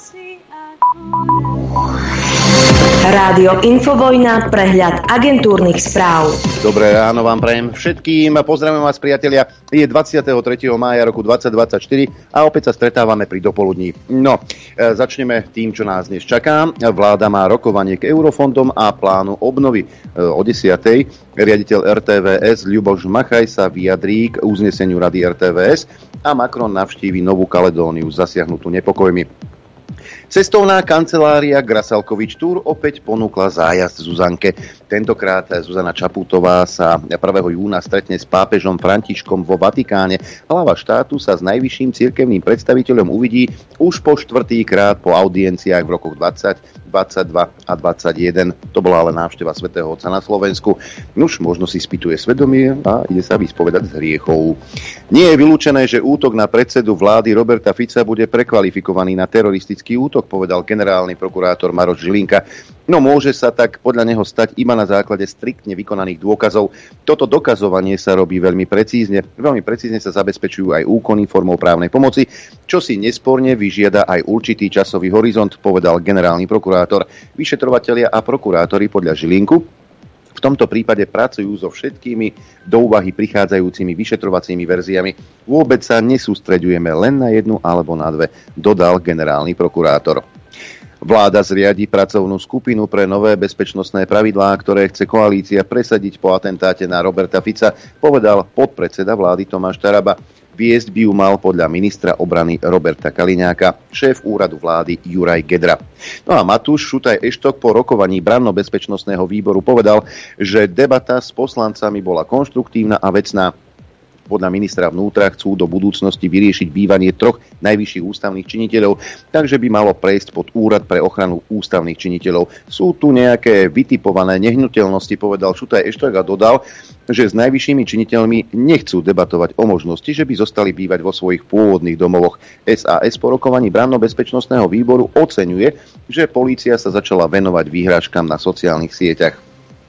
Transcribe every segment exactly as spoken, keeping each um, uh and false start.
Rádio Infovojna, prehľad agentúrnych správ. Dobré ráno vám prajem všetkým. Pozdravujem vás, priatelia. Je dvadsiateho tretieho mája roku dvetisícdvadsaťštyri a opäť sa stretávame pri dopoludní. No, e, začneme tým, čo nás dnes čaká. Vláda má rokovanie k eurofondom a plánu obnovy. E, o desiatej riaditeľ er té vé es Ľuboš Machaj sa vyjadrí k uzneseniu Rady er té vé es a Macron navštívi Novú Kaledóniu zasiahnutú nepokojmi. Cestovná kancelária Grasalkovič Tour opäť ponúkla zájazd Zuzanke. Tentokrát Zuzana Čaputová sa prvého júna stretne s pápežom Františkom vo Vatikáne. Hlava štátu sa s najvyšším cirkevným predstaviteľom uvidí už po štvrtýkrát po audienciách v rokoch dvadsať, dvadsaťdva a dvadsaťjeden. To bola ale návšteva svätého Otca na Slovensku. Nuž, možno si spýtuje svedomie a ide sa vyspovedať z hriechov. Nie je vylúčené, že útok na predsedu vlády Roberta Fica bude prekvalifikovaný na teroristický útok, povedal generálny prokurátor Maroš Žilinka. No môže sa tak podľa neho stať iba na základe striktne vykonaných dôkazov. Toto dokazovanie sa robí veľmi precízne. Veľmi precízne sa zabezpečujú aj úkony formou právnej pomoci, čo si nesporne vyžiada aj určitý časový horizont, povedal generálny prokurátor. Vyšetrovatelia a prokurátori podľa Žilinku v tomto prípade pracujú so všetkými do úvahy prichádzajúcimi vyšetrovacími verziami. Vôbec sa nesústreďujeme len na jednu alebo na dve, dodal generálny prokurátor. Vláda zriadi pracovnú skupinu pre nové bezpečnostné pravidlá, ktoré chce koalícia presadiť po atentáte na Roberta Fica, povedal podpredseda vlády Tomáš Taraba. Viesť by ju mal podľa ministra obrany Roberta Kaliňáka šéf úradu vlády Juraj Gedra. No a Matúš Šutaj Eštok po rokovaní branno-bezpečnostného výboru povedal, že debata s poslancami bola konštruktívna a vecná. Podľa ministra vnútra chcú do budúcnosti vyriešiť bývanie troch najvyšších ústavných činiteľov, takže by malo prejsť pod úrad pre ochranu ústavných činiteľov. Sú tu nejaké vytipované nehnuteľnosti, povedal Šutaj Eštok a dodal, že s najvyššími činiteľmi nechcú debatovať o možnosti, že by zostali bývať vo svojich pôvodných domovoch. es a es po rokovaní branno-bezpečnostného výboru oceňuje, že polícia sa začala venovať výhražkám na sociálnych sieťach.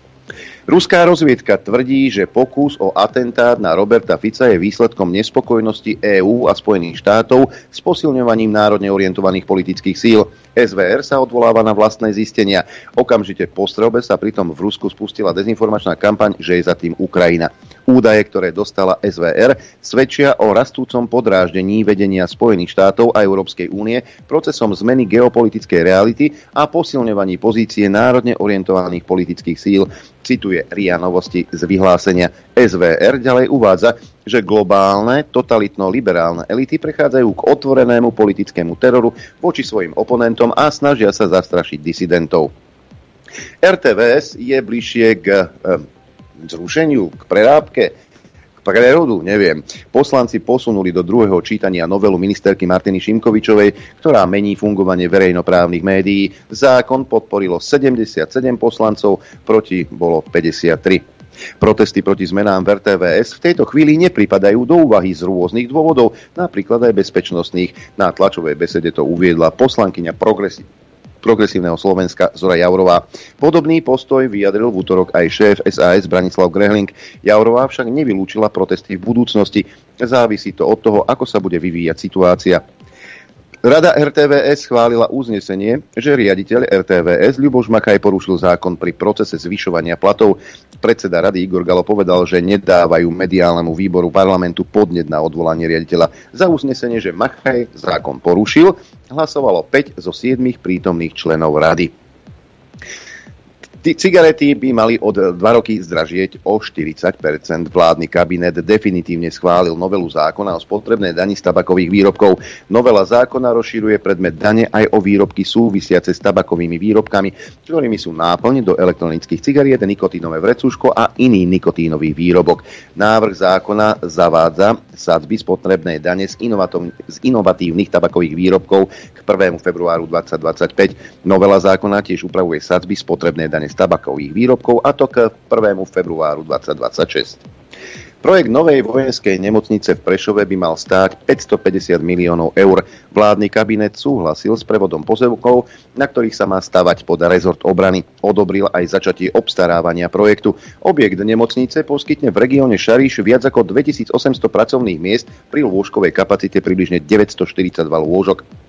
Ruská rozviedka tvrdí, že pokus o atentát na Roberta Fica je výsledkom nespokojnosti EÚ a Spojených štátov s posilňovaním národne orientovaných politických síl. es vé er sa odvoláva na vlastné zistenia. Okamžite po strelbe sa pritom v Rusku spustila dezinformačná kampaň, že je za tým Ukrajina. Údaje, ktoré dostala es vé er, svedčia o rastúcom podráždení vedenia Spojených štátov a Európskej únie procesom zmeny geopolitickej reality a posilňovaní pozície národne orientovaných politických síl. Cituje er í á Novosti z vyhlásenia. es vé er ďalej uvádza, že globálne totalitno-liberálne elity prechádzajú k otvorenému politickému teroru voči svojim oponentom a snažia sa zastrašiť disidentov. er té vé es je bližšie k e, zrušeniu, k prerábke, k prerodu, neviem. Poslanci posunuli do druhého čítania novelu ministerky Martiny Šimkovičovej, ktorá mení fungovanie verejnoprávnych médií. Zákon podporilo sedemdesiatsedem poslancov, proti bolo päťdesiattri. Protesty proti zmenám v er té vé es v tejto chvíli nepripadajú do úvahy z rôznych dôvodov, napríklad aj bezpečnostných. Na tlačovej besede to uviedla poslankyňa progresi- progresívneho Slovenska Zora Jaurová. Podobný postoj vyjadril v útorok aj šéf es a es Branislav Grehling. Jaurová však nevylúčila protesty v budúcnosti. Závisí to od toho, ako sa bude vyvíjať situácia. Rada er té vé es schválila uznesenie, že riaditeľ er té vé es Ľuboš Machaj porušil zákon pri procese zvyšovania platov. Predseda rady Igor Galo povedal, že nedávajú mediálnemu výboru parlamentu podnet na odvolanie riaditeľa. Za uznesenie, že Machaj zákon porušil, hlasovalo päť zo siedmich prítomných členov rady. Cigarety by mali od dva roky zdražieť o štyridsať percent. Vládny kabinet definitívne schválil novelu zákona o spotrebnej dani z tabakových výrobkov. Novela zákona rozširuje predmet dane aj o výrobky súvisiace s tabakovými výrobkami, ktorými sú náplň do elektronických cigariet, nikotínové vrecúško a iný nikotínový výrobok. Návrh zákona zavádza sadzby spotrebnej dane z, z inovatívnych tabakových výrobkov k prvému februáru dvetisícdvadsaťpäť. Novela zákona tiež upravuje sadzby spotrebnej dane z tabakových výrobkov, a to k prvému februáru dvetisícdvadsaťšesť. Projekt novej vojenskej nemocnice v Prešove by mal stáť päťstopäťdesiat miliónov eur. Vládny kabinet súhlasil s prevodom pozemkov, na ktorých sa má stavať pod rezort obrany. Odobril aj začatie obstarávania projektu. Objekt nemocnice poskytne v regióne Šariš viac ako dvetisícosemsto pracovných miest pri lôžkovej kapacite približne deväťstoštyridsaťdva lôžok.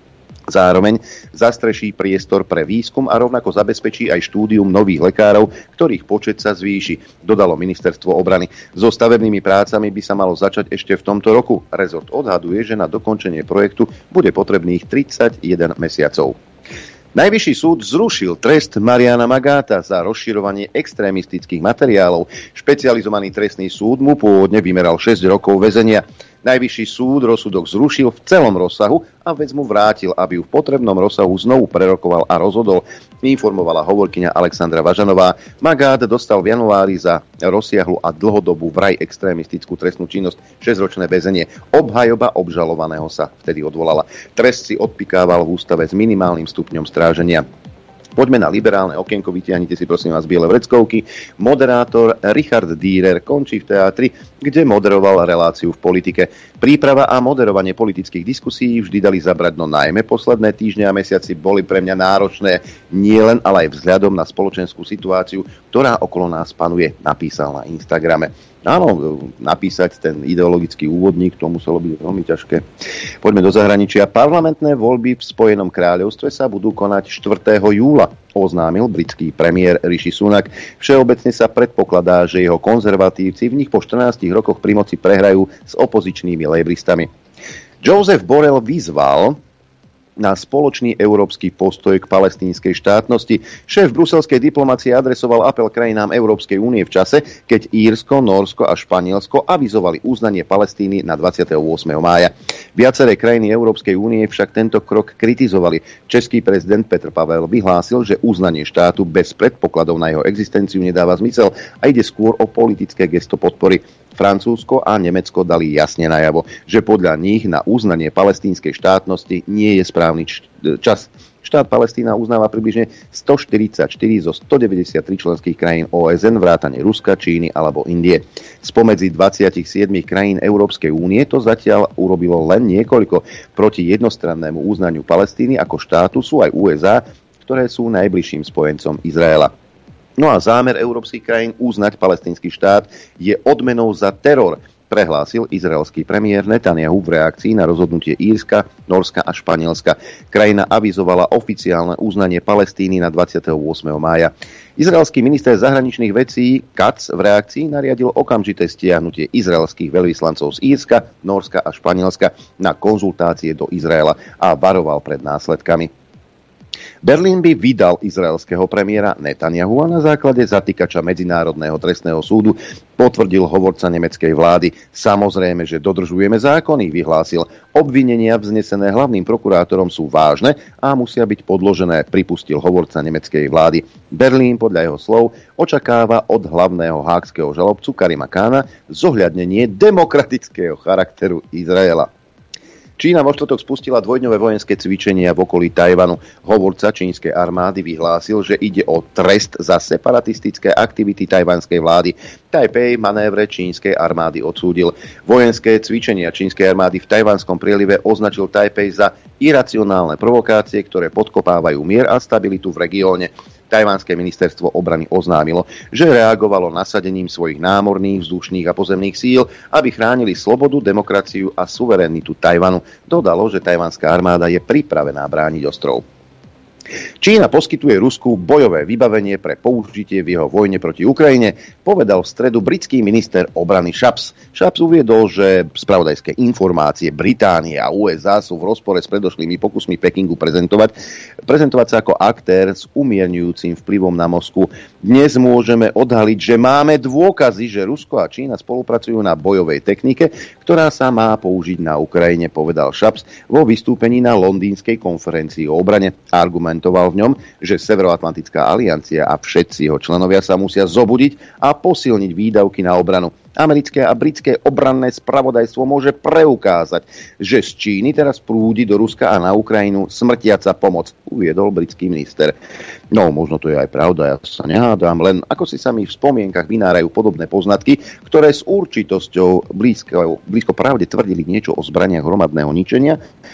Zároveň zastreší priestor pre výskum a rovnako zabezpečí aj štúdium nových lekárov, ktorých počet sa zvýši, dodalo ministerstvo obrany. So stavebnými prácami by sa malo začať ešte v tomto roku. Rezort odhaduje, že na dokončenie projektu bude potrebných tridsaťjeden mesiacov. Najvyšší súd zrušil trest Mariana Magáta za rozširovanie extrémistických materiálov. Špecializovaný trestný súd mu pôvodne vymeral šesť rokov väzenia. Najvyšší súd rozsudok zrušil v celom rozsahu a vec mu vrátil, aby ju v potrebnom rozsahu znovu prerokoval a rozhodol, informovala hovorkyňa Alexandra Važanová. Magát dostal v januári za rozsiahlu a dlhodobú vraj extrémistickú trestnú činnosť šesťročné väzenie. Obhajoba obžalovaného sa vtedy odvolala. Trest si odpikával v ústave s minimálnym stupňom stráženia. Poďme na liberálne okienko, vytiahnite si prosím vás biele vreckovky. Moderátor Richard Dürer končí v teátri, kde moderoval reláciu v politike. Príprava a moderovanie politických diskusí vždy dali zabrať, no najmä posledné týždne a mesiaci boli pre mňa náročné, nielen, ale aj vzhľadom na spoločenskú situáciu, ktorá okolo nás panuje, napísal na Instagrame. Áno, napísať ten ideologický úvodník, to muselo byť veľmi ťažké. Poďme do zahraničia. Parlamentné voľby v Spojenom kráľovstve sa budú konať štvrtého júla, oznámil britský premiér Rishi Sunak. Všeobecne sa predpokladá, že jeho konzervatívci v nich po štrnástich rokoch pri moci prehrajú s opozičnými lejbristami. Joseph Borrell vyzval na spoločný európsky postoj k palestínskej štátnosti. Šéf bruselskej diplomacie adresoval apel krajinám Európskej únie v čase, keď Írsko, Nórsko a Španielsko avizovali uznanie Palestíny na dvadsiateho ôsmeho mája. Viaceré krajiny Európskej únie však tento krok kritizovali. Český prezident Petr Pavel vyhlásil, že uznanie štátu bez predpokladov na jeho existenciu nedáva zmysel a ide skôr o politické gesto podpory. Francúzsko a Nemecko dali jasne najavo, že podľa nich na uznanie palestínskej štátnosti nie je správny čas. Štát Palestína uznáva približne stoštyridsaťštyri zo stodeväťdesiattri členských krajín ó es en vrátane Ruska, Číny alebo Indie. Spomedzi dvadsaťsedem krajín Európskej únie to zatiaľ urobilo len niekoľko. Proti jednostrannému uznaniu Palestíny ako štátu sú aj ú es á, ktoré sú najbližším spojencom Izraela. No a zámer európskych krajín uznať palestínsky štát je odmenou za teror, prehlásil izraelský premiér Netanjahu v reakcii na rozhodnutie Írska, Nórska a Španielska. Krajina avizovala oficiálne uznanie Palestíny na dvadsiateho ôsmeho mája. Izraelský minister zahraničných vecí Katz v reakcii nariadil okamžité stiahnutie izraelských veľvyslancov z Írska, Nórska a Španielska na konzultácie do Izraela a varoval pred následkami. Berlín by vydal izraelského premiéra Netanjahu a na základe zatýkača Medzinárodného trestného súdu potvrdil hovorca nemeckej vlády. Samozrejme, že dodržujeme zákony, vyhlásil. Obvinenia vznesené hlavným prokurátorom sú vážne a musia byť podložené, pripustil hovorca nemeckej vlády. Berlín podľa jeho slov očakáva od hlavného hákskeho žalobcu Karima Kána zohľadnenie demokratického charakteru Izraela. Čína vo štvrtok spustila dvojdňové vojenské cvičenia v okolí Tajvanu. Hovorca čínskej armády vyhlásil, že ide o trest za separatistické aktivity tajvanskej vlády. Tajpej manévre čínskej armády odsúdil. Vojenské cvičenia čínskej armády v Tajvanskom prielive označil Tajpej za iracionálne provokácie, ktoré podkopávajú mier a stabilitu v regióne. Tajvanské ministerstvo obrany oznámilo, že reagovalo nasadením svojich námorných, vzdušných a pozemných síl, aby chránili slobodu, demokraciu a suverenitu Tajvanu. Dodalo, že tajvanská armáda je pripravená brániť ostrov. Čína poskytuje Rusku bojové vybavenie pre použitie v jeho vojne proti Ukrajine, povedal v stredu britský minister obrany Shapps. Shapps uviedol, že spravodajské informácie Británie a ú es á sú v rozpore s predošlými pokusmi Pekingu prezentovať, prezentovať sa ako aktér s umierňujúcim vplyvom na Moskvu. Dnes môžeme odhaliť, že máme dôkazy, že Rusko a Čína spolupracujú na bojovej technike, ktorá sa má použiť na Ukrajine, povedal Shapps vo vystúpení na londýnskej konferencii o obrane. Argument v ňom, že Severoatlantická aliancia a všetci jeho členovia sa musia zobudiť a posilniť výdavky na obranu. Americké a britské obranné spravodajstvo môže preukázať, že z Číny teraz prúdi do Ruska a na Ukrajinu smrtiaca pomoc, uviedol britský minister. No, možno to je aj pravda, ja sa nehádam, len ako si sa mi v spomienkach vynárajú podobné poznatky, ktoré s určitosťou blízko, blízko pravde tvrdili niečo o zbraniach hromadného ničenia,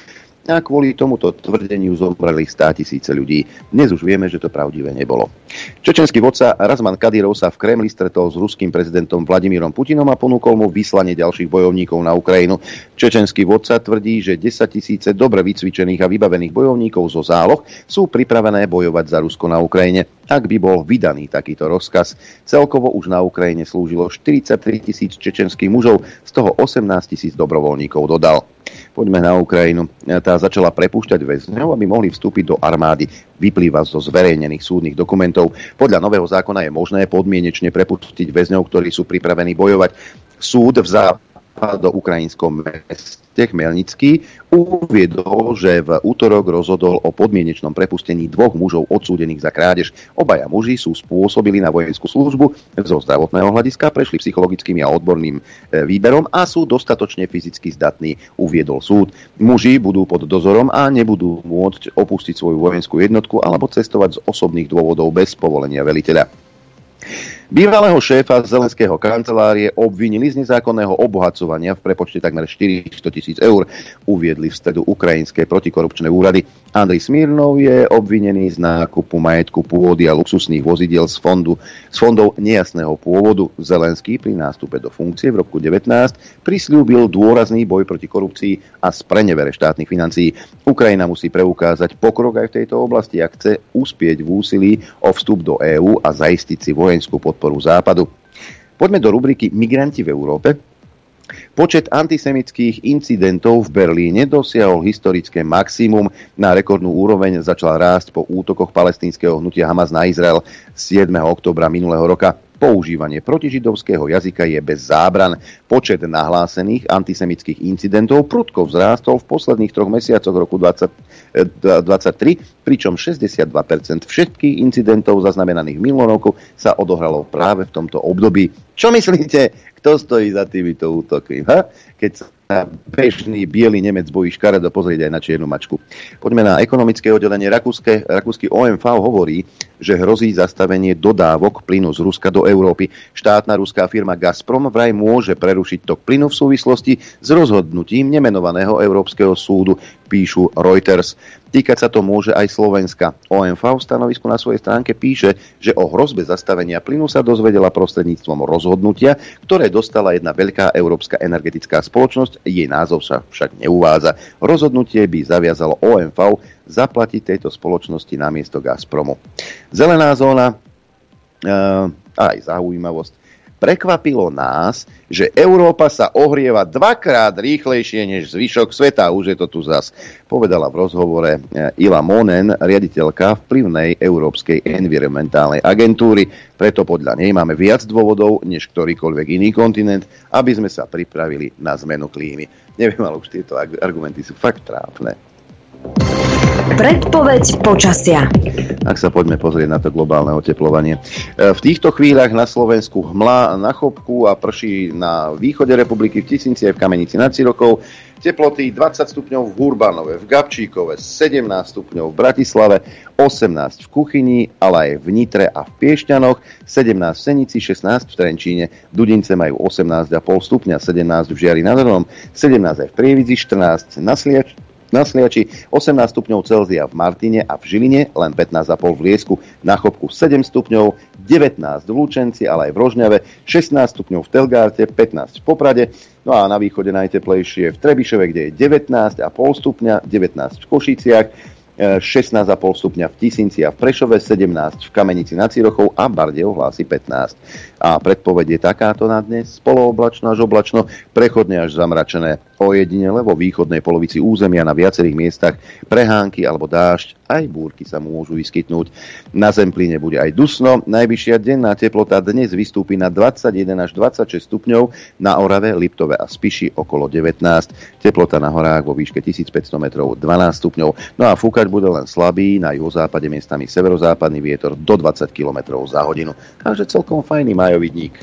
a kvôli tomuto tvrdeniu zomreli státisíce ľudí. Dnes už vieme, že to pravdivé nebolo. Čečenský vodca Razman Kadyrov sa v Kremli stretol s ruským prezidentom Vladimírom Putinom a ponúkol mu vyslanie ďalších bojovníkov na Ukrajinu. Čečenský vodca tvrdí, že desaťtisíce dobre vycvičených a vybavených bojovníkov zo záloh sú pripravené bojovať za Rusko na Ukrajine. Ak by bol vydaný takýto rozkaz, celkovo už na Ukrajine slúžilo štyridsaťtri tisíc čečenských mužov, z toho osemnásť tisíc dobrovoľníkov, dodal. Poďme na Ukrajinu. Tá začala prepúšťať väzňov, aby mohli vstúpiť do armády. Vyplýva zo zverejnených súdnych dokumentov. Podľa nového zákona je možné podmienečne prepustiť väzňov, ktorí sú pripravení bojovať. Súd v západoukrajinskom meste Chmelnický uviedol, že v útorok rozhodol o podmienečnom prepustení dvoch mužov odsúdených za krádež. Obaja muži sú spôsobili na vojenskú službu, zo zdravotného hľadiska prešli psychologickým a odborným výberom a sú dostatočne fyzicky zdatní, uviedol súd. Muži budú pod dozorom a nebudú môcť opustiť svoju vojenskú jednotku alebo cestovať z osobných dôvodov bez povolenia veliteľa. Bývalého šéfa Zelenského kancelárie obvinili z nezákonného obohacovania v prepočte takmer štyristo tisíc eur, uviedli v stredu ukrajinské protikorupčné úrady. Andrej Smírnov je obvinený z nákupu majetku, pôdy a luxusných vozidiel z, fondu, z fondov nejasného pôvodu. Zelenský pri nástupe do funkcie v roku devätnásť prisľúbil dôrazný boj proti korupcii a sprenevere štátnych financií. Ukrajina musí preukázať pokrok aj v tejto oblasti, ak chce uspieť v úsilí o vstup do EÚ a zaistiť si vojenskú podporu Západu. Poďme do rubriky Migranti v Európe. Počet antisemických incidentov v Berlíne dosiahol historické maximum. Na rekordnú úroveň začal rásť po útokoch palestínskeho hnutia Hamas na Izrael siedmeho októbra minulého roka. Používanie protižidovského jazyka je bez zábran. Počet nahlásených antisemických incidentov prudko vzrástol v posledných troch mesiacoch roku dvadsaťtri, pričom šesťdesiatdva percent všetkých incidentov zaznamenaných v minulom roku sa odohralo práve v tomto období. Čo myslíte, kto stojí za týmito útokmi? Ha? Keď sa bežný biely Nemec bojí škaredo pozrieť aj na čiernu mačku. Poďme na ekonomické oddelenie. Rakúske, rakúsky ó em vé hovorí, že hrozí zastavenie dodávok plynu z Ruska do Európy. Štátna ruská firma Gazprom vraj môže prerušiť tok plynu v súvislosti s rozhodnutím nemenovaného Európskeho súdu, píšu Reuters. Týkať sa to môže aj Slovenska. ó em vé v stanovisku na svojej stránke píše, že o hrozbe zastavenia plynu sa dozvedela prostredníctvom rozhodnutia, ktoré dostala jedna veľká európska energetická spoločnosť. Jej názov sa však neuvádza. Rozhodnutie by zaviazalo ó em vé zaplatiť tejto spoločnosti namiesto Gazpromu. Zelená zóna, e, aj zaujímavosť. Prekvapilo nás, že Európa sa ohrieva dvakrát rýchlejšie než zvyšok sveta. Už je to tu zas. Povedala v rozhovore Ila Monen, riaditeľka vplyvnej Európskej environmentálnej agentúry. Preto podľa nej máme viac dôvodov než ktorýkoľvek iný kontinent, aby sme sa pripravili na zmenu klímy. Neviem, ale už tieto argumenty sú fakt trápne. Predpoveď počasia. Ak sa poďme pozrieť na to globálne oteplovanie. V týchto chvíľach na Slovensku hmlá na Chopku a prší na východe republiky, v Tisinci aj v Kamenici nad Cirokou. Teploty dvadsať stupňov v Hurbanove, v Gabčíkove, sedemnásť stupňov v Bratislave, osemnásť v Kuchyni, ale aj v Nitre a v Piešťanoch, sedemnásť v Senici, šestnásť v Trenčíne, Dudince majú osemnásť celá päť stupňa, sedemnásť v Žiari nad Hronom, sedemnásť aj v Prievidzi, štrnásť na Sliač, na Sliači, osemnásť stupňov Celzia v Martine a v Žiline, len pätnásť celá päť v Liesku, na Chopku sedem stupňov, devätnásť v Lučenci, ale aj v Rožňave, šestnásť stupňov v Telgárte, pätnásť v Poprade, no a na východe najteplejšie v Trebišove, kde je devätnásť celá päť stupňa, devätnásť v Košiciach, šestnásť celá päť stupňa v Tisinci a v Prešove, sedemnásť v Kamenici nad Cirochou a Bardejov hlási pätnásť. A predpoveď je takáto na dnes: polooblačno až oblačno, prechodne až zamračené. Ojedinele vo východnej polovici územia na viacerých miestach prehánky alebo dážď, aj búrky sa môžu vyskytnúť. Na Zemplíne bude aj dusno. Najvyššia denná teplota dnes vystúpi na dvadsaťjeden až dvadsaťšesť stupňov, na Orave, Liptove a Spiši okolo devätnásť. Teplota na horách vo výške tisícpäťsto metrov dvanásť stupňov. No a fúkať bude len slabý, na juhozápade miestami severozápadný vietor do dvadsať kilometrov za hodinu. Takže celkom fajný májový dník.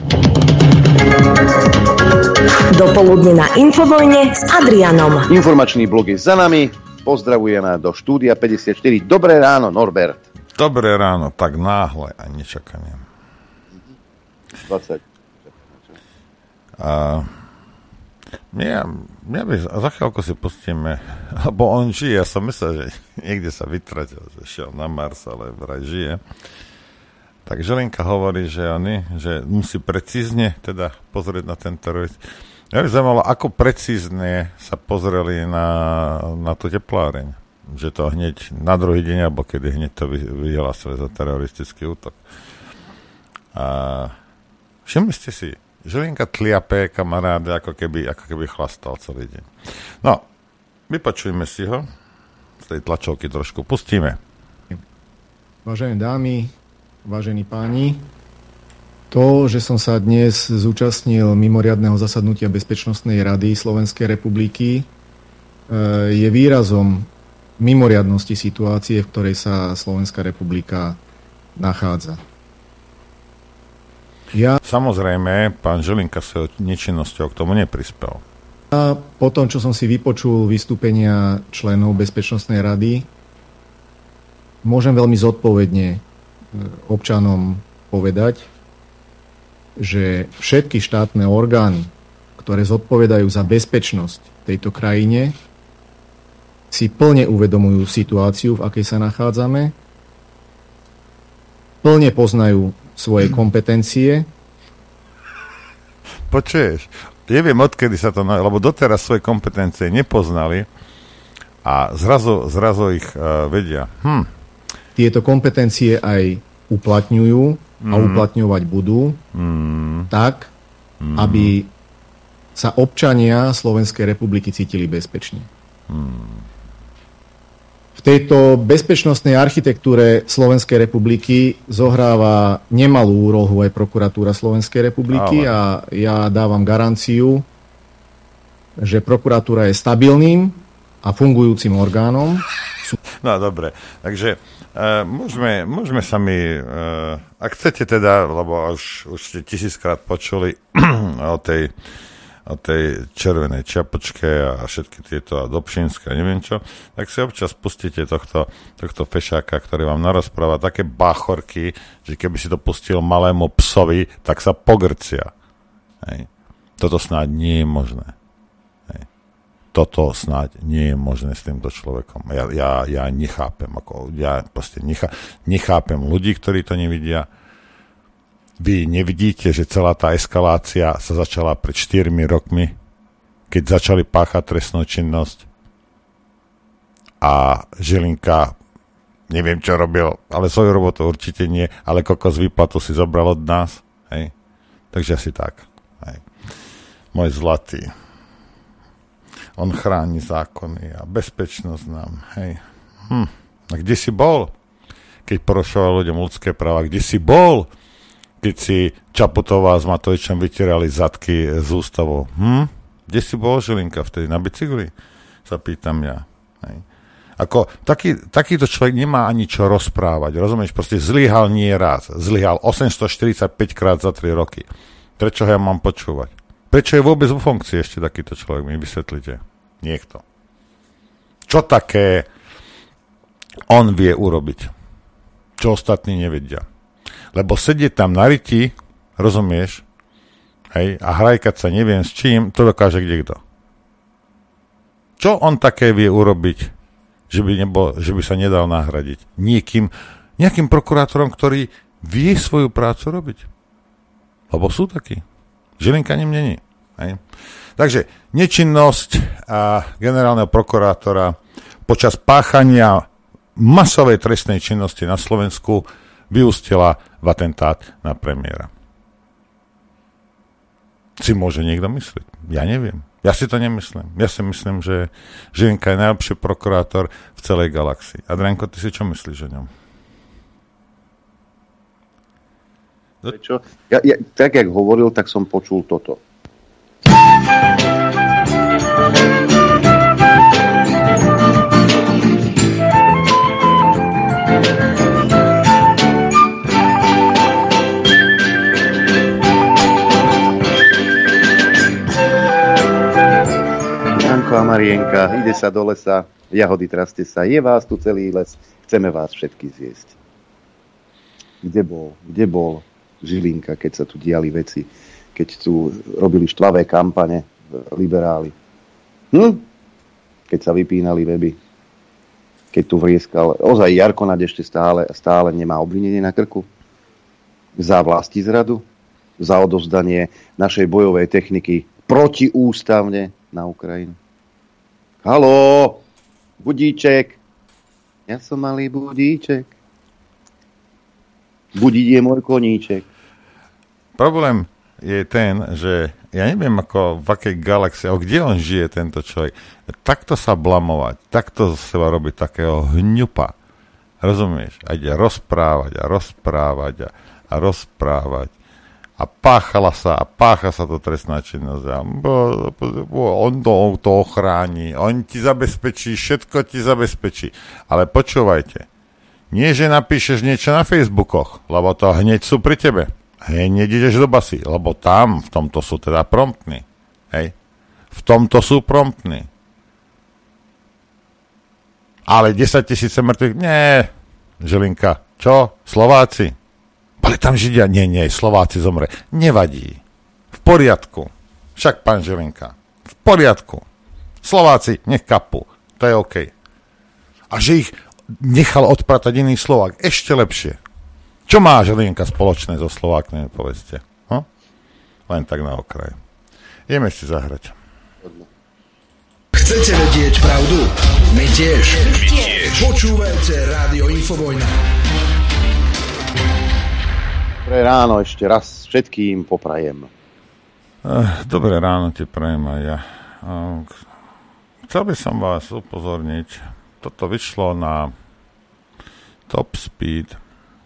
Dopoludne na Infovojne s Adrianom. Informačný blok je za nami. Pozdravujeme do štúdia päťdesiatštyri. Dobré ráno, Norbert. Dobré ráno, tak náhle a nečakanie. dvadsať. A Ja, ja by, za chvíľku si pustíme, lebo on žije, ja som myslel, že niekde sa vytratil, že šiel na Mars, ale vraj žije. Tak Žilinka hovorí, že oni, že musí precízne teda pozrieť na ten terorist. Ja by zaujímalo, ako precízne sa pozreli na, na tú tepláreň. Že to hneď na druhý deň, alebo kedy hneď to vyhlásili za teroristický útok. A všimli ste si, Žilinka tliape kamaráde, ako keby, ako keby chlastal celý deň. No, vypočujme si ho. Z tej tlačovky trošku pustíme. Vážené dámy, vážení páni, to, že som sa dnes zúčastnil mimoriadneho zasadnutia Bezpečnostnej rady Slovenskej republiky, je výrazom mimoriadnosti situácie, v ktorej sa Slovenská republika nachádza. Ja... Samozrejme, pán Žilinka svojou nečinnosťou k tomu neprispel. A po tom, čo som si vypočul vystúpenia členov Bezpečnostnej rady, môžem veľmi zodpovedne občanom povedať, že všetky štátne orgány, ktoré zodpovedajú za bezpečnosť v tejto krajine, si plne uvedomujú situáciu, v akej sa nachádzame, plne poznajú svoje kompetencie. Počuješ, neviem, odkedy sa to... Lebo doteraz svoje kompetencie nepoznali a zrazu, zrazu ich uh, vedia. Hm. Tieto kompetencie aj uplatňujú a mm. uplatňovať budú mm. tak, mm. aby sa občania Slovenskej republiky cítili bezpečne. Mm. V tejto bezpečnostnej architektúre Slovenskej republiky zohráva nemalú úlohu aj prokuratúra Slovenskej republiky a ja dávam garanciu, že prokuratúra je stabilným a fungujúcim orgánom. No dobre, takže uh, môžeme, môžeme sa mi, uh, ak chcete teda, lebo už, už ste tisíckrát počuli o tej o tej červenej čiapočke a všetky tieto a Dobšinské a neviem čo, tak si občas pustíte tohto, tohto fešáka, ktorý vám narozpráva také báchorky, že keby si to pustil malému psovi, tak sa pogrcia. Hej. Toto snáď nie je možné. Hej. Toto snáď nie je možné s týmto človekom. Ja, ja, ja nechápem, ako, ja proste nechá, nechápem ľudí, ktorí to nevidia. Vy nevidíte, že celá tá eskalácia sa začala pred štyrmi rokmi, keď začali páchať trestnú činnosť a Žilinka, neviem čo robil, ale svoju robotu určite nie, ale kokos výplatu si zobral od nás. Hej. Takže asi tak. Hej. Môj zlatý. On chráni zákony a bezpečnosť nám. Hej. Hm. A kde si bol, keď porušoval ľuďom ľudské práva? Kde si bol, keď si Čaputová s Matovičom vytierali zadky z ústavou? Hm? Kde si bol, Žilinka, vtedy? Na bicykli? Sa pýtam ja. Hej. Ako, taký, takýto človek nemá ani čo rozprávať. Rozumieš? Proste zlyhal nie raz. Zlyhal osemstoštyridsaťpäť krát za tri roky. Prečo ho ja mám počúvať? Prečo je vôbec vo funkcii ešte takýto človek? Mi vysvetlite. Niekto. Čo také on vie urobiť? Čo ostatní nevedia? Lebo sedieť tam na riti, rozumieš, hej, a hrajkať sa neviem s čím, to dokáže kdekto. Čo on také vie urobiť, že by, nebol, že by sa nedal nahradiť? Niekým, nejakým prokurátorom, ktorý vie svoju prácu robiť. Lebo sú takí. Žilinka ním není. Hej. Takže nečinnosť a generálneho prokurátora počas páchania masovej trestnej činnosti na Slovensku vyústila v atentát na premiéra. Si môže niekto myslieť? Ja neviem. Ja si to nemyslím. Ja si myslím, že Žilinka je najlepší prokurátor v celej galaxii. Adrianko, ty si čo myslíš o ňom? Čo? Ja, ja, tak, jak hovoril, tak som počul toto. A Marienka, ide sa do lesa, jahody traste sa, je vás tu celý les, chceme vás všetky zjesť. Kde bol, kde bol Žilinka, keď sa tu diali veci, keď tu robili štvavé kampane liberáli. Hm? Keď sa vypínali weby. Keď tu vrieskal. Ozaj Jarko Naď ešte stále, stále nemá obvinenie na krku. Za vlastizradu. Za odovzdanie našej bojovej techniky protiústavne na Ukrajinu. Haló! Budíček! Ja som malý budíček. Budiť je môj koníček. Problém je ten, že ja neviem, ako v akej galaxii, o kde on žije, tento človek. Takto sa blamovať, takto z seba robiť takého hňupa. Rozumieš? A ide rozprávať a rozprávať a, a rozprávať. A páchala sa, a pácha sa to trestná činnosť. A bo, bo, on to, on to ochráni, on ti zabezpečí, všetko ti zabezpečí. Ale počúvajte, nie, že napíšeš niečo na Facebookoch, lebo to hneď sú pri tebe. Hneď ideš do basy, lebo tam v tomto sú teda promptní. Hej? V tomto sú promptní. Ale desaťtisíc mŕtvych, nie. Žilinka, čo? Slováci? Boli tam Židia? Nie, nie, Slováci zomre. Nevadí. V poriadku. Však, pán Žilinka, v poriadku. Slováci, nech kapu. To je OK. A že ich nechal odpratať iný Slovák, ešte lepšie. Čo má Žilinka spoločné so Slovákmi, povedzte? Hm? Len tak na okraj. Ideme si zahrať. Chcete vedieť pravdu? My tiež. My tiež. Počúvajte Rádio Infovojna. Dobré ráno ešte raz všetkým poprajem. Dobré ráno ti prajem aj ja. Chcel by som vás upozorniť, toto vyšlo na Top Speed.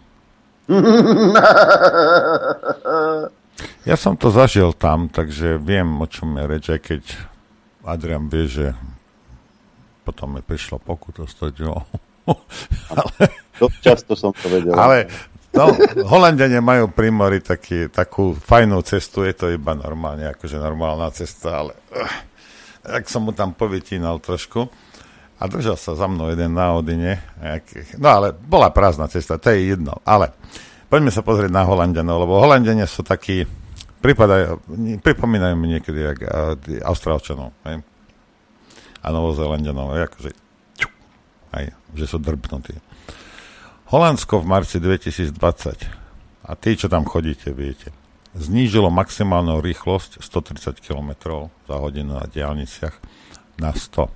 Ja som to zažil tam, takže viem, o čom je reč, aj keď Adrian vie, že potom mi prišlo pokuta sto eur. Ale... Často som to vedel. Ale no, Holanďania majú pri mori taký, takú fajnú cestu, je to iba normálne, akože normálna cesta, ale uh, tak som mu tam povytínal trošku a držal sa za mnou jeden na Odine. No ale bola prázdna cesta, to je jedno. Ale poďme sa pozrieť na Holanďanov, lebo Holanďania sú takí, pripadajú, pripomínajú mi niekedy jak uh, Austrálčanov, hej? A Novozélanďanov, akože ču, aj, že sú drbnutí. Holandsko v marci dvetisícdvadsať, a tí, čo tam chodíte, viete, znížilo maximálnu rýchlosť stotridsať kilometrov za hodinu na diaľniciach na sto.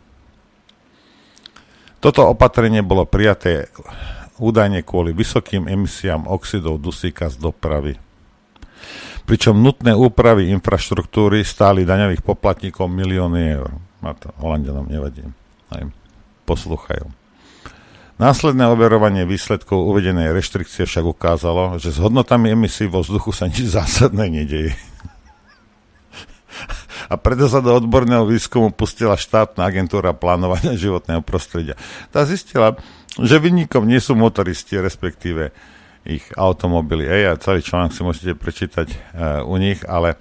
Toto opatrenie bolo prijaté údajne kvôli vysokým emisiám oxidov dusíka z dopravy. Pričom nutné úpravy infraštruktúry stáli daňových poplatníkov milióny eur. A to Holanďanom nevadí. Aj poslúchajú. Následné overovanie výsledkov uvedenej reštrikcie však ukázalo, že s hodnotami emisí vo vzduchu sa nič zásadné nedeje. A preto sa do odborného výskumu pustila štátna agentúra plánovania životného prostredia. Tá zistila, že vinníkom nie sú motoristi, respektíve ich automobily. Ej, a celý článok si môžete prečítať e, u nich, ale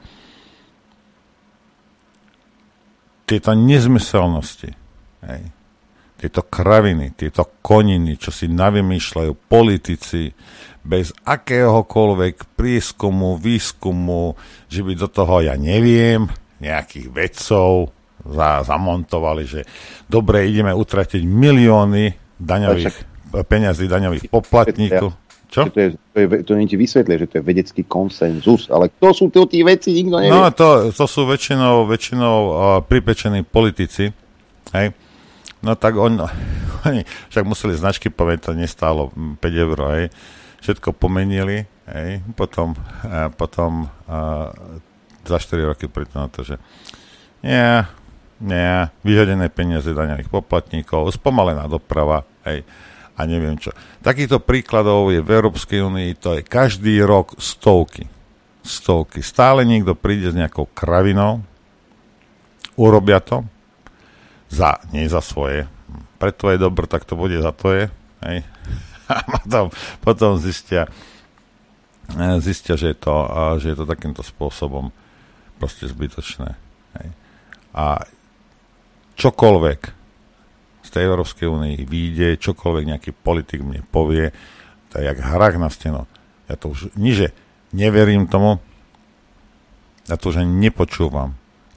tieto nezmyselnosti, ej, tieto kraviny, tieto koniny, čo si navymýšľajú politici bez akéhokoľvek prieskumu, výskumu, že by do toho, ja neviem, nejakých vedcov za, zamontovali, že dobre, ideme utratiť milióny daňových, peňazí daňových poplatníkov. Čo? To, je, to, je, to nie ti vysvetlie, že to je vedecký konsenzus, ale kto sú to tí veci, nikto nevie. No to, to sú väčšinou, väčšinou uh, pripečení politici, hej. No tak on, oni však museli značky povedať, to nestálo päť eur, hej. Všetko pomenili, hej. Potom, uh, potom uh, za štyri roky príde na to, že nie, nie, vyhodené peniaze daňových poplatníkov, spomalená doprava, hej, a neviem čo. Takýchto príkladov je v Európskej únii, to je každý rok stovky. Stovky. Stále niekto príde s nejakou kravinou, urobia to, za, nie za svoje, pre tvoje dobro, tak to bude za tvoje, hej. A potom, potom zistia, zistia, že je to, že je to takýmto spôsobom proste zbytočné. Hej. A čokoľvek z tej Európskej únii vyjde, čokoľvek nejaký politik mne povie, to je jak hrak na stenu. Ja to už niže neverím tomu, ja to už ani nepočúvam.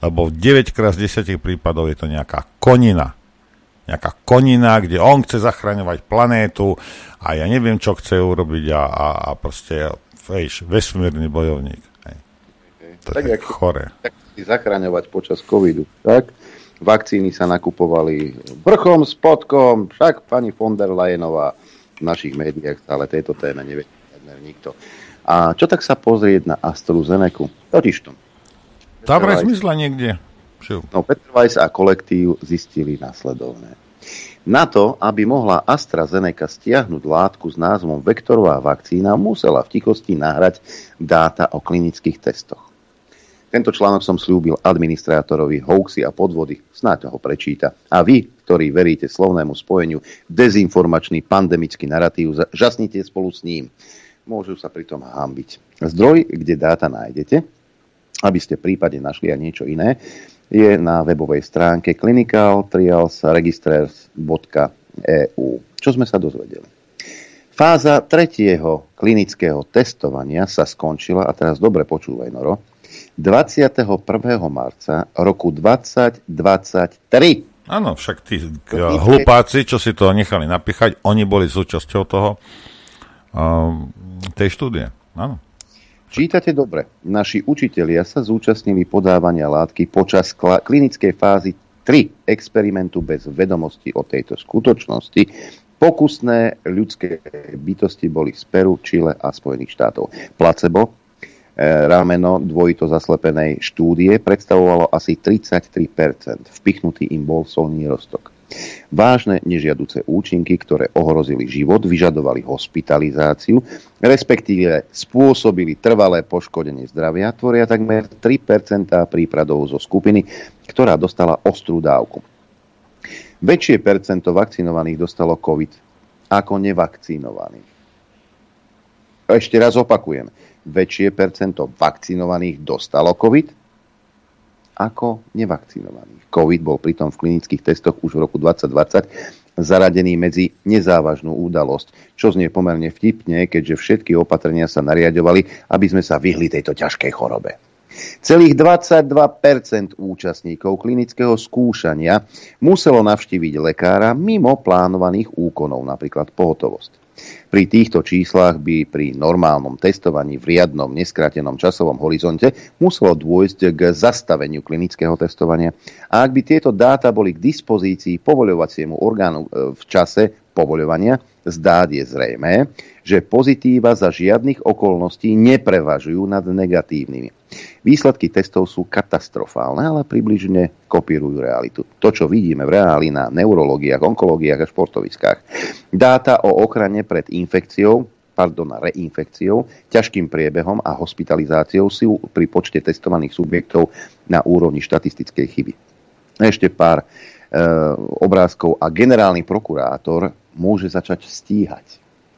lebo v deväť krát z desať prípadov je to nejaká konina. Nejaká konina, kde on chce zachraňovať planétu a ja neviem, čo chce urobiť a, a, a proste vieš, vesmírny bojovník. Hej. To tak je chore. Tak zachraňovať počas covidu. Tak? Vakcíny sa nakupovali vrchom, spodkom, však pani von der Leyenová v našich médiách stále tejto téme nevie nikto. A čo tak sa pozrieť na AstraZenecu? Totižto. Tá vraj zmizla niekde. No, Peter Weiss a kolektív zistili nasledovné. Na to, aby mohla AstraZeneca stiahnuť látku s názvom vektorová vakcína, musela v tichosti nahrať dáta o klinických testoch. Tento článok som sľúbil administrátorovi hoaxy a podvody, snáď ho prečíta. A vy, ktorí veríte slovnému spojeniu dezinformačný pandemický narratív, žasnite spolu s ním. Môžu sa pritom hanbiť. Zdroj, kde dáta nájdete, aby ste prípadne našli aj niečo iné, je na webovej stránke clinical trials registers bodka e u. Čo sme sa dozvedeli? Fáza tretieho klinického testovania sa skončila, a teraz dobre počúvaj, Noro, dvadsiateho prvého marca roku dvadsať dvadsaťtri. Áno, však tí hlupáci, čo si to nechali napíchať, oni boli súčasťou toho um, tej štúdie. Áno. Čítate dobre. Naši učitelia sa zúčastnili podávania látky počas kla- klinickej fázy tri experimentu bez vedomosti o tejto skutočnosti. Pokusné ľudské bytosti boli z Peru, Čile a Spojených štátov. Placebo, e, rameno dvojito zaslepenej štúdie, predstavovalo asi tridsaťtri percent. Vpichnutý im bol solný roztok. Vážne nežiaduce účinky, ktoré ohrozili život, vyžadovali hospitalizáciu, respektíve spôsobili trvalé poškodenie zdravia, tvoria takmer tri percentá prípadov zo skupiny, ktorá dostala ostrú dávku. Väčšie percento vakcinovaných dostalo COVID ako nevakcinovaných. Ešte raz opakujem. Väčšie percento vakcinovaných dostalo COVID ako nevakcinovaných. COVID bol pritom v klinických testoch už v roku dvadsať dvadsať zaradený medzi nezávažnú udalosť, čo znie pomerne vtipne, keďže všetky opatrenia sa nariadovali, aby sme sa vyhli tejto ťažkej chorobe. Celých dvadsaťdva percent účastníkov klinického skúšania muselo navštíviť lekára mimo plánovaných úkonov, napríklad pohotovosť. Pri týchto číslach by pri normálnom testovaní v riadnom, neskrátenom časovom horizonte muselo dôjsť k zastaveniu klinického testovania. A ak by tieto dáta boli k dispozícii povoľovaciemu orgánu v čase povoľovania, zdá je zrejmé, že pozitíva za žiadnych okolností neprevažujú nad negatívnymi. Výsledky testov sú katastrofálne, ale približne kopírujú realitu. To, čo vidíme v reáli na neurologiách, onkológiách a športoviskách. Dáta o ochrane pred infekciou, pardon, reinfekciou, ťažkým priebehom a hospitalizáciou sú pri počte testovaných subjektov na úrovni štatistickej chyby. Ešte pár e, obrázkov a generálny prokurátor môže začať stíhať.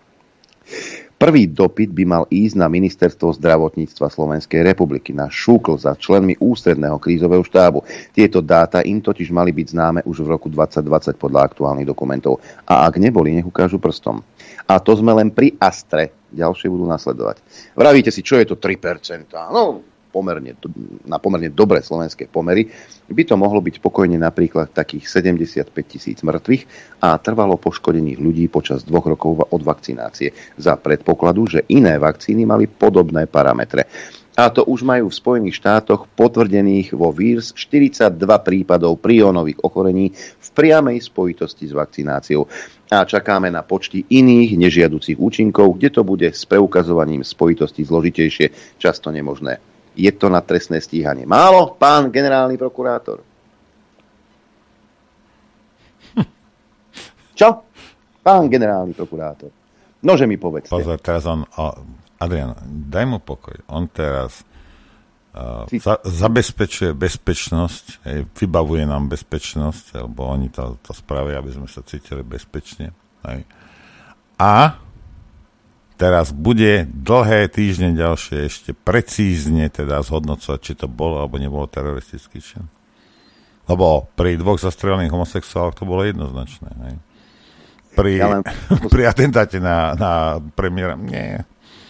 Prvý dopyt by mal ísť na Ministerstvo zdravotníctva Slovenskej republiky, na ŠÚKL za členmi ústredného krízového štábu. Tieto dáta im totiž mali byť známe už v roku dvadsať dvadsať podľa aktuálnych dokumentov. A ak neboli, nech ukážu prstom. A to sme len pri Astre. Ďalšie budú nasledovať. Vravíte si, čo je to tri percentá? No, pomerne, na pomerne dobré slovenské pomery by to mohlo byť pokojne napríklad takých sedemdesiatpäť tisíc mŕtvych a trvalo poškodených ľudí počas dvoch rokov od vakcinácie za predpokladu, že iné vakcíny mali podobné parametre. A to už majú v Spojených štátoch potvrdených vo vírs štyridsaťdva prípadov priónových ochorení v priamej spojitosti s vakcináciou. A čakáme na počty iných nežiaducich účinkov, kde to bude s preukazovaním spojitosti zložitejšie, často nemožné. Je to na trestné stíhanie. Málo, pán generálny prokurátor? Hm. Čo? Pán generálny prokurátor. Nože mi povedzte. Pozor, teraz on... O, Adrian, daj mu pokoj. On teraz uh, za, zabezpečuje bezpečnosť, hej, vybavuje nám bezpečnosť, lebo oni to, to spravia, aby sme sa cítili bezpečne. Hej. A teraz bude dlhé týždne ďalšie ešte precízne teda zhodnocovať, či to bolo alebo nebolo teroristický čin. Lebo pri dvoch zastrelených homosexuáloch to bolo jednoznačné. Hej. Pri, ja len... pri atentáte na, na premiéra, nie.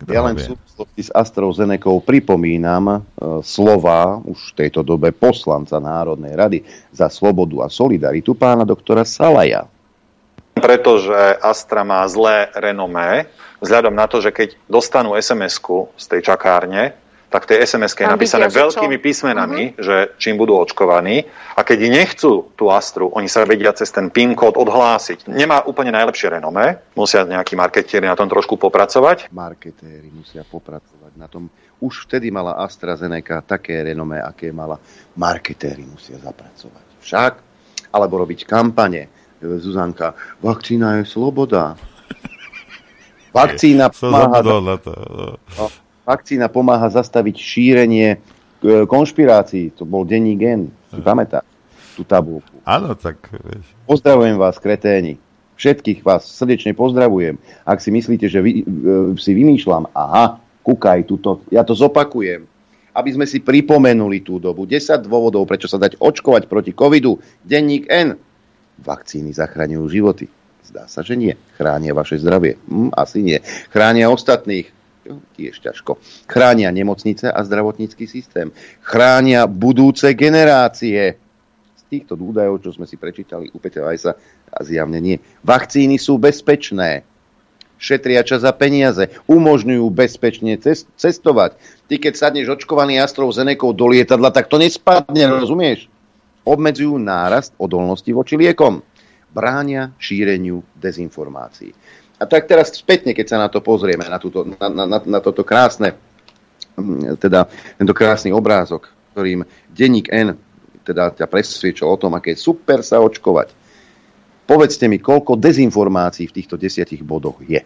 Kto ja len v súvislosti s AstraZenecou pripomínam e, slova už v tejto dobe poslanca Národnej rady za slobodu a solidaritu pána doktora Salaja. Pretože Astra má zlé renomé, vzhľadom na to, že keď dostanú es em esku z tej čakárne, tak tej es em eske je napísané veľkými písmenami, uh-huh. že čím budú očkovaní. A keď nechcú tú Astru, oni sa vedia cez ten PIN kód odhlásiť. Nemá úplne najlepšie renomé. Musia nejakí marketieri na tom trošku popracovať. Marketéri musia popracovať na tom. Už vtedy mala AstraZeneca také renomé, aké mala. Marketéri musia zapracovať. Však? Alebo robiť kampane. Zuzanka, vakcína je sloboda. Vakcína pomáha... No. Vakcína pomáha zastaviť šírenie konšpirácií. To bol denní Gen. Si pamätáš tú tabulku? Áno, tak vieš. Pozdravujem vás, kreténi. Všetkých vás srdečne pozdravujem. Ak si myslíte, že vy, si vymýšľam, aha, kúkaj, tuto, ja to zopakujem. Aby sme si pripomenuli tú dobu. desať dôvodov, prečo sa dať očkovať proti covidu. Denník N. Vakcíny zachraňujú životy. Zdá sa, že nie. Chránia vaše zdravie. Hm, asi nie. Chránia ostatných. Tiež ťažko. Chránia nemocnice a zdravotnícky systém. Chránia budúce generácie. Z týchto údajov, čo sme si prečítali u Peťa Vajsa, a zjavne nie. Vakcíny sú bezpečné. Šetria čas a peniaze. Umožňujú bezpečne cestovať. Ty, keď sadneš očkovaný AstraZenecou do lietadla, tak to nespadne, rozumieš? Obmedzujú nárast odolnosti voči liekom. Bránia šíreniu dezinformácií. A tak teraz spätne, keď sa na to pozrieme, na, túto, na, na, na toto krásne, teda tento krásny obrázok, ktorým denník N teda ťa presviečal o tom, aké je super sa očkovať. Povedzte mi, koľko dezinformácií v týchto desiatich bodoch je.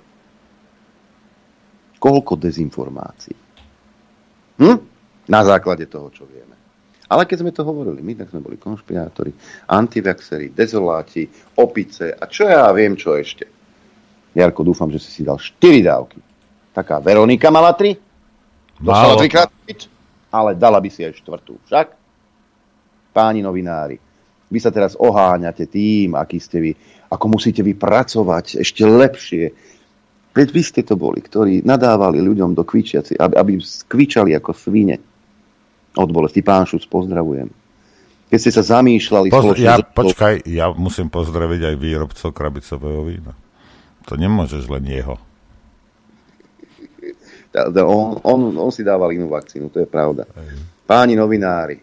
Koľko dezinformácií? Hm? Na základe toho, čo vieme. Ale keď sme to hovorili, my tak sme boli konšpirátori, antivaxeri, dezoláti, opice a čo ja viem, čo ešte. Jarko, dúfam, že si si dal štyri dávky. Taká Veronika mala tri. Dostala trikrát, ale dala by si aj štvrtú. Však? Páni novinári, vy sa teraz oháňate tým, aký ste vy, ako musíte vy pracovať ešte lepšie. Veď vy ste to boli, ktorí nadávali ľuďom do kvičiaci, aby, aby kvičali ako svine. Od bolesti. Pán Šuc, pozdravujem. Keď ste sa zamýšľali... Poz, ja, počkaj, ja musím pozdraviť aj výrobcov krabicového vína. To nemôžeš len jeho. On, on, on si dával inú vakcínu, to je pravda. Aj. Páni novinári,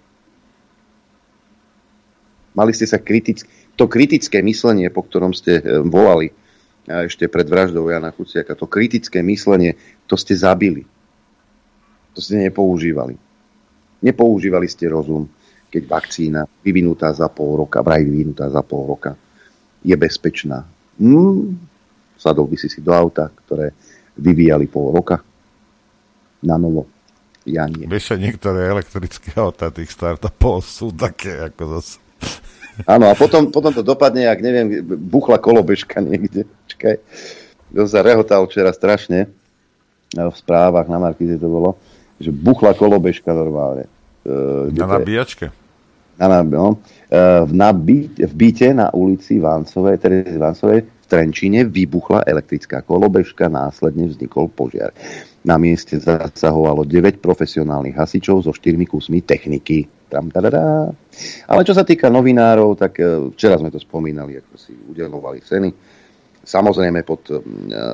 mali ste sa kriticky... To kritické myslenie, po ktorom ste volali ešte pred vraždou Jana Kuciaka, to kritické myslenie, to ste zabili. To ste nepoužívali. Nepoužívali ste rozum, keď vakcína vyvinutá za pol roka, vraj vyvinutá za pol roka, je bezpečná. Hmm... Sadol by si si do auta, ktoré vyvíjali pol roka na novo. Ja nie. Vieš, niektoré elektrické auta tých startupov sú také ako zase. Áno, a potom, potom to dopadne, ak neviem, buchla kolobežka niekde. Čakaj. To sa rehotal včera strašne. V správach na Markíze to bolo, že buchla kolobežka normálne. Na nabíjačke? Na, no, v, nabí, v byte na ulici Váncovej, Terezy Váncovej, Trenčine vybuchla elektrická kolobežka, následne vznikol požiar. Na mieste zasahovalo deväť profesionálnych hasičov so štyrmi kusmi techniky. Tam, tadadá. Ale čo sa týka novinárov, tak včera sme to spomínali, ako si udeľovali ceny. Samozrejme pod uh,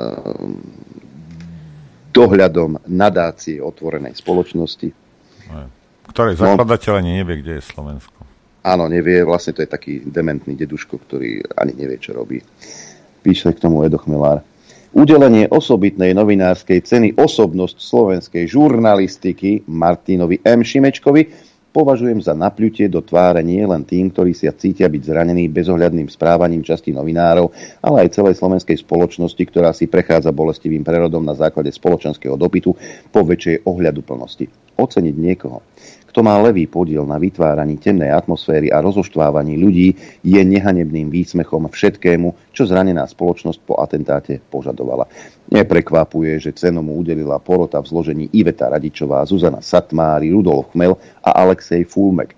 dohľadom nadácie otvorenej spoločnosti. Ktorej zakladateľ ani nevie, kde je Slovensko. Áno, nevie. Vlastne to je taký dementný deduško, ktorý ani nevie, čo robí. Píše k tomu Edo Chmelár. Udelenie osobitnej novinárskej ceny Osobnosť slovenskej žurnalistiky Martinovi M. Šimečkovi považujem za napľutie do tváre nie len tým, ktorí sa cítia byť zranení bezohľadným správaním časti novinárov, ale aj celej slovenskej spoločnosti, ktorá si prechádza bolestivým prerodom na základe spoločenského dopytu po väčšej ohľaduplnosti. Oceniť niekoho, kto má levý podiel na vytváraní temnej atmosféry a rozoštvávaní ľudí, je nehanebným výsmechom všetkému, čo zranená spoločnosť po atentáte požadovala. Neprekvapuje, že cenu mu udelila porota v zložení Iveta Radičová, Zuzana Satmári, Rudolf Chmel a Alexej Fulmek.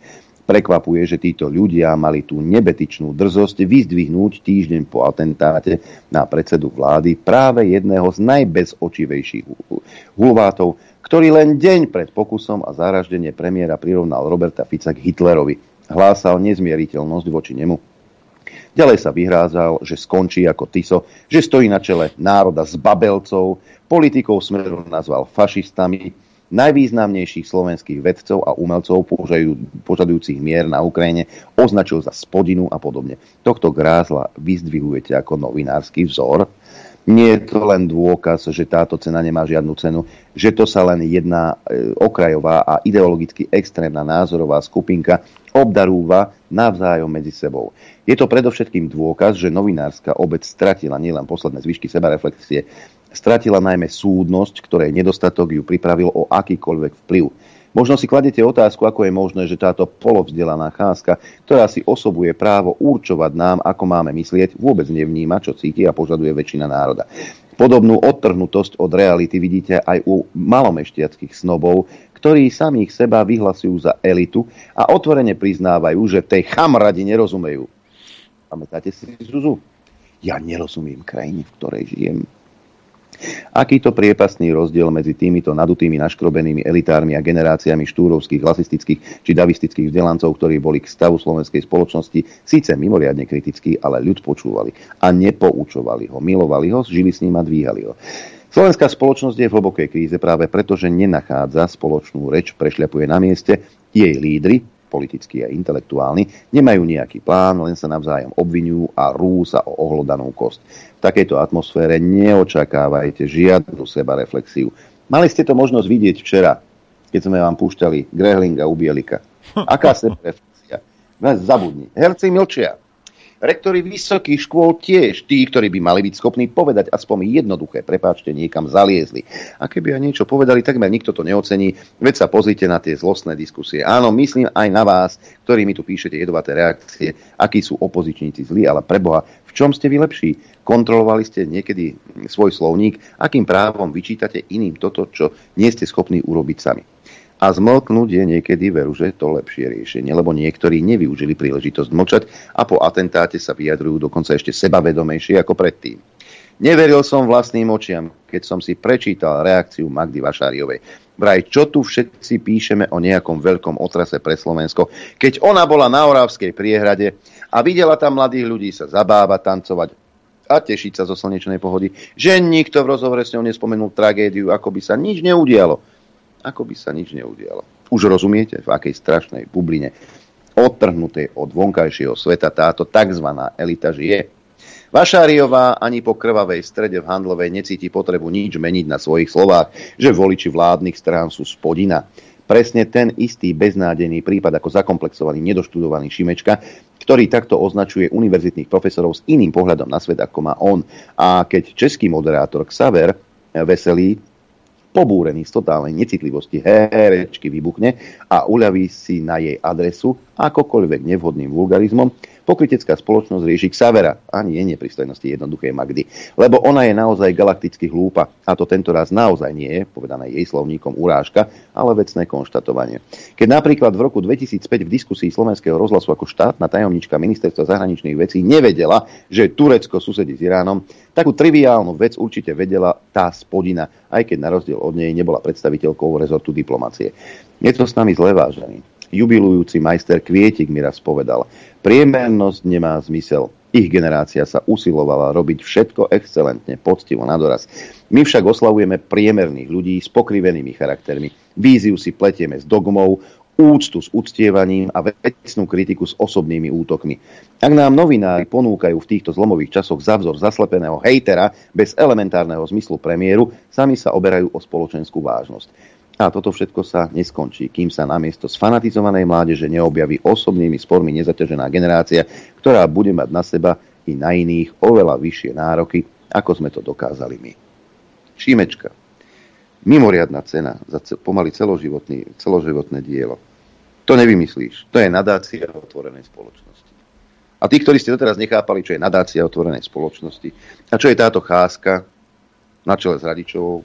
Prekvapuje, že títo ľudia mali tú nebetičnú drzosť vyzdvihnúť týždeň po atentáte na predsedu vlády práve jedného z najbezočivejších hulvátov, ktorý len deň pred pokusom a zaraždenie premiéra prirovnal Roberta Fica k Hitlerovi. Hlásal nezmieriteľnosť voči nemu. Ďalej sa vyhrázal, že skončí ako Tiso, že stojí na čele národa z babelcov, politikov Smeru nazval fašistami, najvýznamnejších slovenských vedcov a umelcov požadujúcich mier na Ukrajine označil za spodinu a podobne. Tohto grázla vyzdvihujete ako novinársky vzor. Nie je to len dôkaz, že táto cena nemá žiadnu cenu, že to sa len jedna okrajová a ideologicky extrémna názorová skupinka obdarúva navzájom medzi sebou. Je to predovšetkým dôkaz, že novinárska obec stratila nielen posledné zvyšky sebareflexie, stratila najmä súdnosť, ktorej nedostatok ju pripravil o akýkoľvek vplyv. Možno si kladete otázku, ako je možné, že táto polovzdelaná cházka, ktorá si osobuje právo určovať nám, ako máme myslieť, vôbec nevníma, čo cíti a požaduje väčšina národa. Podobnú odtrhnutosť od reality vidíte aj u malomešťackých snobov, ktorí samých seba vyhlasujú za elitu a otvorene priznávajú, že tej chamradi nerozumejú. Pamätáte si Zuzu? Ja nerozumiem krajine, v ktorej žijem. Akýto priepastný rozdiel medzi týmito nadutými naškrobenými elitármi a generáciami štúrovských, klasistických či davistických vzdelancov, ktorí boli k stavu slovenskej spoločnosti síce mimoriadne kritickí, ale ľud počúvali a nepoučovali ho, milovali ho, žili s ním a dvíhali ho. Slovenská spoločnosť je v hlbokej kríze práve preto, že nenachádza spoločnú reč, prešľapuje na mieste, jej lídri, politickí a intelektuálni, nemajú nejaký plán, len sa navzájom obviňujú a rú sa o ohlodanú kosť. V takejto atmosfére neočakávajte žiadnu sebareflexiu. Mali ste to možnosť vidieť včera, keď sme vám púšťali Grehlinga u Bielika. Aká sebareflexia? Zabudni. Herci mlčia. Rektori vysokých škôl tiež, tí, ktorí by mali byť schopní povedať aspoň jednoduché, prepáčte, niekam zaliezli. A keby aj niečo povedali, takmer nikto to neocení, veď sa pozrite na tie zlostné diskusie. Áno, myslím aj na vás, ktorí mi tu píšete jedovaté reakcie, akí sú opozičníci zlí, ale preboha, v čom ste vy lepší? Kontrolovali ste niekedy svoj slovník, akým právom vyčítate iným toto, čo nie ste schopní urobiť sami. A zmlknúť je niekedy, veru, že to lepšie riešenie, lebo niektorí nevyužili príležitosť mlčať a po atentáte sa vyjadrujú dokonca ešte sebavedomejšie ako predtým. Neveril som vlastným očiam, keď som si prečítal reakciu Magdy Vašáriovej. Vraj, čo tu všetci píšeme o nejakom veľkom otrase pre Slovensko, keď ona bola na Oravskej priehrade a videla tam mladých ľudí sa zabávať, tancovať a tešiť sa zo slnečnej pohody, že nikto v rozhovore s ňou nespomenul tragédiu, ako by sa nič neudialo. Ako by sa nič neudialo. Už rozumiete, v akej strašnej bubline odtrhnutej od vonkajšieho sveta táto tzv. Elita žije? Vašáriová ani po krvavej strede v Handlovej necíti potrebu nič meniť na svojich slovách, že voliči vládnych strán sú spodina. Presne ten istý beznádejný prípad ako zakomplexovaný, nedoštudovaný Šimečka, ktorý takto označuje univerzitných profesorov s iným pohľadom na svet, ako má on. A keď český moderátor Xaver Veselý, pobúrený z totálnej necitlivosti herečky vybuchne a uľaví si na jej adresu akokoľvek nevhodným vulgarizmom, pokrytecká spoločnosť rieši Xavera, ani je nepristojnosti jednoduchej Magdy. Lebo ona je naozaj galakticky hlúpa a to tento raz naozaj nie je, povedané jej slovníkom, urážka, ale vecné konštatovanie. Keď napríklad v roku dvetisícpäť v diskusii Slovenského rozhlasu ako štátna tajomnička ministerstva zahraničných vecí nevedela, že Turecko susedí s Iránom, takú triviálnu vec určite vedela tá spodina, aj keď na rozdiel od nej nebola predstaviteľkou rezortu diplomacie. Je to s nami zle, vážený. Jubilujúci majster Kvietik mi raz povedal: priemernosť nemá zmysel. Ich generácia sa usilovala robiť všetko excelentne, poctivo, na doraz. My však oslavujeme priemerných ľudí s pokrivenými charaktermi. Víziu si pletieme s dogmou, úctu s uctievaním a vecnú kritiku s osobnými útokmi. Ak nám novinári ponúkajú v týchto zlomových časoch za vzor zaslepeného hejtera bez elementárneho zmyslu premiéru, sami sa oberajú o spoločenskú vážnosť. A toto všetko sa neskončí, kým sa namiesto sfanatizovanej mládeže neobjaví osobnými spormi nezaťažená generácia, ktorá bude mať na seba i na iných oveľa vyššie nároky, ako sme to dokázali my. Šimečka. Mimoriadna cena za pomaly celoživotný, celoživotné dielo. To nevymyslíš. To je nadácia otvorenej spoločnosti. A tí, ktorí ste doteraz nechápali, čo je nadácia otvorenej spoločnosti a čo je táto cházka na čele s Radičovou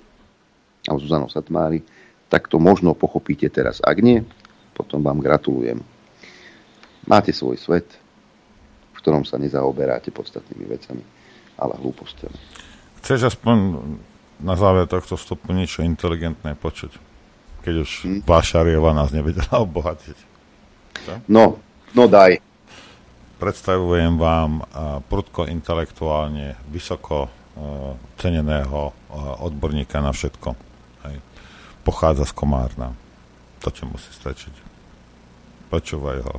a Zuzanou Satmári, tak to možno pochopíte teraz. Ak nie, potom vám gratulujem. Máte svoj svet, v ktorom sa nezaoberáte podstatnými vecami, ale hlúpostiami. Chceš aspoň na záver tohto vstupu niečo inteligentné počuť? Keď už hmm. Vášariova nás nevedela obohatiť. Čo? No, no daj. Predstavujem vám uh, prudko intelektuálne, vysoko uh, ceneného uh, odborníka na všetko. Hej. Pochádza z Komárna. To ti musí stačiť. Počúvaj ho.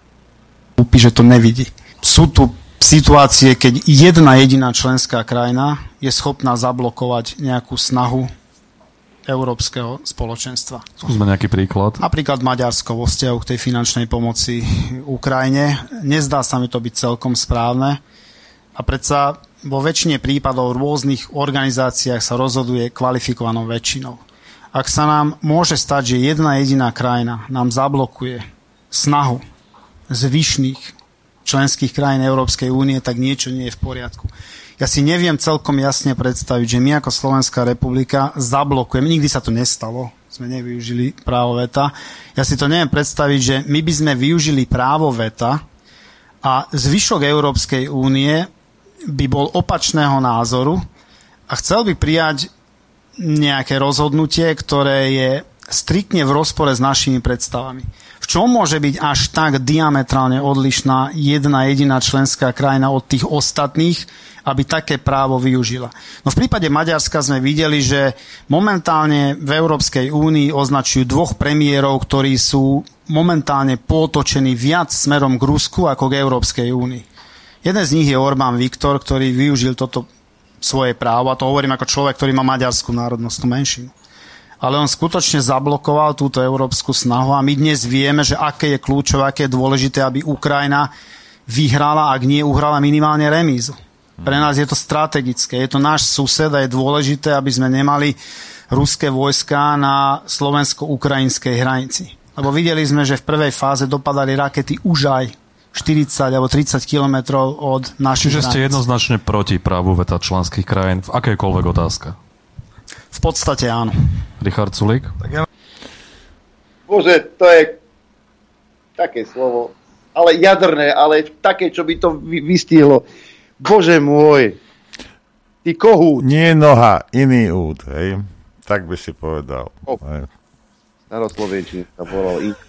Že to nevidí. Sú tu situácie, keď jedna jediná členská krajina je schopná zablokovať nejakú snahu európskeho spoločenstva. Skúsme nejaký príklad. Napríklad Maďarsko vo vzťahu k tej finančnej pomoci Ukrajine. Nezdá sa mi to byť celkom správne. A predsa vo väčšine prípadov v rôznych organizáciách sa rozhoduje kvalifikovanou väčšinou. Ak sa nám môže stať, že jedna jediná krajina nám zablokuje snahu zvyšných členských krajín Európskej únie, tak niečo nie je v poriadku. Ja si neviem celkom jasne predstaviť, že my ako Slovenská republika zablokujeme, nikdy sa to nestalo, sme nevyužili právo veta, ja si to neviem predstaviť, že my by sme využili právo veta a zvyšok Európskej únie by bol opačného názoru a chcel by prijať nejaké rozhodnutie, ktoré je striktne v rozpore s našimi predstavami. V čom môže byť až tak diametrálne odlišná jedna jediná členská krajina od tých ostatných, aby také právo využila? No v prípade Maďarska sme videli, že momentálne v Európskej únii označujú dvoch premiérov, ktorí sú momentálne pootočení viac smerom k Rusku ako k Európskej únii. Jeden z nich je Orbán Viktor, ktorý využil toto svoje právo, a to hovorím ako človek, ktorý má maďarskú národnostnú menšinu. Ale on skutočne zablokoval túto európsku snahu a my dnes vieme, že aké je kľúčové, aké je dôležité, aby Ukrajina vyhrala, ak nie uhrala minimálne remízu. Pre nás je to strategické, je to náš sused a je dôležité, aby sme nemali ruské vojská na slovensko-ukrajinskej hranici. Lebo videli sme, že v prvej fáze dopadali rakety už aj štyridsať alebo tridsať kilometrov od našich hraníc. Čiže ste jednoznačne proti právu veta členských krajín v akejkoľvek otázka? V podstate áno. Richard Sulík? Bože, to je také slovo, ale jadrné, ale také, čo by to vystihlo. Bože môj, ty kohút. Nie noha, iný úd, hej? Tak by si povedal. Oh. Staroslovenčine sa volal iný.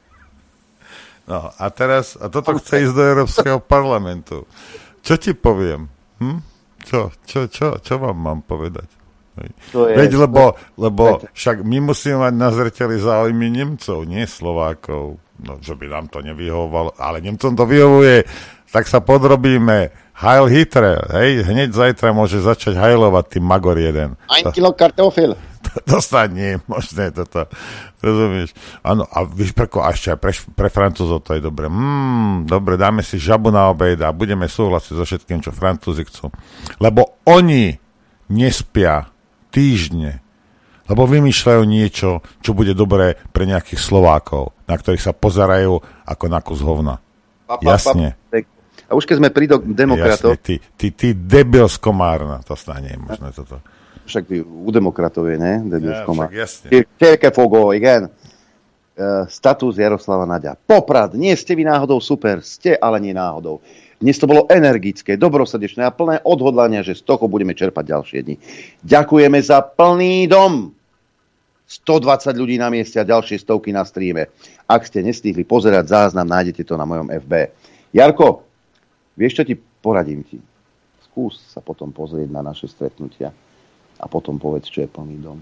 No a teraz, a toto chce ísť do Európskeho parlamentu. Čo ti poviem? Hm? Čo, čo, čo, čo vám mám povedať? Veď, lebo, lebo však my musíme mať na zreteli záujmy Nemcov, nie Slovákov. No, že by nám to nevyhovovalo, ale Nemcom to vyhovuje, tak sa podrobíme. Heil Hitler, hej, hneď zajtra môže začať hajlovať tým Magor jeden. Ein kilo kartofel. Dostať nie je možné toto. Rozumieš? Áno, a víš, preko, a ešte aj pre, pre Francúzov to je dobre. Mm, dobre, dáme si žabu na obed a budeme súhlasiť so všetkým, čo Francúzi chcú. Lebo oni nespia týždne, lebo vymýšľajú niečo, čo bude dobré pre nejakých Slovákov, na ktorých sa pozerajú ako na kus hovna. Pa, pa, Jasne. Pa, pa. A už keď sme pri demokratov... Jasne, ty, ty, ty debil z Komárna, to snad nie je možné toto. Však u demokratov je, ne? Debil z ja, Komárna. Jasne. Kierke fogo, igen. Uh, status Jaroslava Naďa. Poprad, nie ste vy náhodou super, ste ale nie náhodou. Dnes to bolo energické, dobrosrdečné a plné odhodlania, že z toho budeme čerpať ďalšie dni. Ďakujeme za plný dom. stodvadsať ľudí na mieste a ďalšie stovky na streame. Ak ste nestihli pozerať záznam, nájdete to na mojom ef bé. Jarko, vieš, čo ti poradím ti? Skús sa potom pozrieť na naše stretnutia a potom povedz, čo je plný dom.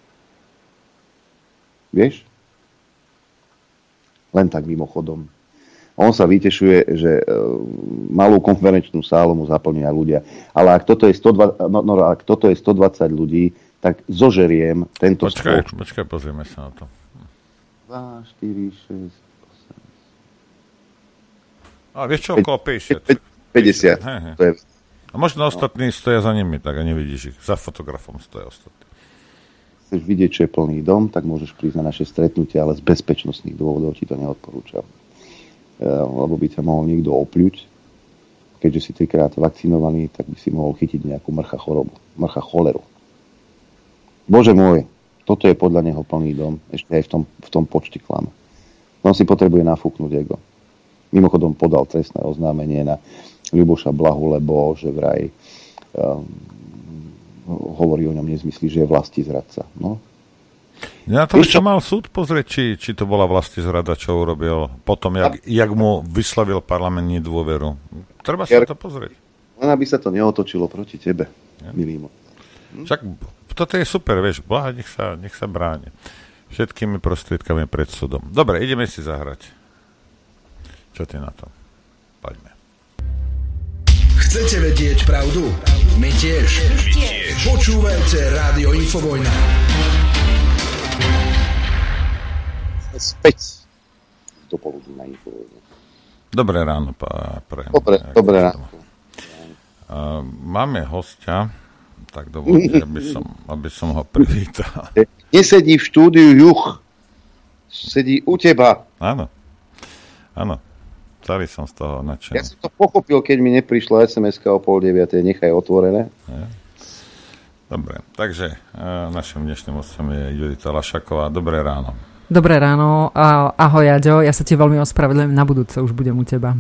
Vieš? Len tak mimochodom. On sa vytešuje, že e, malú konferenčnú sálu mu zaplnia ľudia. Ale ak toto je, stodvadsať, no, no, ak toto je stodvadsať ľudí, tak zožeriem tento počkaj, spôsob. Počkaj, pozrieme sa na to. dva, štyri, šesť, osem. A vieš čo, okolo päťdesiat. päťdesiat. He, he. To je... A možno ostatní stoja za nimi, tak a nevidíš ich. Za fotografom stoja ostatní. Chceš vidieť, čo je plný dom, tak môžeš prísť na naše stretnutie, ale z bezpečnostných dôvodov ti to neodporúčam. Lebo by ťa mohol niekto opľuť. Keďže si trikrát vakcinovaný, tak by si mohol chytiť nejakú mrcha chorobu, mrcha choleru. Bože môj, toto je podľa neho plný dom, ešte aj v tom, v tom počte klame. On si potrebuje nafúknuť ego. mimochodom podal trestné oznámenie na Ľuboša Blahu, lebo že vraj um, hovorí o ňom nezmyslí, že je vlastizradca. No. Ja to ešte mal súd pozrieť, či, či to bola vlastizrada, čo urobil potom, jak, jak mu vyslovil parlament nedôveru. Treba sa to pozrieť. Len aby sa to neotočilo proti tebe, ja. milý môj. Hm? Však toto je super, vieš, Blaha, nech sa, nech sa bráni. Všetkými prostriedkami pred súdom. Dobre, ideme si zahrať. Čo ty na to? Poďme. Chcete vedieť pravdu? My tiež. My tiež. Počúvajte Rádio Infovojna. Späť do poludní na Infovojne. Dobré ráno. Pá, pre, dobre, dobré ráno. Uh, máme hostia, tak dovolte, aby som, aby som ho privítal. Nesedí v štúdiu Juch. Sedí u teba. Áno. Áno. Celý som z toho nadšený. Ja som to pochopil, keď mi neprišla es em eska o pol deviatej. Nechaj otvorené. Ja. Dobre, takže uh, našim dnešným hostom je Judita Lašaková. Dobré ráno. Dobré ráno. Ahoj, Aďo. Ja sa ti veľmi ospravedlňujem. Na budúce už budem u teba.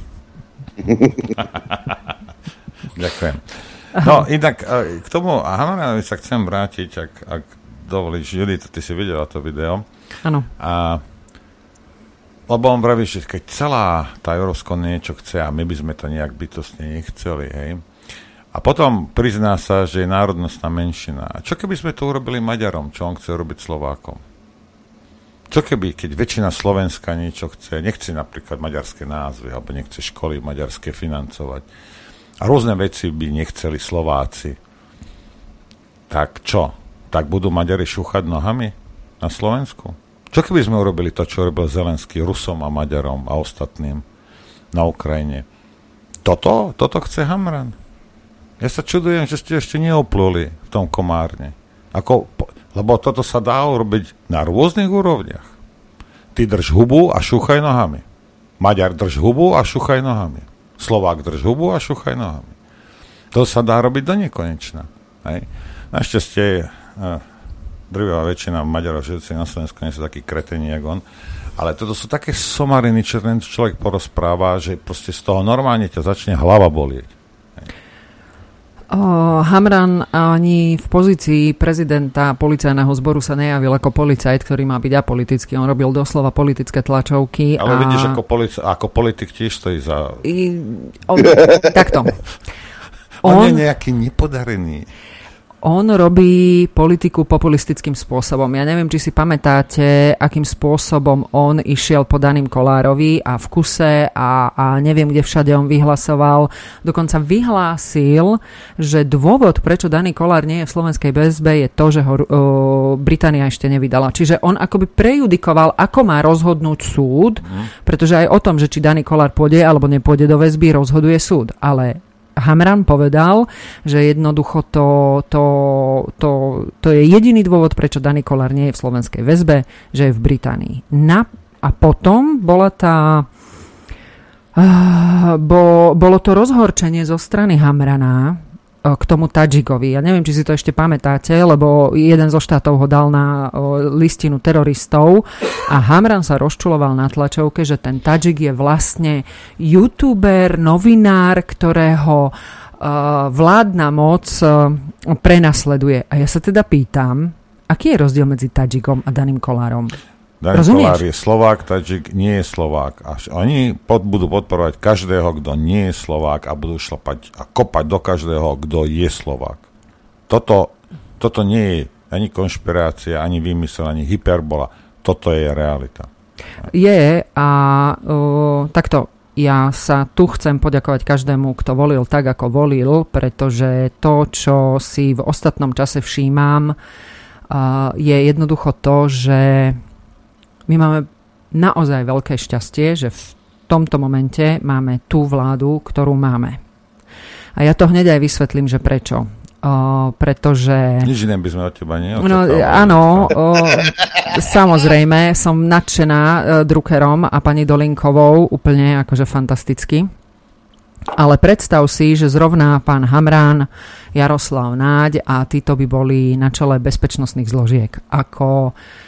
Ďakujem. No, inak k tomu Hamranovi sa chcem vrátiť, ak, ak dovolíš. Judita, ty si videla to video. Áno. A lebo on vraví, že keď celá tá Európska niečo chce a my by sme to nejak bytostne nechceli, hej. A potom prizná sa, že je národnostná menšina. A čo keby sme to urobili Maďarom, čo on chce robiť Slovákom? Čo keby, keď väčšina Slovenska niečo chce, nechce napríklad maďarské názvy, alebo nechce školy maďarské financovať, a rôzne veci by nechceli Slováci, tak čo? Tak budú Maďari šúchať nohami na Slovensku? Čo keby sme urobili to, čo robil Zelenský Rusom a Maďarom a ostatným na Ukrajine? Toto? Toto chce Hamran? Ja sa čudujem, že ste ešte neopluli v tom Komárne. Ako... Lebo toto sa dá urobiť na rôznych úrovniach. Ty drž hubu a šúchaj nohami. Maďar drž hubu a šúchaj nohami. Slovák drž hubu a šúchaj nohami. To sa dá robiť do nekonečna. Hej. Našťastie uh, drvivá väčšina Maďarov žijúcich na Slovensku nie sú takí kretení, jak on. Ale toto sú také somariny, čo ten človek porozpráva, že proste z toho normálne ťa začne hlava bolieť. Uh, Hamran ani v pozícii prezidenta policajného zboru sa nejavil ako policajt, ktorý má byť apolitický. On robil doslova politické tlačovky. Ale a... vidíš, ako, polic- ako politik tiež stojí za... I... On... Takto. On... On je nejaký nepodarený. On robí politiku populistickým spôsobom. Ja neviem, či si pamätáte, akým spôsobom on išiel po Daným Kollárovi a v kuse a, a neviem, kde všade on vyhlasoval. Dokonca vyhlásil, že dôvod, prečo Daný Kollár nie je v slovenskej väzbe, je to, že ho o, Británia ešte nevydala. Čiže on akoby prejudikoval, ako má rozhodnúť súd, mm. pretože aj o tom, že či Daný Kollár pôjde alebo nepôjde do väzby, rozhoduje súd. Ale Hamran povedal, že jednoducho to, to, to, to je jediný dôvod, prečo Daný Kollár nie je v slovenskej väzbe, že je v Británii. Na, a potom bola tá uh, bo, bolo to rozhorčenie zo strany Hamrana uh, k tomu Tadžikovi. Ja neviem, či si to ešte pamätáte, lebo jeden zo štátov ho dal na uh, listinu teroristov a Hamran sa rozčuloval na tlačovke, že ten Tadžik je vlastne youtuber, novinár, ktorého uh, vládna moc uh, prenasleduje. A ja sa teda pýtam, aký je rozdiel medzi Tadžikom a Daným Kollárom? Daný Kollár je Slovák, Tadžik nie je Slovák. A oni pod, budú podporovať každého, kto nie je Slovák a budú šlapať a kopať do každého, kto je Slovák. Toto, toto nie je ani konšpirácia, ani výmysel, ani hyperbola. Toto je realita. Je a uh, takto, ja sa tu chcem poďakovať každému, kto volil tak, ako volil, pretože to, čo si v ostatnom čase všímam, uh, je jednoducho to, že my máme naozaj veľké šťastie, že v tomto momente máme tú vládu, ktorú máme. A ja to hneď aj vysvetlím, že prečo. O, pretože... Nič iné by sme od teba neočakávali. No, áno, o, samozrejme, som nadšená e, Druckerom a pani Dolinkovou, úplne akože fantasticky. Ale predstav si, že zrovna pán Hamran, Jaroslav Náď a títo by boli na čele bezpečnostných zložiek. Ako...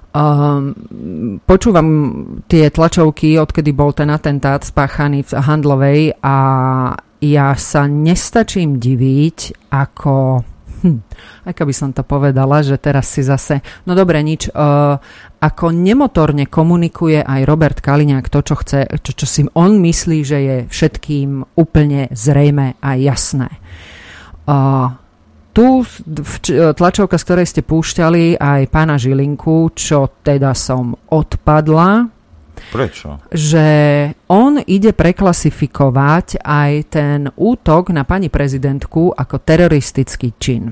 Um, počúvam tie tlačovky, odkedy bol ten atentát spáchaný v Handlovej a ja sa nestačím diviť, ako hm, ako by som to povedala, že teraz si zase, no dobre, nič, uh, ako nemotorne komunikuje aj Robert Kaliňák to, čo chce, čo, čo si on myslí, že je všetkým úplne zrejme a jasné. Uh, Tu tlačovka, z ktorej ste púšťali aj pána Žilinku, čo teda som odpadla. Prečo? Že on ide preklasifikovať aj ten útok na pani prezidentku ako teroristický čin.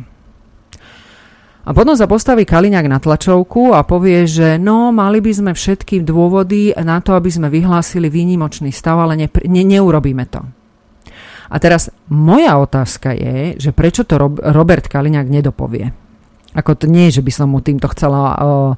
A potom sa postaví Kaliňák na tlačovku a povie, že no, mali by sme všetky dôvody na to, aby sme vyhlásili výnimočný stav, ale ne, ne, neurobíme to. A teraz moja otázka je, že prečo to Robert Kaliňák nedopovie. Ako to nie, že by som mu týmto chcela uh, uh,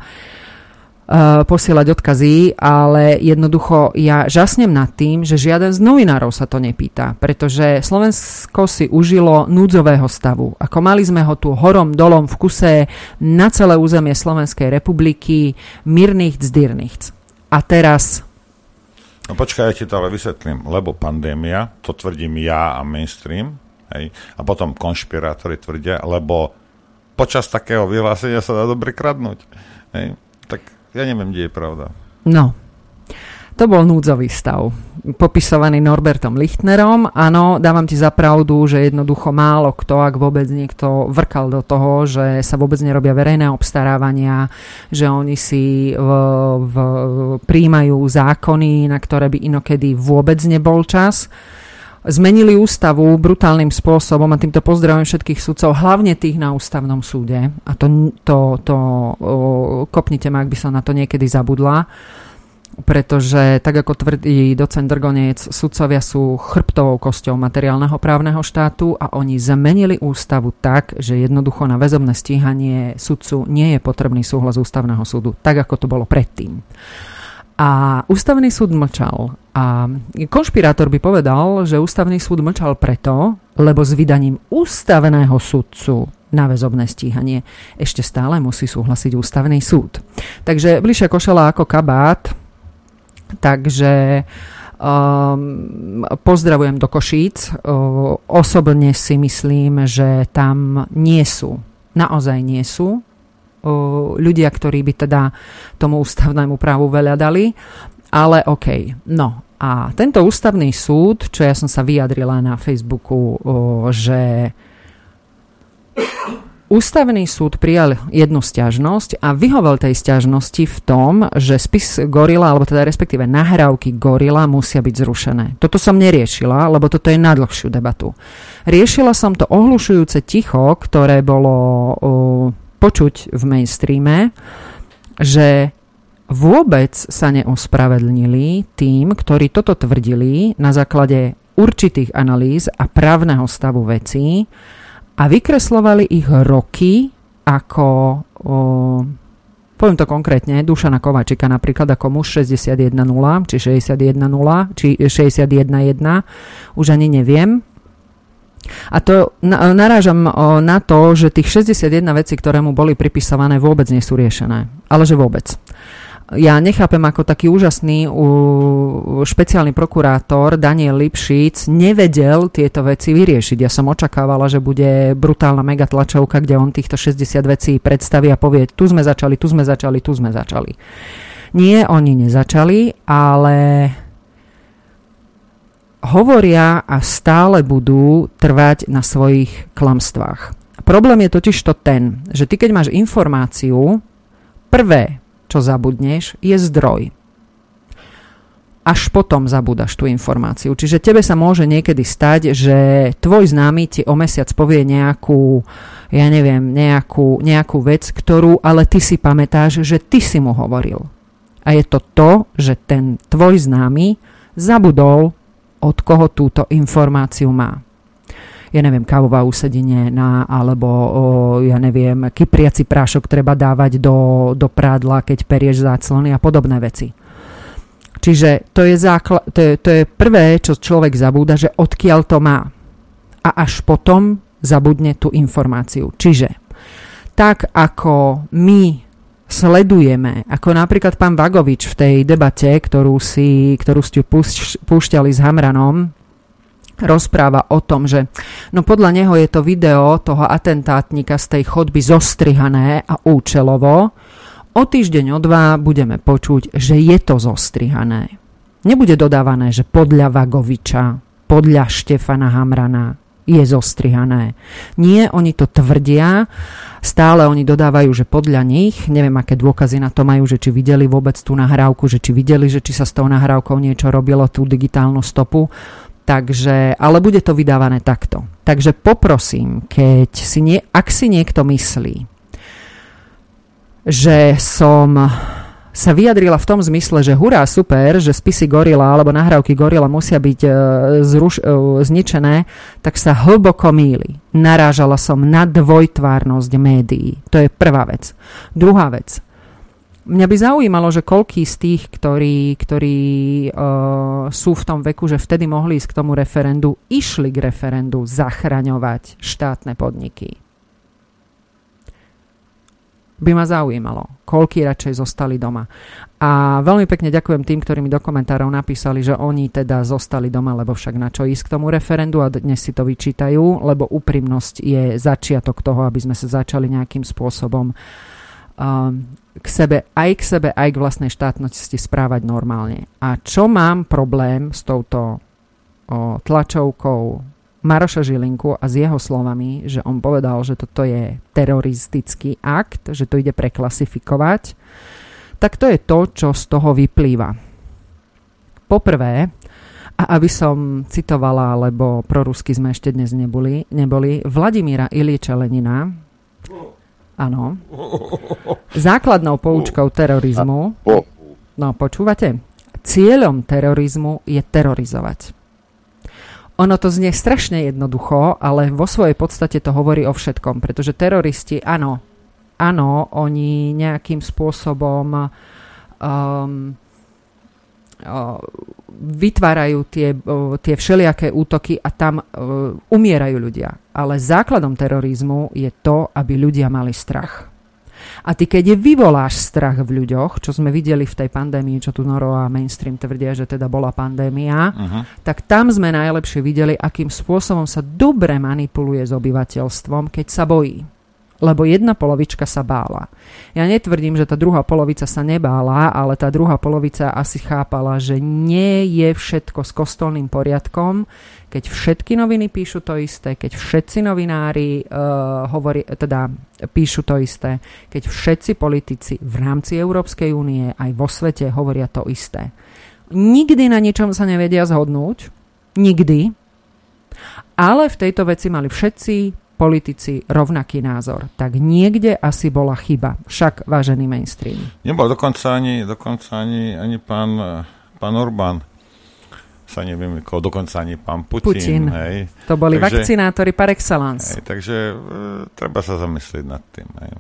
posielať odkazy, ale jednoducho ja žasnem nad tým, že žiaden z novinárov sa to nepýta, pretože Slovensko si užilo núdzového stavu. Ako mali sme ho tu horom dolom v kuse na celé územie Slovenskej republiky, mírnych zdyrných. A teraz... No počkaj, ja ti to ale vysvetlím, lebo pandémia, to tvrdím ja a mainstream, hej, a potom konšpirátori tvrdia, lebo počas takého vyhlásenia sa dá dobre kradnúť. Hej. Tak ja neviem, kde je pravda. No, to bol núdzový stav, popisovaný Norbertom Lichtnerom. Áno, dávam ti za pravdu, že jednoducho málo kto, ak vôbec niekto vrkal do toho, že sa vôbec nerobia verejné obstarávania, že oni si v, v, prijímajú zákony, na ktoré by inokedy vôbec nebol čas. Zmenili ústavu brutálnym spôsobom a týmto pozdravujem všetkých sudcov, hlavne tých na ústavnom súde. A to, to, to o, kopnite ma, ak by som na to niekedy zabudla. Pretože, tak ako tvrdí docent Drgonec, sudcovia sú chrbtovou kosťou materiálneho právneho štátu a oni zmenili ústavu tak, že jednoducho na väzobné stíhanie sudcu nie je potrebný súhlas ústavného súdu, tak ako to bolo predtým. A ústavný súd mlčal. A konšpirátor by povedal, že ústavný súd mlčal preto, lebo s vydaním ústavného sudcu na väzobné stíhanie ešte stále musí súhlasiť ústavný súd. Takže bližšia košela ako kabát. Takže um, pozdravujem do Košíc. Uh, osobne si myslím, že tam nie sú, naozaj nie sú uh, ľudia, ktorí by teda tomu ústavnému právu veľa dali, ale OK. No a tento ústavný súd, čo ja som sa vyjadrila na Facebooku, uh, že Ústavný súd prijal jednu sťažnosť a vyhovel tej sťažnosti v tom, že spis Gorila, alebo teda respektíve nahrávky Gorila musia byť zrušené. Toto som neriešila, lebo toto je na dlhšiu debatu. Riešila som to ohlušujúce ticho, ktoré bolo uh, počuť v mainstreame, že vôbec sa neospravedlnili tým, ktorí toto tvrdili na základe určitých analýz a právneho stavu vecí, a vykreslovali ich roky ako, o, poviem to konkrétne, Dušana Kováčika napríklad ako muž šesťdesiatjeden nula, či šesťdesiatjeden nula, či šesťdesiatjeden jeden, už ani neviem. A to na, narážam o, na to, že tých šesťdesiatjeden vecí, ktoré mu boli pripisované, vôbec nie sú riešené. Ale že vôbec. Ja nechápem, ako taký úžasný uh, špeciálny prokurátor Daniel Lipšic nevedel tieto veci vyriešiť. Ja som očakávala, že bude brutálna megatlačovka, kde on týchto šesťdesiat vecí predstaví a povie, tu sme začali, tu sme začali, tu sme začali. Nie, oni nezačali, ale hovoria a stále budú trvať na svojich klamstvách. Problém je totiž to ten, že ty keď máš informáciu, prvé, čo zabudneš, je zdroj. Až potom zabúdaš tú informáciu. Čiže tebe sa môže niekedy stať, že tvoj známy ti o mesiac povie nejakú, ja neviem, nejakú, nejakú vec, ktorú ale ty si pamätáš, že ty si mu hovoril. A je to to, že ten tvoj známy zabudol, od koho túto informáciu má. Ja neviem, kávová úsedinina, alebo o, ja neviem, kypriaci prášok treba dávať do, do prádla, keď perieš záclony a podobné veci. Čiže to je, zákl- to, je, to je prvé, čo človek zabúda, že odkiaľ to má. A až potom zabudne tú informáciu. Čiže tak ako my sledujeme, ako napríklad pán Vagovič v tej debate, ktorú, si, ktorú ste púšťali s Hamranom, rozpráva o tom, že no podľa neho je to video toho atentátnika z tej chodby zostrihané a účelovo. O týždeň, o dva budeme počuť, že je to zostrihané. Nebude dodávané, že podľa Vagoviča, podľa Štefana Hamrana je zostrihané. Nie, oni to tvrdia, stále oni dodávajú, že podľa nich, neviem, aké dôkazy na to majú, že či videli vôbec tú nahrávku, že či videli, že či sa s tou nahrávkou niečo robilo, tú digitálnu stopu. Takže, ale bude to vydávané takto. Takže poprosím, keď si nie, ak si niekto myslí, že som sa vyjadrila v tom zmysle, že hurá, super, že spisy Gorila alebo nahrávky Gorila musia byť e, zruš, e, zničené, tak sa hlboko mýli. Narážala som na dvojtvárnosť médií. To je prvá vec. Druhá vec. Mňa by zaujímalo, že koľký z tých, ktorí, ktorí e, sú v tom veku, že vtedy mohli ísť k tomu referendu, išli k referendu zachraňovať štátne podniky. By ma zaujímalo, koľký radšej zostali doma. A veľmi pekne ďakujem tým, ktorí mi do komentárov napísali, že oni teda zostali doma, lebo však na čo ísť k tomu referendu a dnes si to vyčítajú, lebo úprimnosť je začiatok toho, aby sme sa začali nejakým spôsobom um, k sebe, aj k sebe, aj k vlastnej štátnosti správať normálne. A čo mám problém s touto o, tlačovkou Maroša Žilinku a s jeho slovami, že on povedal, že toto je teroristický akt, že to ide preklasifikovať, tak to je to, čo z toho vyplýva. Poprvé, a aby som citovala, lebo prorusky sme ešte dnes neboli, neboli Vladimíra Iliča Lenina, áno, základnou poučkou terorizmu, no počúvate, cieľom terorizmu je terorizovať. Ono to znie strašne jednoducho, ale vo svojej podstate to hovorí o všetkom, pretože teroristi, áno, áno, oni nejakým spôsobom um, uh, vytvárajú tie, uh, tie všelijaké útoky a tam uh, umierajú ľudia. Ale základom terorizmu je to, aby ľudia mali strach. A ty, keď vyvoláš strach v ľuďoch, čo sme videli v tej pandémii, čo tu Noro a mainstream tvrdia, že teda bola pandémia, uh-huh. tak tam sme najlepšie videli, akým spôsobom sa dobre manipuluje s obyvateľstvom, keď sa bojí. Lebo jedna polovička sa bála. Ja netvrdím, že tá druhá polovica sa nebála, ale tá druhá polovica asi chápala, že nie je všetko s kostolným poriadkom, keď všetky noviny píšu to isté, keď všetci novinári uh, hovorí, teda píšu to isté, keď všetci politici v rámci Európskej únie aj vo svete hovoria to isté. Nikdy na ničom sa nevedia zhodnúť, nikdy, ale v tejto veci mali všetci politici rovnaký názor. Tak niekde asi bola chyba. Však vážený mainstream. Nebol dokonca ani, dokonca ani, ani pán, pán Orbán. Sa neviem, koho, dokonca ani pán Putin. Putin. Hej. To boli takže, vakcinátori par excellence. Hej, takže e, treba sa zamyslieť nad tým. Hej.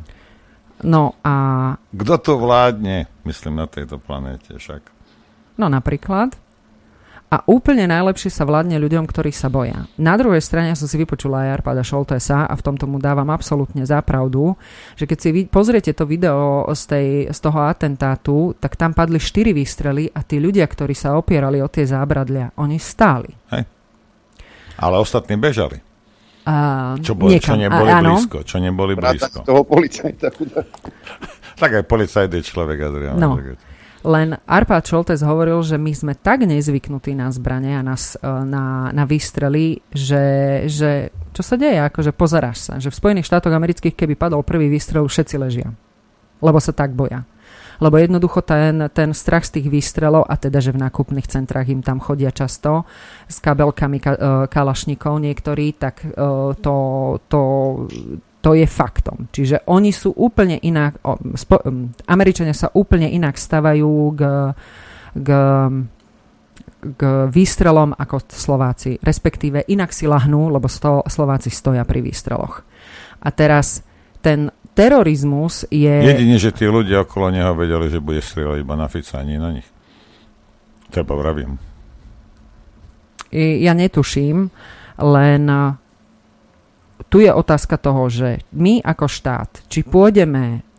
No a... Kto to vládne, myslím, na tejto planéte však? No napríklad... A úplne najlepšie sa vládne ľuďom, ktorí sa boja. Na druhej strane som si vypočula aj Arpada Šoltesa a v tomto mu dávam absolútne zápravdu, že keď si vy pozriete to video z, tej, z toho atentátu, tak tam padli štyri výstrely a tí ľudia, ktorí sa opierali o tie zábradlia, oni stáli. Hej. Ale ostatní bežali. Uh, čo, boli, čo neboli a, blízko. Čo neboli blízko. Z toho policajta. Tak aj policajt je človek, Adrián. No. Len Arpad Šoltes hovoril, že my sme tak nezvyknutí na zbrane a na, na, na výstrely, že, že čo sa deje, akože pozeráš sa, že v Spojených štátoch amerických, keby padol prvý výstrel, všetci ležia. Lebo sa tak boja. Lebo jednoducho ten, ten strach z tých výstrelov, a teda, že v nákupných centrách im tam chodia často s kabelkami ka, kalašníkov niektorí, tak to... to To je faktom. Čiže oni sú úplne inak, o, spo, um, Američania sa úplne inak stavajú k, k, k výstrelom ako Slováci. Respektíve inak si lahnú, lebo sto, Slováci stoja pri výstreloch. A teraz ten terorizmus je... Jedine, že tí ľudia okolo neho vedeli, že bude strieľať iba na Fica, nie na nich. Teba vravím. Ja netuším, len... Tu je otázka toho, že my ako štát, či pôjdeme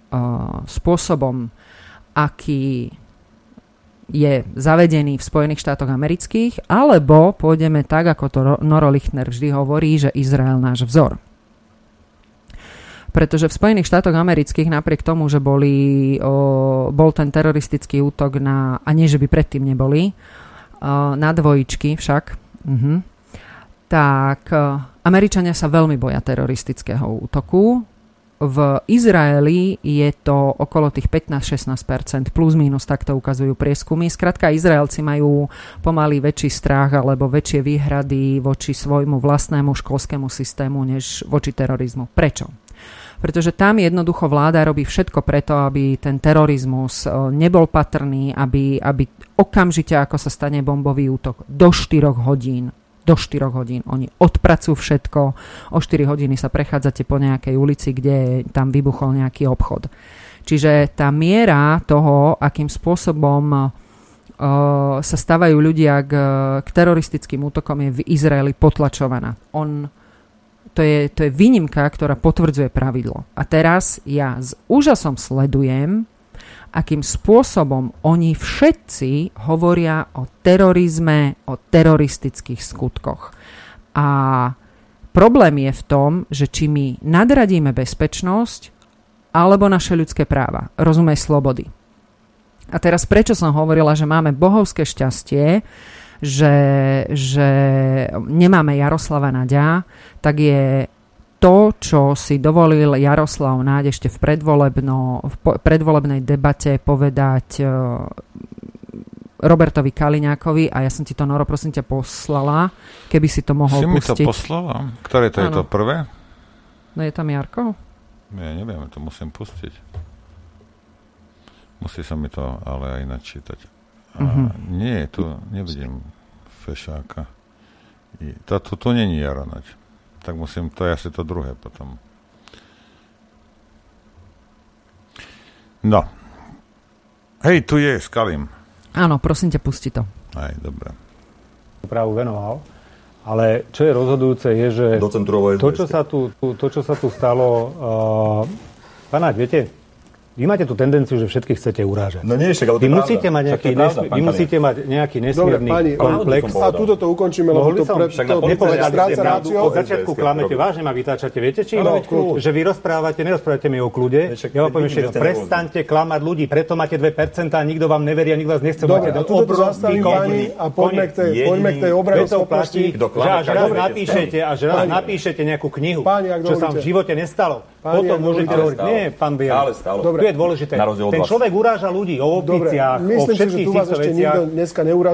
spôsobom, aký je zavedený v Spojených štátoch amerických, alebo pôjdeme tak, ako to Noro Lichtner vždy hovorí, že Izrael náš vzor. Pretože v Spojených štátoch amerických, napriek tomu, že boli, o, bol ten teroristický útok na, a nie, že by predtým neboli, o, na dvojičky však, uh-huh, tak o, Američania sa veľmi boja teroristického útoku. V Izraeli je to okolo tých pätnásť až šestnásť percent, plus minus, tak to ukazujú prieskumy. Skrátka, Izraelci majú pomaly väčší strach alebo väčšie výhrady voči svojmu vlastnému školskému systému, než voči terorizmu. Prečo? Pretože tam jednoducho vláda robí všetko preto, aby ten terorizmus nebol patrný, aby, aby okamžite, ako sa stane bombový útok, do štyroch hodín, do štyroch hodín. Oni odpracujú všetko. O štyri hodiny sa prechádzate po nejakej ulici, kde tam vybuchol nejaký obchod. Čiže tá miera toho, akým spôsobom uh, sa stavajú ľudia k, k teroristickým útokom, je v Izraeli potlačovaná. On, to, je, to je výnimka, ktorá potvrdzuje pravidlo. A teraz ja s úžasom sledujem, akým spôsobom oni všetci hovoria o terorizme, o teroristických skutkoch. A problém je v tom, že či my nadradíme bezpečnosť alebo naše ľudské práva, rozumej slobody. A teraz prečo som hovorila, že máme bohovské šťastie, že, že nemáme Jaroslava Naďa, tak je to, čo si dovolil Jaroslav Náď ešte v, predvolebno, v predvolebnej debate povedať uh, Robertovi Kaliňákovi, a ja som ti to, Noro, prosím ťa, poslala, keby si to mohol si pustiť. Si mi to poslala? Ktoré to ano. Je to prvé? No je tam Jarko? Ja neviem, to musím pustiť. Musí sa mi to ale aj načítať. A uh-huh. Nie, tu nevidím Fešáka. To tu, tu není Jaro Naď. Tak musím, to je asi to druhé potom. No. Hej, tu je Skalim. Áno, prosím ťa, pusti to. Aj, dobre. Právu venoval, ale čo je rozhodujúce je, že to, čo sa tu, to, čo sa tu stalo, uh, pánáť, viete, vy máte tú tendenciu, že všetkých chcete urážať. No nie, však, ale to vy je musíte pravda. mať nejaký, pravda, nesmi- vy musíte mať nejaký nesmierny Dobre, komplex. A túto to ukončíme, lebo to, pre, to nepovedali ste pravdu. Od začiatku klamete, vážne ma vytáčate. Viete či? No, že vy rozprávate, nerozprávate mi o kľude. Ja vám poviem ešte, prestaňte klamať ľudí, preto máte dve percentá, nikto vám neverí a nikto vás nechce. Dobre, a túto to zastavím, pani, a poďme k tej obrane schopnosti. Že až raz napíšete, až raz napíšete nejakú knihu, čo sa v živote nestalo. Potom môžete hovoriť, nie, pán Biel. Tu je dôležité. Ten človek uráža ľudí o obniciach, o všetkých týchto veciach. Dneska neurá...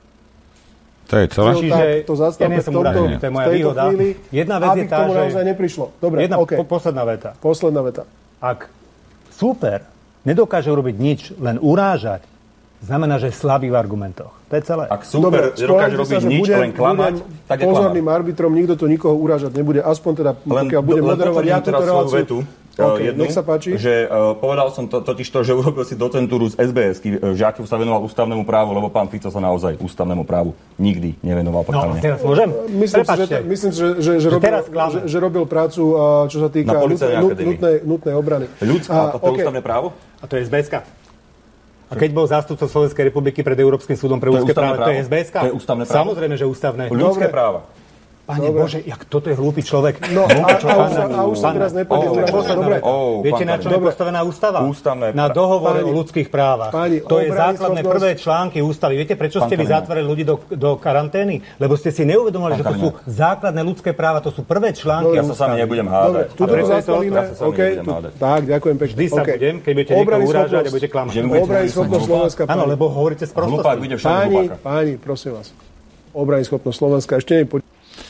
To je celé? Čiže ja nie som uražený, to je moja výhoda. Jedna vec je tá, že... Aby k tomu naozaj neprišlo. Dobre, Jedna okay. posledná veta. Posledná veta. Ak super nedokáže urobiť nič, len urážať, znamená, že je slabý v argumentoch. To je celé. Ak super nedokáže robiť nič, budem, len klamať, tak je pozorným klamať. Arbitrom, nikto tu nikoho urážať nebude. Aspoň teda, pokiaľ budem moderovať ja túto reláciu. Okay, jednu, nech sa páči. Že, uh, povedal som to, totiž to, že urobil si docentúru z es bé esky, že aký sa venoval ústavnému právu, lebo pán Fico sa naozaj ústavnému právu nikdy nevenoval. No, teraz môžem? Myslím si, že, myslím, že, že, že, robil, že, že robil prácu, uh, čo sa týka nut, nutnej, nutnej obrany. Ľudská, a to je okay. Ústavné právo? A to je es bé eska. A keď bol zástupcom Slovenskej republiky pred Európskym súdom pre ľudské práva, to je es bé eska? To je ústavné právo? Samozrejme, že ústavné. Ľudské práva. Pane Dobre. Bože, jak toto je hlúpy človek. No, a, a, a, už, a už sa teraz nepôjde. Oh, Viete, na čo je postavená ústava? Ústavné na dohovore o ľudských právach. Pani, to je základné schopnosť... prvé články ústavy. Viete, prečo ste vy zatvorili ľudí do, do karantény? Lebo ste si neuvedomili, že to sú základné ľudské práva, to sú prvé články. Ja sa s vami nebudem hádať. Tuto to zastavíme. Tak, ďakujem pekne. Vždy sa budem, keď budete niekoho urážať a budete klamať. Obrany schopnosť Slovenska. Áno, lebo hovoríte z prostosti. Páni, páni, prosím vás. Obrany schopnosť Slovenska. Ešte nepoď.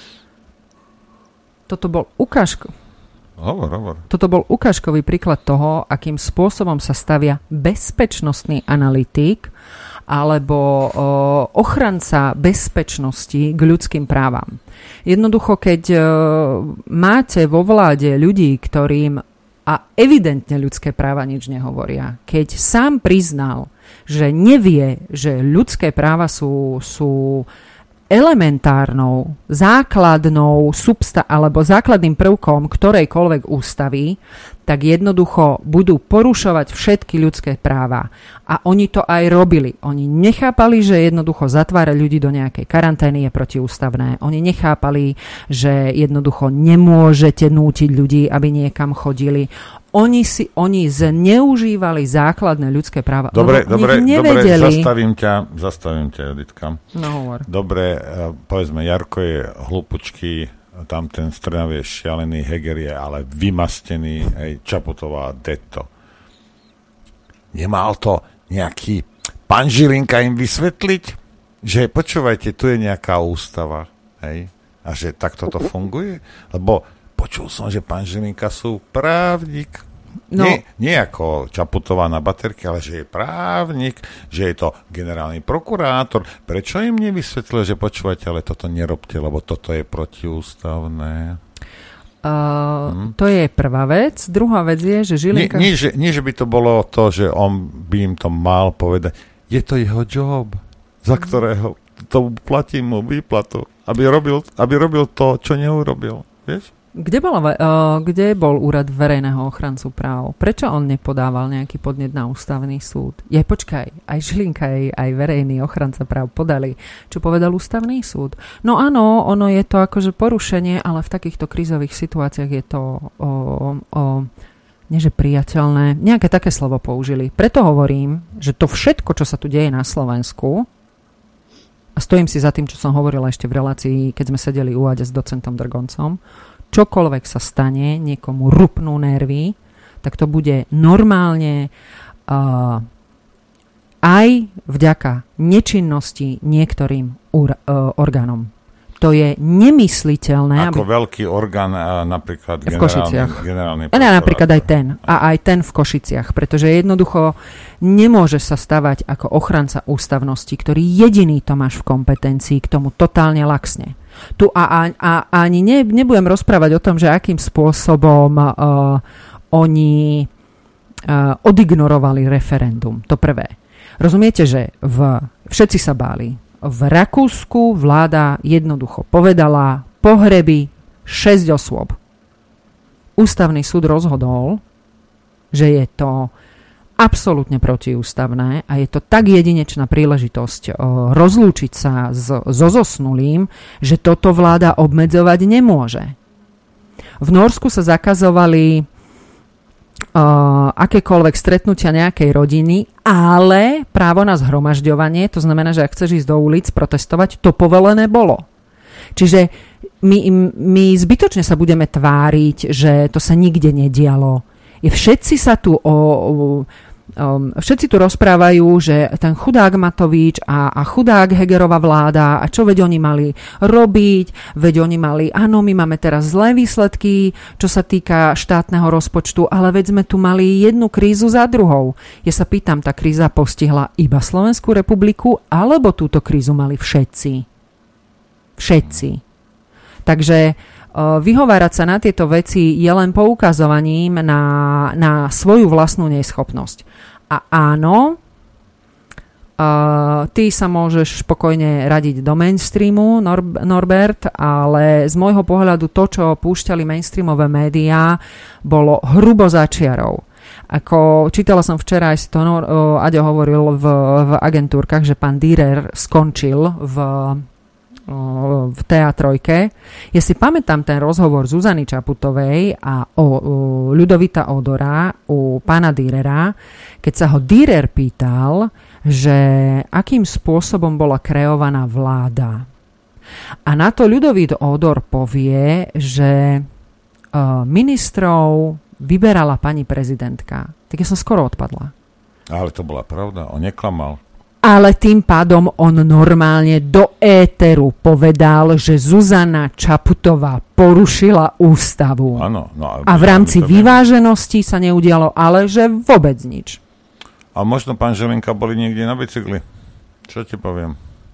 Toto bol ukážko. Hovor, hovor. Toto bol ukážkový príklad toho, akým spôsobom sa stavia bezpečnostný analytik alebo o, ochranca bezpečnosti k ľudským právam. Jednoducho, keď o, máte vo vláde ľudí, ktorým a evidentne ľudské práva nič nehovoria, keď sám priznal, že nevie, že ľudské práva sú, sú elementárnou, základnou substa alebo základným prvkom ktorejkoľvek ústavy, tak jednoducho budú porušovať všetky ľudské práva. A oni to aj robili. Oni nechápali, že jednoducho zatvárať ľudí do nejakej karantény je protiústavné. Oni nechápali, že jednoducho nemôžete nútiť ľudí, aby niekam chodili. Oni si, oni zneužívali základné ľudské práva. Dobre, dobre, dobre, zastavím ťa, zastavím ťa, Juditka. No hovor. Dobre, povedzme, Jarko je hlupučký, tam ten Strnad je šialený, Heger je ale vymastený, aj Čaputová detto. Nemal to nejaký pán Žilinka im vysvetliť, že počúvajte, tu je nejaká ústava, hej, a že takto to funguje? Lebo počul som, že pán Žilinka sú právnik. No. Nie, nie ako Čaputová na baterke, ale že je právnik, že je to generálny prokurátor. Prečo im nevysvetlil, že počúvate, ale toto nerobte, lebo toto je protiústavné? Uh, hm. To je prvá vec. Druhá vec je, že Žilinka... Nie, nie, že, nie, že by to bolo to, že on by im to mal povedať. Je to jeho job, za ktorého to platí mu výplatu, aby robil, aby robil to, čo neurobil. Vieš? Kde, bola, uh, kde bol úrad verejného ochrancu práv? Prečo on nepodával nejaký podnet na ústavný súd? Je, počkaj, aj Žilinka, aj, aj verejný ochranca práv podali. Čo povedal ústavný súd? No áno, ono je to akože porušenie, ale v takýchto krízových situáciách je to o, o, neže priateľné. Nejaké také slovo použili. Preto hovorím, že to všetko, čo sa tu deje na Slovensku, a stojím si za tým, čo som hovorila ešte v relácii, keď sme sedeli u Ade s docentom Drgoncom, čokoľvek sa stane, niekomu rupnú nervy, tak to bude normálne uh, aj vďaka nečinnosti niektorým ur, uh, orgánom. To je nemysliteľné. Ako aby... veľký orgán, uh, napríklad v Košiciach. generálny A napríklad aj ten. A aj ten v Košiciach. Pretože jednoducho nemôže sa stavať ako ochranca ústavnosti, ktorý jediný to máš v kompetencii, k tomu totálne laxne. Tu a, a, a ani ne, nebudem rozprávať o tom, že akým spôsobom uh, oni uh, odignorovali referendum. To prvé. Rozumiete, že v, všetci sa báli. V Rakúsku vláda jednoducho povedala pohreby šesť osôb. Ústavný súd rozhodol, že je to absolútne protiústavné a je to tak jedinečná príležitosť o, rozlúčiť sa s, so zosnulým, že toto vláda obmedzovať nemôže. V Norsku sa zakazovali o, akékoľvek stretnutia nejakej rodiny, ale právo na zhromažďovanie, to znamená, že ak chceš ísť do ulic protestovať, to povolené bolo. Čiže my, my zbytočne sa budeme tváriť, že to sa nikde nedialo. Je všetci sa tu o, o Um, všetci tu rozprávajú, že ten chudák Matovič a, a chudák Hegerová vláda a čo veď oni mali robiť, veď oni mali, áno, my máme teraz zlé výsledky, čo sa týka štátneho rozpočtu, ale veď sme tu mali jednu krízu za druhou. Ja sa pýtam, tá kríza postihla iba Slovenskú republiku, alebo túto krízu mali všetci? Všetci. Takže vyhovárať sa na tieto veci je len poukazovaním na, na svoju vlastnú neschopnosť. A áno, uh, ty sa môžeš spokojne radiť do mainstreamu, Nor- Norbert, ale z môjho pohľadu to, čo púšťali mainstreamové médiá, bolo hrubo začiarov. Ako čítala som včera, aj si to uh, Aďo hovoril v, v agentúrkach, že pán Dürer skončil v v Teatrojke. Ja si pamätám ten rozhovor Zuzany Čaputovej a o, o Ľudovita Odora u pána Dürera, keď sa ho Dürer pýtal, že akým spôsobom bola kreovaná vláda. A na to Ľudovít Odor povie, že uh, ministrov vyberala pani prezidentka. Tak ja som skoro odpadla. Ale to bola pravda, on neklamal. Ale tým pádom on normálne do éteru povedal, že Zuzana Čaputová porušila ústavu. Áno, no, a v rámci vyváženosti sa neudialo, ale že vôbec nič. A možno pán Žilinka boli niekde na bicykli. Čo ti poviem?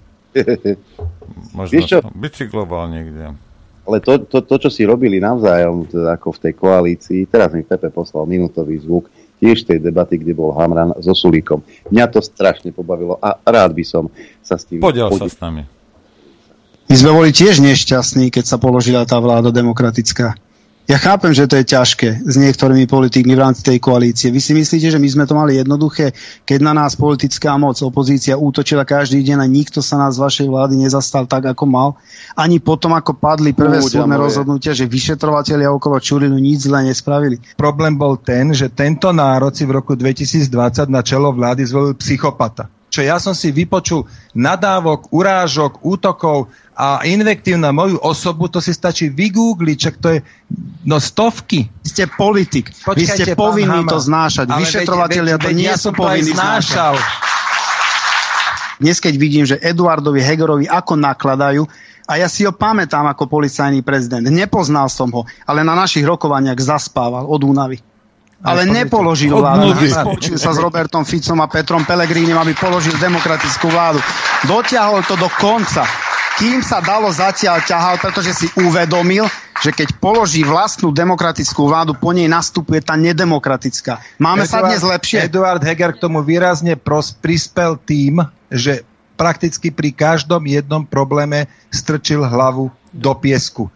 Možno čo? Bicykloval niekde. Ale to, to, to, čo si robili navzájom, teda ako v tej koalícii, teraz mi Pepe poslal minútový zvuk, tiež tej debaty, kde bol Hamran so Sulíkom. Mňa to strašne pobavilo a rád by som sa s tým... Podiel sa s nami. My sme boli tiež nešťastní, keď sa položila tá vláda demokratická. Ja chápem, že to je ťažké s niektorými politikmi v rámci tej koalície. Vy si myslíte, že my sme to mali jednoduché, keď na nás politická moc, opozícia útočila každý deň a nikto sa nás z vašej vlády nezastal tak, ako mal? Ani potom, ako padli prvé súdne rozhodnutia, že vyšetrovatelia okolo Čurinu nič zle nespravili. Problém bol ten, že tento národ si v roku dvetisícdvadsať na čelo vlády zvolil psychopata. Čo ja som si vypočul nadávok, urážok, útokov a invektív na moju osobu, to si stačí vygoogliť, čak to je no stovky. Vy ste politik, Počkajte, vy ste povinní to znášať. Vyšetrovatelia to nie sú povinní znášať. Dnes, keď vidím, že Eduardovi Hegerovi ako nakladajú, a ja si ho pamätám ako policajný prezident, nepoznal som ho, ale na našich rokovaniach zaspával od únavy. Ale nepoložil vládu. Spolčil sa s Robertom Ficom a Petrom Pellegrinim, aby položil demokratickú vládu. Dotiahol to do konca. Kým sa dalo zatiaľ ťahal, pretože si uvedomil, že keď položí vlastnú demokratickú vládu, po nej nastupuje tá nedemokratická. Máme Eduard, sa dnes lepšie? Eduard Heger k tomu výrazne pros, prispel tým, že prakticky pri každom jednom probléme strčil hlavu do piesku.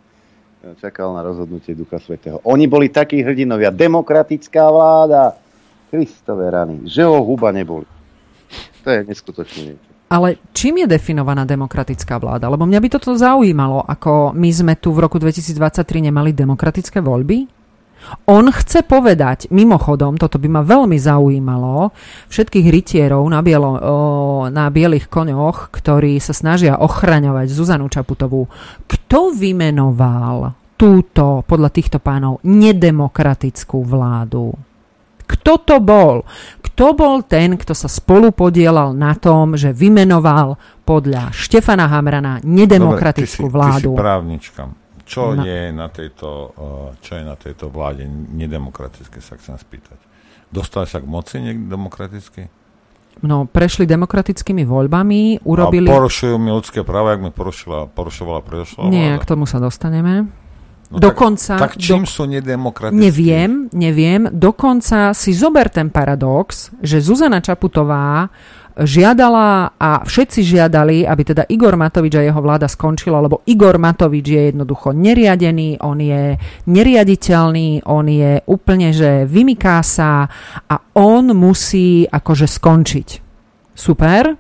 Čakal na rozhodnutie Ducha Svätého. Oni boli takí hrdinovia. Demokratická vláda. Kristove rany. Že ho huba neboli. To je neskutočné niečo. Ale čím je definovaná demokratická vláda? Lebo mňa by toto zaujímalo, ako my sme tu v roku dvetisícdvadsaťtri nemali demokratické voľby? On chce povedať, mimochodom, toto by ma veľmi zaujímalo, všetkých rytierov na, bielo, na bielých koňoch, ktorí sa snažia ochraňovať Zuzanu Čaputovú. Kto vymenoval túto, podľa týchto pánov, nedemokratickú vládu? Kto to bol? Kto bol ten, kto sa spolupodielal na tom, že vymenoval podľa Štefana Hamrana nedemokratickú Dobre, ty si, vládu? Ty si právnička. Čo, no. je na tejto, čo je na tejto vláde nedemokratické, sa chcem spýtať. Dostali sa k moci nedemokraticky? No, prešli demokratickými voľbami, urobili... A porušujú mi ľudské práva, jak mi porušila, porušovala predošla vláda? Nie, k tomu sa dostaneme. No Dokonca... Tak, tak čím do... sú nedemokratické? Neviem, neviem. Dokonca si zober ten paradox, že Zuzana Čaputová žiadala a všetci žiadali, aby teda Igor Matovič a jeho vláda skončila, lebo Igor Matovič je jednoducho neriadený, on je neriaditeľný, on je úplne, že vymyká sa a on musí akože skončiť. Super.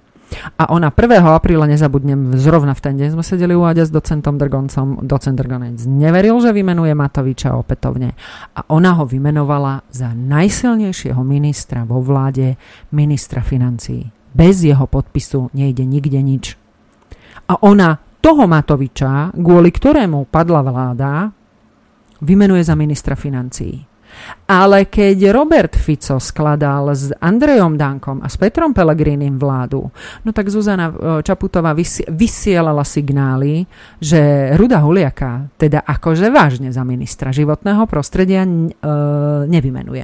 A ona prvého apríla, nezabudnem, zrovna v ten deň sme sedeli u Aďa s docentom Drgoncom, docent Drgonec neveril, že vymenuje Matoviča opätovne. A ona ho vymenovala za najsilnejšieho ministra vo vláde, ministra financií. Bez jeho podpisu nejde nikde nič. A ona toho Matoviča, kvôli ktorému padla vláda, vymenuje za ministra financií. Ale keď Robert Fico skladal s Andrejom Dankom a s Petrom Pellegrinim vládu, no tak Zuzana Čaputová vysielala signály, že Ruda Huliaka teda akože vážne za ministra životného prostredia e, nevymenuje.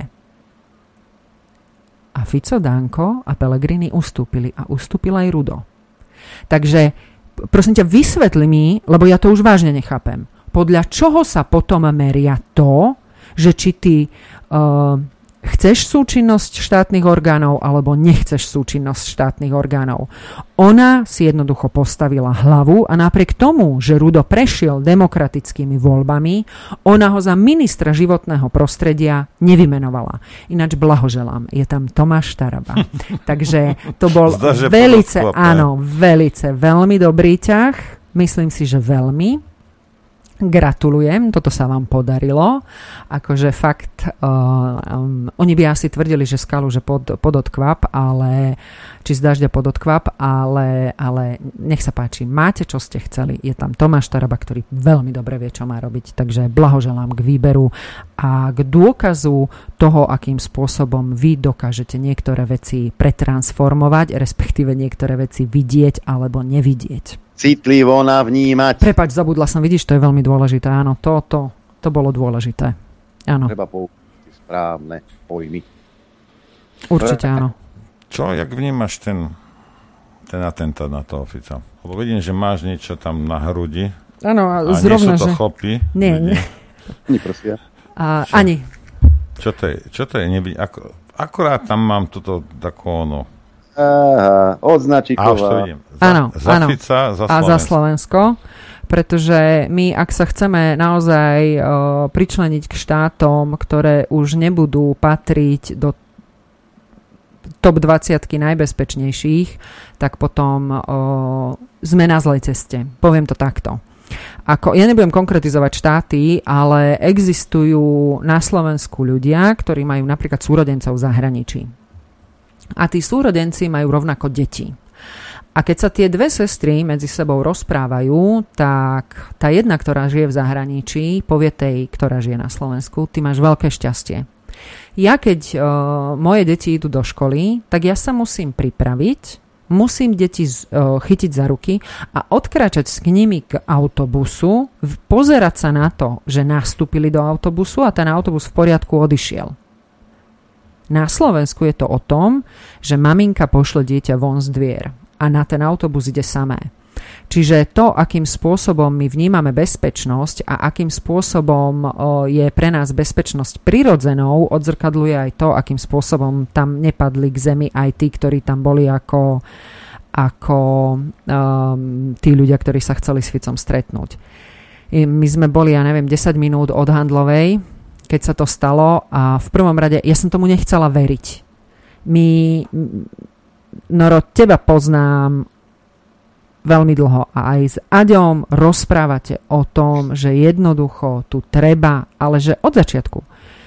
A Fico, Danko a Pellegrini ustúpili a ustúpil aj Rudo. Takže prosím ťa, vysvetli mi, lebo ja to už vážne nechápem, podľa čoho sa potom meria to, že či ty uh, chceš súčinnosť štátnych orgánov alebo nechceš súčinnosť štátnych orgánov. Ona si jednoducho postavila hlavu a napriek tomu, že Rudo prešiel demokratickými voľbami, ona ho za ministra životného prostredia nevymenovala. Ináč blahoželám. Je tam Tomáš Taraba. Takže to bol Zda, velice, áno, velice, veľmi dobrý ťah. Myslím si, že veľmi. Gratulujem, toto sa vám podarilo. Akože fakt, uh, um, oni by asi tvrdili, že skalu, že pod, pod odkvap, ale či z dažďa pod odkvap, ale, ale nech sa páči, máte, čo ste chceli. Je tam Tomáš Taraba, ktorý veľmi dobre vie, čo má robiť, takže blahoželám k výberu a k dôkazu toho, akým spôsobom vy dokážete niektoré veci pretransformovať, respektíve niektoré veci vidieť alebo nevidieť. Citlivo navnímať. Prepač, zabudla som, vidíš, to je veľmi dôležité. Áno, to, to, to bolo dôležité. Áno. Treba použiť správne pojmy. Určite áno. Čo, jak vnímaš ten, ten atentát na toho Fica? Lebo vidím, že máš niečo tam na hrudi. Áno, a, a zrovna, nie sú to že... chlopy. Nie, nie. Nie, prosím. A, ani. Čo to je? Čo to je? Nevidí, ako, akurát tam mám túto takú ono... Aha, od Značíková. Áno, za áno. Fica, za a za Slovensko. Pretože my, ak sa chceme naozaj uh, pričleniť k štátom, ktoré už nebudú patriť do top dvadsiatky najbezpečnejších, tak potom uh, sme na zlej ceste. Poviem to takto. Ako, ja nebudem konkretizovať štáty, ale existujú na Slovensku ľudia, ktorí majú napríklad súrodencov v zahraničí. A tí súrodenci majú rovnako deti. A keď sa tie dve sestry medzi sebou rozprávajú, tak tá jedna, ktorá žije v zahraničí, povie tej, ktorá žije na Slovensku, ty máš veľké šťastie. Ja keď uh, moje deti idú do školy, tak ja sa musím pripraviť, musím deti uh, chytiť za ruky a odkráčať s nimi k autobusu, pozerať sa na to, že nastúpili do autobusu a ten autobus v poriadku odišiel. Na Slovensku je to o tom, že maminka pošle dieťa von z dvier a na ten autobus ide samé. Čiže to, akým spôsobom my vnímame bezpečnosť a akým spôsobom o, je pre nás bezpečnosť prirodzenou, odzrkadluje aj to, akým spôsobom tam nepadli k zemi aj tí, ktorí tam boli ako, ako um, tí ľudia, ktorí sa chceli s Ficom stretnúť. I my sme boli, ja neviem, desať minút od Handlovej, keď sa to stalo a v prvom rade, ja som tomu nechcela veriť. My... Noro, teba poznám veľmi dlho a aj s Aďom rozprávate o tom, že jednoducho tu treba, ale že od začiatku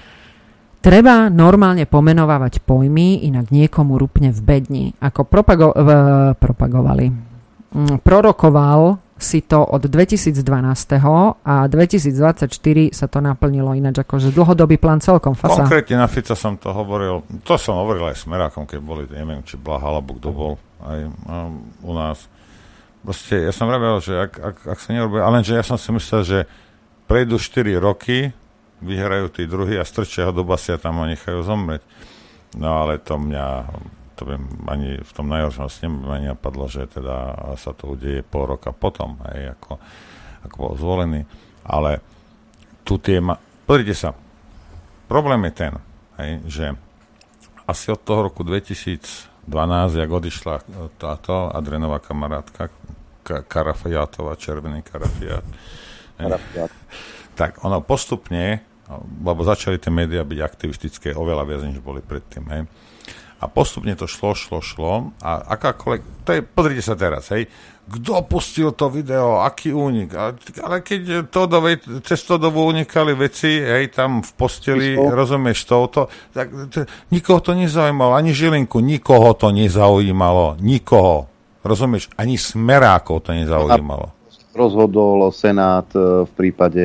treba normálne pomenovávať pojmy, inak niekomu rupne v bedni. Ako propago- v, propagovali. Prorokoval si to od dvetisícdvanásť a dvetisícdvadsaťštyri sa to naplnilo ináč, akože dlhodobý plán celkom fasa. Konkrétne na Fica som to hovoril, to som hovoril aj Smerákom, keď boli, neviem, či Blaha, alebo kto bol aj um, u nás. Proste, ja som vravel, že ak, ak, ak sa nerobí, ale že ja som si myslel, že prejdú štyri roky, vyhrajú tí druhí a strčia ho do basy a tam ho nechajú zomrieť. No ale to mňa... to by ani v tom najhoršom sneme ani napadlo, že teda sa to udeje pol roka potom, aj ako, ako bol zvolený. Ale tu tie... Ma- Pozrite sa, problém je ten, hej, že asi od toho roku dvetisícdvanásť, jak odišla táto Adrenová kamarátka, K- Karafiátová, červený Karafiát, tak ono postupne, lebo začali tie médiá byť aktivistické oveľa viac, než boli predtým, hej. A postupne to šlo, šlo, šlo. A akákoľvek... To je, pozrite sa teraz, hej. Kto pustil to video? Aký únik? Ale keď Todovej, cez Todovu unikali veci, hej, tam v posteli, Isko. Rozumieš touto, tak to, nikoho to nezaujímalo. Ani Žilinku, nikoho to nezaujímalo. Nikoho. Rozumieš? Ani Smerákov to nezaujímalo. Rozhodol Senát v prípade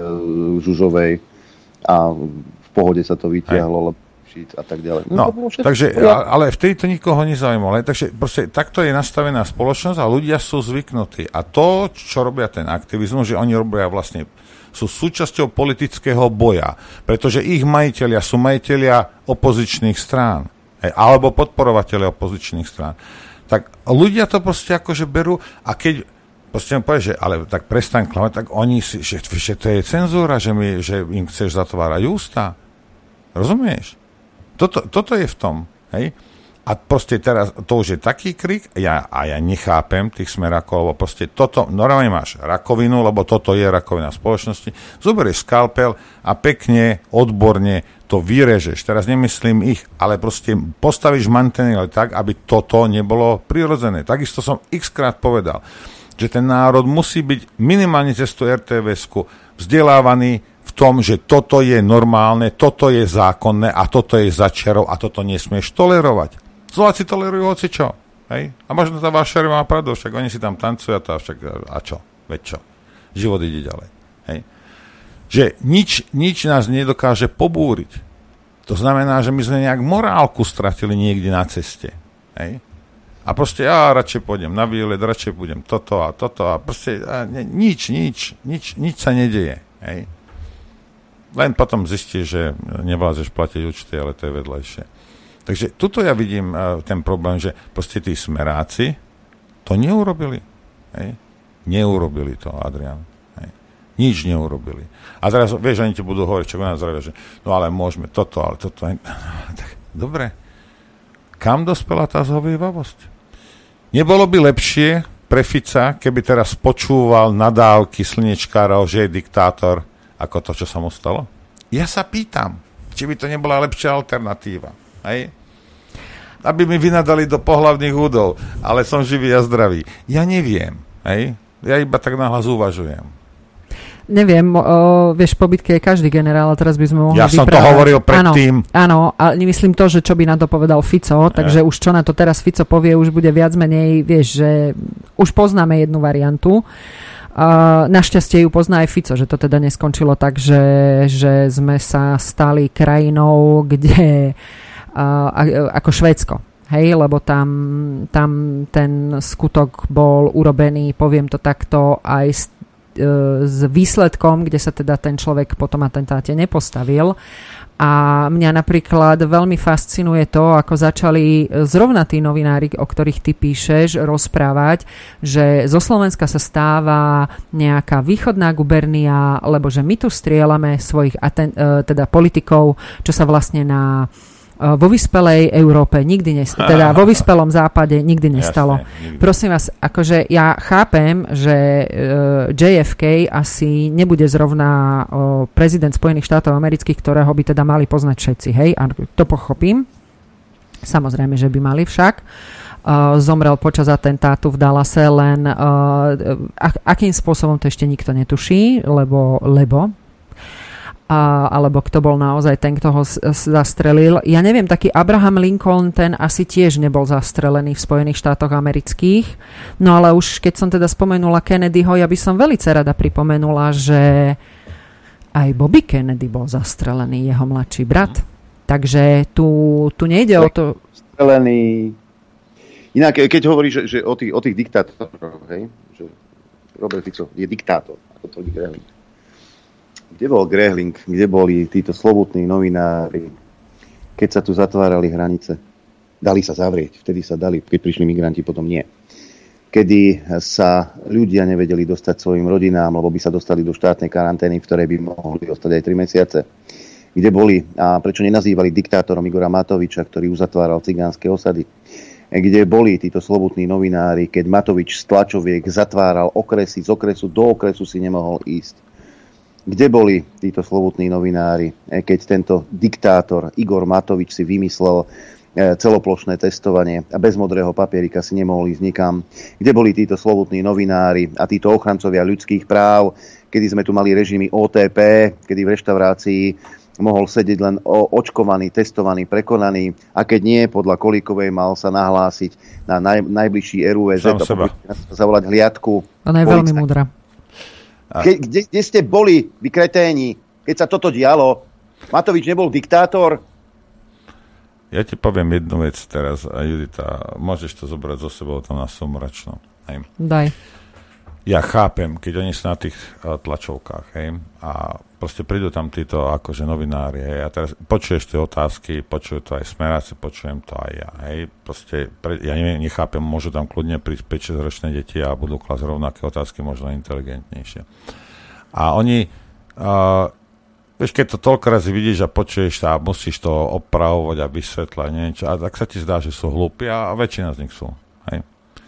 Žužovej a v pohode sa to vytiahlo, lebo a tak ďalej. No, no takže, ale vtedy to nikoho nezaujímalo. Takže proste takto je nastavená spoločnosť a ľudia sú zvyknutí. A to, čo robia ten aktivizmus, že oni robia vlastne, sú súčasťou politického boja, pretože ich majitelia sú majitelia opozičných strán, alebo podporovatelia opozičných strán. Tak ľudia to proste akože berú a keď proste mi povie, že ale tak prestaň klamať, tak oni si, že, že to je cenzúra, že, mi, že im chceš zatvárať ústa. Rozumieš? Toto, toto je v tom, hej? A proste teraz, to už je taký krik, ja, a ja nechápem tých Smerákov, lebo proste toto, normálne máš rakovinu, lebo toto je rakovina spoločnosti, zoberieš skalpel a pekne, odborne to vyrežeš. Teraz nemyslím ich, ale proste postavíš mantinely tak, aby toto nebolo prirodzené. Takisto som x-krát povedal, že ten národ musí byť minimálne cez tú er té vé-sku vzdelávaný v tom, že toto je normálne, toto je zákonné a toto je začiarov a toto nesmieš tolerovať. Slováci tolerujú hoci čo. Hej? A možno tá vaša má pravdu, však oni si tam tancujú a, to, však, a čo? Veď čo? Život ide ďalej. Hej? Že nič, nič nás nedokáže pobúriť. To znamená, že my sme nejak morálku stratili niekde na ceste. Hej? A proste ja radšej pôjdem na výlet, radšej pôjdem toto a toto a proste a ne, nič, nič, nič, nič sa nedeje. Hej? Len potom zistíš, že nevlázeš platiť účty, ale to je vedľajšie. Takže tuto ja vidím uh, ten problém, že proste tí Smeráci to neurobili. Hej? Neurobili to, Adrian. Hej? Nič neurobili. A teraz, vieš, oni ti budú hovoriť, čo nás zdravia, že no ale môžeme toto, ale toto. Tak, dobre. Kam dospela tá zhovievavosť? Nebolo by lepšie pre Fica, keby teraz počúval nadávky slnečkárov, že je diktátor, ako to, čo sa mu stalo? Ja sa pýtam, či by to nebola lepšia alternatíva. Hej? Aby mi vynadali do pohlavných údov, ale som živý a zdravý. Ja neviem. Hej? Ja iba tak nahlas uvažujem. Neviem, o, vieš, po bitke je každý generál a teraz by sme mohli Ja som vyprávať. To hovoril predtým. Áno, áno, ale nemyslím to, že čo by na to povedal Fico, takže už čo na to teraz Fico povie, už bude viac menej, vieš, že už poznáme jednu variantu. Uh, našťastie ju pozná aj Fico, že to teda neskončilo tak, že, že sme sa stali krajinou, kde uh, ako Švédsko. Hej, lebo tam, tam ten skutok bol urobený, poviem to takto, aj s s výsledkom, kde sa teda ten človek po tom atentáte nepostavil. A mňa napríklad veľmi fascinuje to, ako začali zrovna tí novinári, o ktorých ty píšeš, rozprávať, že zo Slovenska sa stáva nejaká východná gubernia, lebo že my tu strieľame svojich aten- teda politikov, čo sa vlastne na vo vyspelej Európe nikdy nestalo, teda vo vyspelom západe nikdy nestalo. Jasne, nikdy. Prosím vás, akože ja chápem, že J F K asi nebude zrovna prezident Spojených štátov amerických, ktorého by teda mali poznať všetci, hej, a to pochopím. Samozrejme, že by mali však. Zomrel počas atentátu v Dallase, len akým spôsobom to ešte nikto netuší, lebo, lebo A, alebo kto bol naozaj ten, kto ho zastrelil. Ja neviem, taký Abraham Lincoln, ten asi tiež nebol zastrelený v Spojených štátoch amerických. No ale už keď som teda spomenula Kennedyho, ja by som veľmi rada pripomenula, že aj Bobby Kennedy bol zastrelený, jeho mladší brat. Takže tu, tu nejde o to... Zastrelený... Inak, keď hovoríš, že, že o tých, o tých diktátoroch, hej, že Robert Fico je diktátor, ako to Grehling. Kde bol Grehling? Kde boli títo slobodní novinári, keď sa tu zatvárali hranice? Dali sa zavrieť, vtedy sa dali, keď prišli migranti, potom nie. Kedy sa ľudia nevedeli dostať svojim rodinám, lebo by sa dostali do štátnej karantény, v ktorej by mohli ostať aj tri mesiace. Kde boli, a prečo nenazývali diktátorom Igora Matoviča, ktorý uzatváral cigánske osady? Kde boli títo slobodní novinári, keď Matovič z tlačoviek zatváral okresy, z okresu do okresu si nemohol ísť? Kde boli títo slobodní novinári, keď tento diktátor Igor Matovič si vymyslel celoplošné testovanie a bez modrého papierika si nemohol ísť nikam? Kde boli títo slobodní novinári a títo ochrancovia ľudských práv, kedy sme tu mali režimy O T P, kedy v reštaurácii mohol sedieť len očkovaný, testovaný, prekonaný, a keď nie, podľa Kolíkovej mal sa nahlásiť na naj, najbližší R U V Z a zavolať hliadku. Ona je veľmi múdra. Ke, kde, kde ste boli, vy kreténi, keď sa toto dialo? Matovič nebol diktátor? Ja ti poviem jednu vec teraz, a Judita, môžeš to zobrať zo sebou tam na Somračno. Hej. Daj. Ja chápem, keď oni sú na tých uh, tlačovkách, hej, a proste prídu tam títo akože novinári, hej, a teraz počuješ tie otázky, počujú to aj smeráci, počujem to aj ja, hej, proste, pre, ja neviem, nechápem, môžu tam kľudne prísť päť šesť ročné deti a budú klásť rovnaké otázky, možno inteligentnejšie. A oni, uh, vieš, keď to toľko razy vidíš a počuješ a musíš to opravovať a vysvetľať, neviem čo, a tak sa ti zdá, že sú hlúpi, a väčšina z nich sú, hej.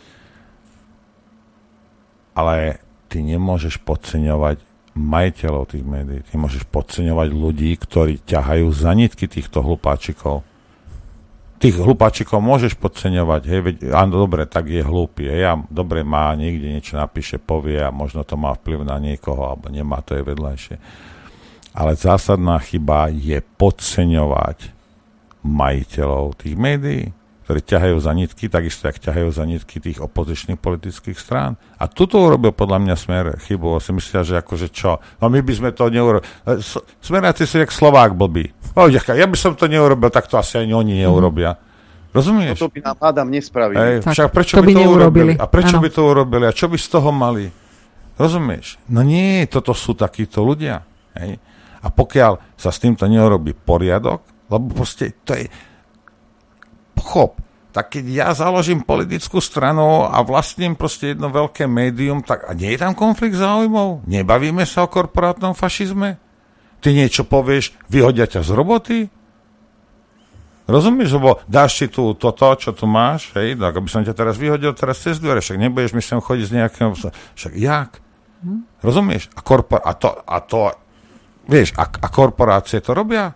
Ale ty nemôžeš podceňovať majiteľov tých médií. Ty môžeš podceňovať ľudí, ktorí ťahajú za nitky týchto hlupáčikov. Tých hlupáčikov môžeš podceňovať. Hej, veď, áno, dobre, tak je hlúpy. Hej, a dobre, má niekde niečo napíše, povie a možno to má vplyv na niekoho, alebo nemá, to je vedľajšie. Ale zásadná chyba je podceňovať majiteľov tých médií, ktorí ťahajú za nitky, takisto jak ťahajú za nitky tých opozičných politických strán. A tuto urobil podľa mňa Smer chybu. Si myslia, že akože čo? No my by sme to neurobili. Smeráci sú jak Slovák blbý. No, ja by som to neurobil, tak to asi ani oni neurobia. Rozumieš? To by nám Adam nespravil. Ej, však prečo by, by to urobili? A prečo ano. by to urobili? A čo by z toho mali? Rozumieš? No nie, toto sú takíto ľudia. Hej? A pokiaľ sa s týmto neurobí poriadok, lebo proste to je... Pochop, tak keď ja založím politickú stranu a vlastním proste jedno veľké médium, tak a nie je tam konflikt záujmov? Nebavíme sa o korporátnom fašizme? Ty niečo povieš, vyhodia ťa z roboty? Rozumieš, lebo dáš si tu toto, čo tu máš, hej, tak aby som ťa teraz vyhodil teraz cez dvere, však nebudeš mi sem chodiť z nejakého... Však jak? Hm? Rozumieš? A, korpor- a, to, a to... Vieš, a, a korporácie to robia?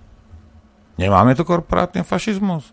Nemáme tu korporátny fašizmus?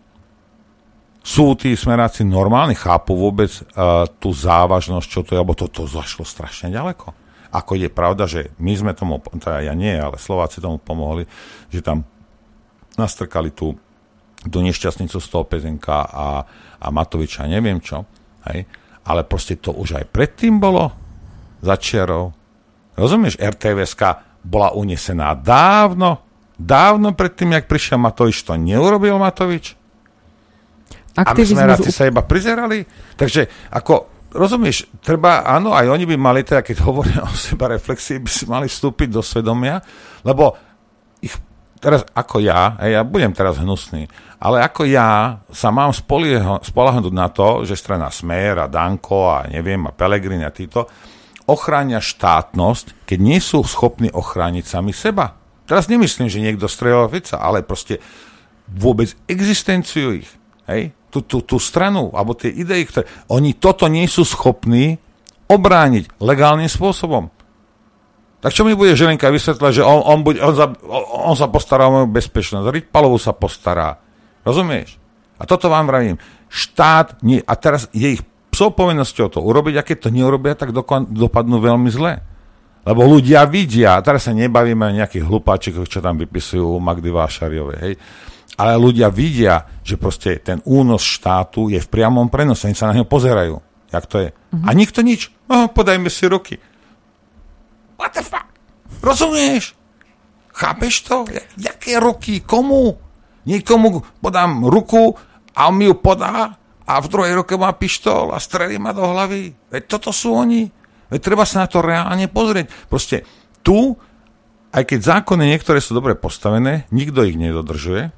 Sú tí smeráci normálni, chápu vôbec uh, tú závažnosť, čo to je, lebo to, to zašlo strašne ďaleko. Ako je pravda, že my sme tomu, teda ja nie, ale Slováci tomu pomohli, že tam nastrkali tú, tú nešťastnicu z toho Pezenka a, a Matoviča, neviem čo, hej? Ale proste to už aj predtým bolo začiarov. Rozumieš, er té vé eska bola unesená dávno, dávno predtým, jak prišiel Matovič, to neurobil Matovič. Aktivizmus... A smeráci sa iba prizerali. Takže, ako, rozumieš, treba, áno, aj oni by mali, teda, keď hovoria o seba reflexii, by si mali vstúpiť do svedomia, lebo ich, teraz, ako ja, ja budem teraz hnusný, ale ako ja sa mám spoľahnúť na to, že strana Smer a Danko a neviem, a Pelegrini a títo ochránia štátnosť, keď nie sú schopní ochrániť sami seba. Teraz nemyslím, že niekto strieľal Fica, ale proste vôbec existenciu ich, hej, tú, tú, tú stranu, alebo tie idei, ktoré... Oni toto nie sú schopní obrániť legálnym spôsobom. Tak čo mi bude Žilinka vysvetľať, že on, on, bude, on, za, on sa postará o moju bezpečnosť, Rytpalovú sa postará. Rozumieš? A toto vám vravím. Štát, nie, a teraz je ich psou povinnosťou to urobiť, a keď to neurobia, tak dopadnú veľmi zle. Lebo ľudia vidia, a teraz sa nebavíme o nejakých hlupáčikoch, čo tam vypisujú Magdy Vášariovej, hej, ale ľudia vidia, že proste ten únos štátu je v priamom prenose. Oni sa na ňo pozerajú. Jak to je? Mm-hmm. A nikto nič. Oh, podajme si ruky. What the fuck? Rozumieš? Chápeš to? Jaké ruky? Komu? Niekomu podám ruku a on mi ju podá a v druhej ruke má pištol a strelí ma do hlavy. Veď toto sú oni. Veď treba sa na to reálne pozrieť. Proste tu, aj keď zákony niektoré sú dobre postavené, nikto ich nedodržuje.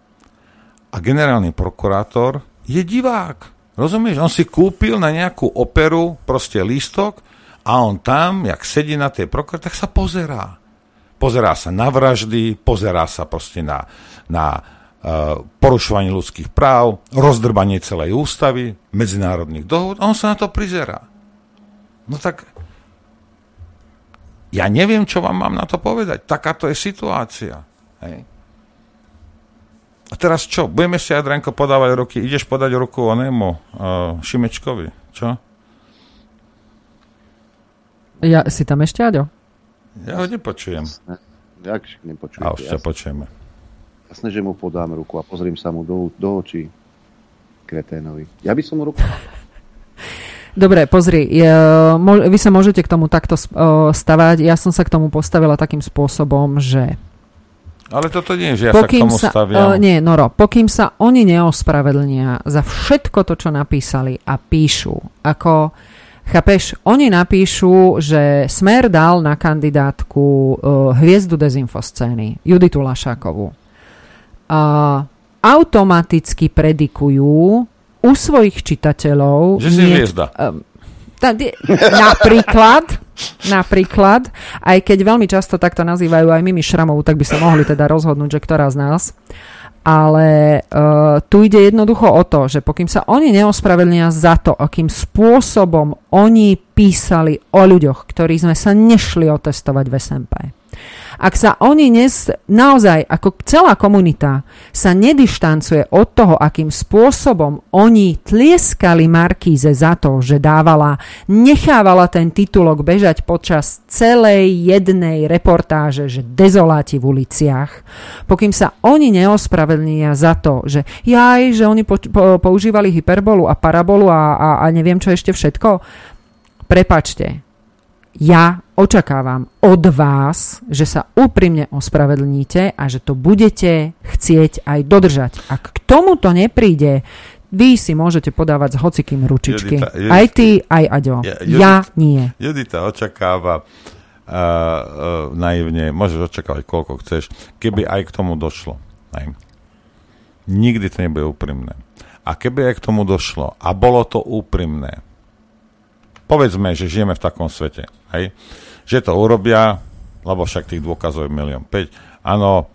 A generálny prokurátor je divák. Rozumieš? On si kúpil na nejakú operu proste lístok a on tam, jak sedí na tej prokuratúre, tak sa pozerá. Pozerá sa na vraždy, pozerá sa proste na, na uh, porušovanie ľudských práv, rozdrbanie celej ústavy, medzinárodných dohôd a on sa na to prizerá. No tak ja neviem, čo vám mám na to povedať. Takáto je situácia. Hej. A teraz čo? Budeme si, Adrianko, podávať ruky. Ideš podať ruku onému uh, Šimečkovi. Čo? Ja, si tam ešte, Aďo? Ja ho nepočujem. Jak nepočujete? A už ťa počujeme. Jasné, že mu podám ruku a pozriem sa mu do, do očí kreténovi. Ja by som mu ruku... Dobre, pozri, je, mo, vy sa môžete k tomu takto stavať. Ja som sa k tomu postavila takým spôsobom, že... Ale toto nie je, že ja pokým sa k tomu staviam. Uh, nie, Noro, pokým sa oni neospravedlnia za všetko to, čo napísali a píšu, ako, chápeš, oni napíšu, že Smer dal na kandidátku uh, hviezdu dezinfoscény, Juditu Lašákovú. Uh, automaticky predikujú u svojich čitateľov... Že si hviezda. Uh, napríklad, napríklad, aj keď veľmi často takto nazývajú aj Mimi Šramovú, tak by sa mohli teda rozhodnúť, že ktorá z nás. Ale uh, tu ide jednoducho o to, že pokým sa oni neospravedlnia za to, akým spôsobom oni písali o ľuďoch, ktorí sme sa nešli otestovať v es em pé. Ak sa oni nes, naozaj, ako celá komunita, sa nedištancuje od toho, akým spôsobom oni tlieskali Markíze za to, že dávala, nechávala ten titulok bežať počas celej jednej reportáže, že dezoláti v uliciach, pokým sa oni neospravedlnia za to, že jaj, že oni po, po, používali hyperbolu a parabolu a, a, a neviem čo ešte všetko, prepačte, ja očakávam od vás, že sa úprimne ospravedlníte a že to budete chcieť aj dodržať. Ak k tomuto nepríde, vy si môžete podávať s hocikým ručičky. Judita, Judita, aj ty, aj Aďo. Ja, Judita, ja nie. Judita očakáva uh, uh, naivne, môžeš očakávať koľko chceš, keby aj k tomu došlo. Aj. Nikdy to nebude úprimné. A keby aj k tomu došlo a bolo to úprimné, povedzme, že žijeme v takom svete, hej? Že to urobia, lebo však tých dôkazov je milión päť. Áno,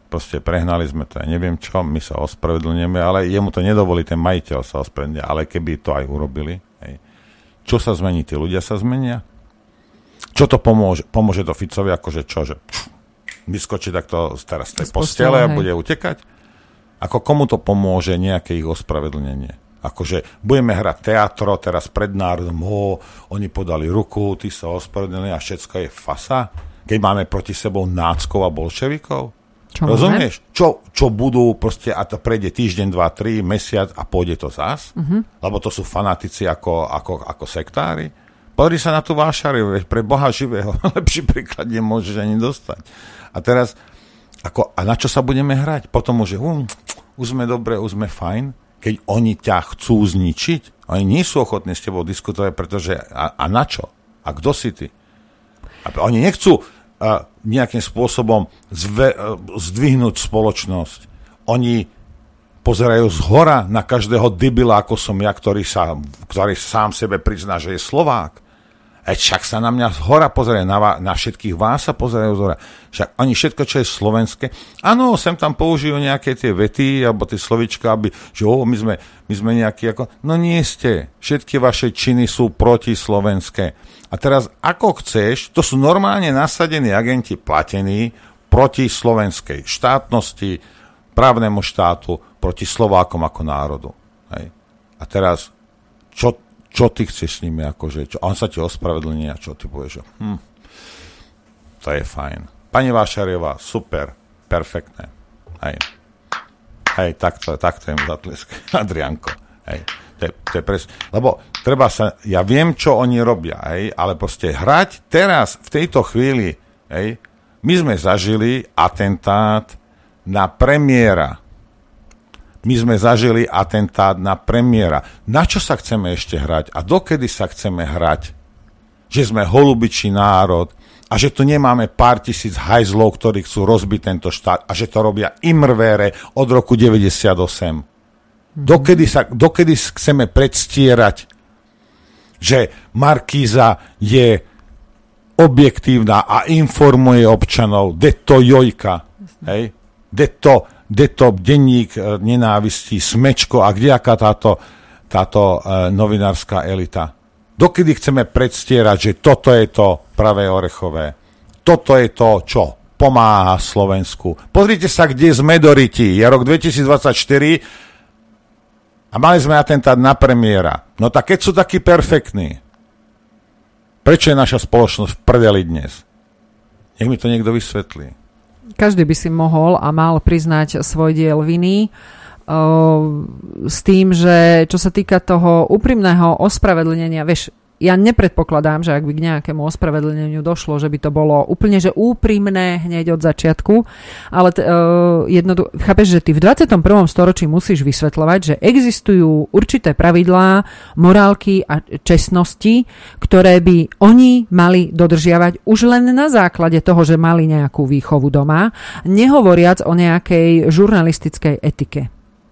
proste prehnali sme to, ja neviem čo, my sa ospravedlňujeme, ale jemu to nedovolí, ten majiteľ sa ospravedlňuje, ale keby to aj urobili, hej. Čo sa zmení? Tí ľudia sa zmenia? Čo to pomôže? Pomôže to Ficovi, akože čo, že pš, vyskočí takto teraz z tej postele a bude utekať? Ako komu to pomôže nejaké ich ospravedlnenie? Akože budeme hrať teatro teraz pred národom, oh, oni podali ruku, tí sa ospravedlnili a všetko je fasa, keď máme proti sebou náckov a bolševikov. Čo rozumieš? Čo, čo budú proste, a to prejde týždeň, dva, tri, mesiac a pôjde to zás? Uh-huh. Lebo to sú fanatici ako, ako, ako sektári. Pozri sa na tú Vášariu, pre Boha živého, lepší príklad nemôžeš ani dostať. A teraz, ako, a na čo sa budeme hrať? Potom už, um, už sme dobre, už sme fajn. Keď oni ťa chcú zničiť, oni nie sú ochotní s tebou diskutovať, pretože a, a na čo? A kto si ty? A oni nechcú a, nejakým spôsobom zve, a, zdvihnúť spoločnosť. Oni pozerajú zhora na každého debila, ako som ja, ktorý, sa, ktorý sám sebe prizná, že je Slovák. E však sa na mňa zhora pozerajú, na, na všetkých vás sa pozerajú zhora. Však oni všetko, čo je slovenské, áno, sem tam použijú nejaké tie vety, alebo tie slovička, aby, že oh, my sme, my sme nejakí ako, no nie ste. Všetky vaše činy sú protislovenské. A teraz, ako chceš, to sú normálne nasadení agenti platení proti slovenskej štátnosti, právnemu štátu, proti Slovákom ako národu. Hej. A teraz, čo Čo ty chceš s nimi, akože, čo, on sa ti ospravedlní a čo ty povieš, že hm, to je fajn. Pani Vášariová, super, perfektné. Hej, hej, takto, takto im zatlesk. Adrianko, hej, to je, to je pres... Lebo treba sa, ja viem, čo oni robia, hej, ale proste hrať teraz, v tejto chvíli, hej, my sme zažili atentát na premiéra. My sme zažili atentát na premiéra. Na čo sa chceme ešte hrať? A dokedy sa chceme hrať? Že sme holubičí národ a že tu nemáme pár tisíc hajzlov, ktorí chcú rozbiť tento štát a že to robia imrvére od roku deväťdesiatosem. Mm-hmm. Dokedy, sa, dokedy chceme predstierať, že Markíza je objektívna a informuje občanov, de to Jojka, hej? De to Detop, denník nenávistí, Smečko a kdejaká táto, táto e, novinárska elita. Dokedy chceme predstierať, že toto je to pravé orechové. Toto je to, čo pomáha Slovensku. Pozrite sa, kde sme doriti. Je rok dvetisícdvadsaťštyri a mali sme atentát na premiéra. No tak keď sú takí perfektní, prečo je naša spoločnosť v prdeli dnes? Nech mi to niekto vysvetlí. Každý by si mohol a mal priznať svoj diel viny uh, s tým, že čo sa týka toho úprimného ospravedlnenia, vieš, ja nepredpokladám, že ak by k nejakému ospravedlneniu došlo, že by to bolo úplne, že úprimné hneď od začiatku, ale t- uh, jednodu- chápeš, že ty v dvadsiatom prvom storočí musíš vysvetľovať, že existujú určité pravidlá, morálky a čestnosti, ktoré by oni mali dodržiavať už len na základe toho, že mali nejakú výchovu doma, nehovoriac o nejakej žurnalistickej etike.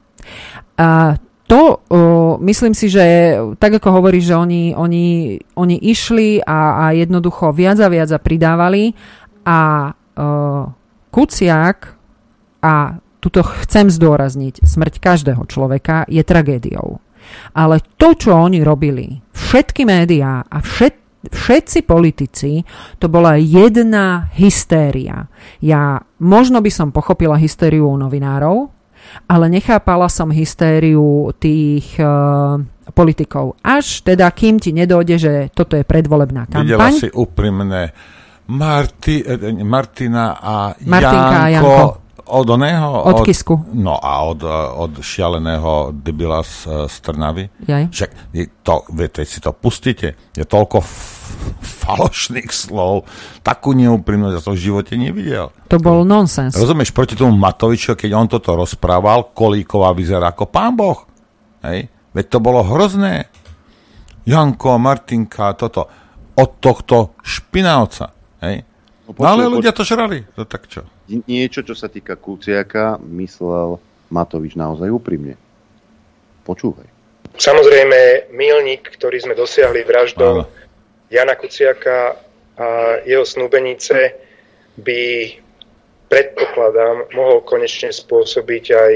A to, uh, myslím si, že tak ako hovoríš, že oni, oni, oni išli a, a jednoducho viac a viac a pridávali a uh, Kuciak, a tuto chcem zdôrazniť, smrť každého človeka je tragédiou. Ale to, čo oni robili, všetky médiá a všet, všetci politici, to bola jedna hystéria. Ja možno by som pochopila hystériu novinárov, ale nechápala som hystériu tých uh, politikov. Až teda, kým ti nedojde, že toto je predvolebná kampaň. Videla si úprimné Marti, Martina a Martinka Janko, a Janko od oného? Od Kisku. No a od, od šialeného debila z, z Trnavy. Jaj. Však to, viete, si to pustíte. Je toľko f- falošných slov. Takú neúprimnosť ja to v živote nevidel. To bol nonsens. Rozumieš, proti tomu Matoviču, keď on toto rozprával, Kolíková vyzerá ako pán Boh. Hej? Veď to bolo hrozné. Janko, Martinka, toto. Od tohto špinavca. Hej? No, počuť, no ale ľudia to žrali. To tak čo? Niečo, čo sa týka Kuciaka, myslel Matovič naozaj úprimne. Počúvaj. Samozrejme, milník, ktorý sme dosiahli vraždou Áno. Jana Kuciaka a jeho snúbenice, by predpokladám, mohol konečne spôsobiť aj,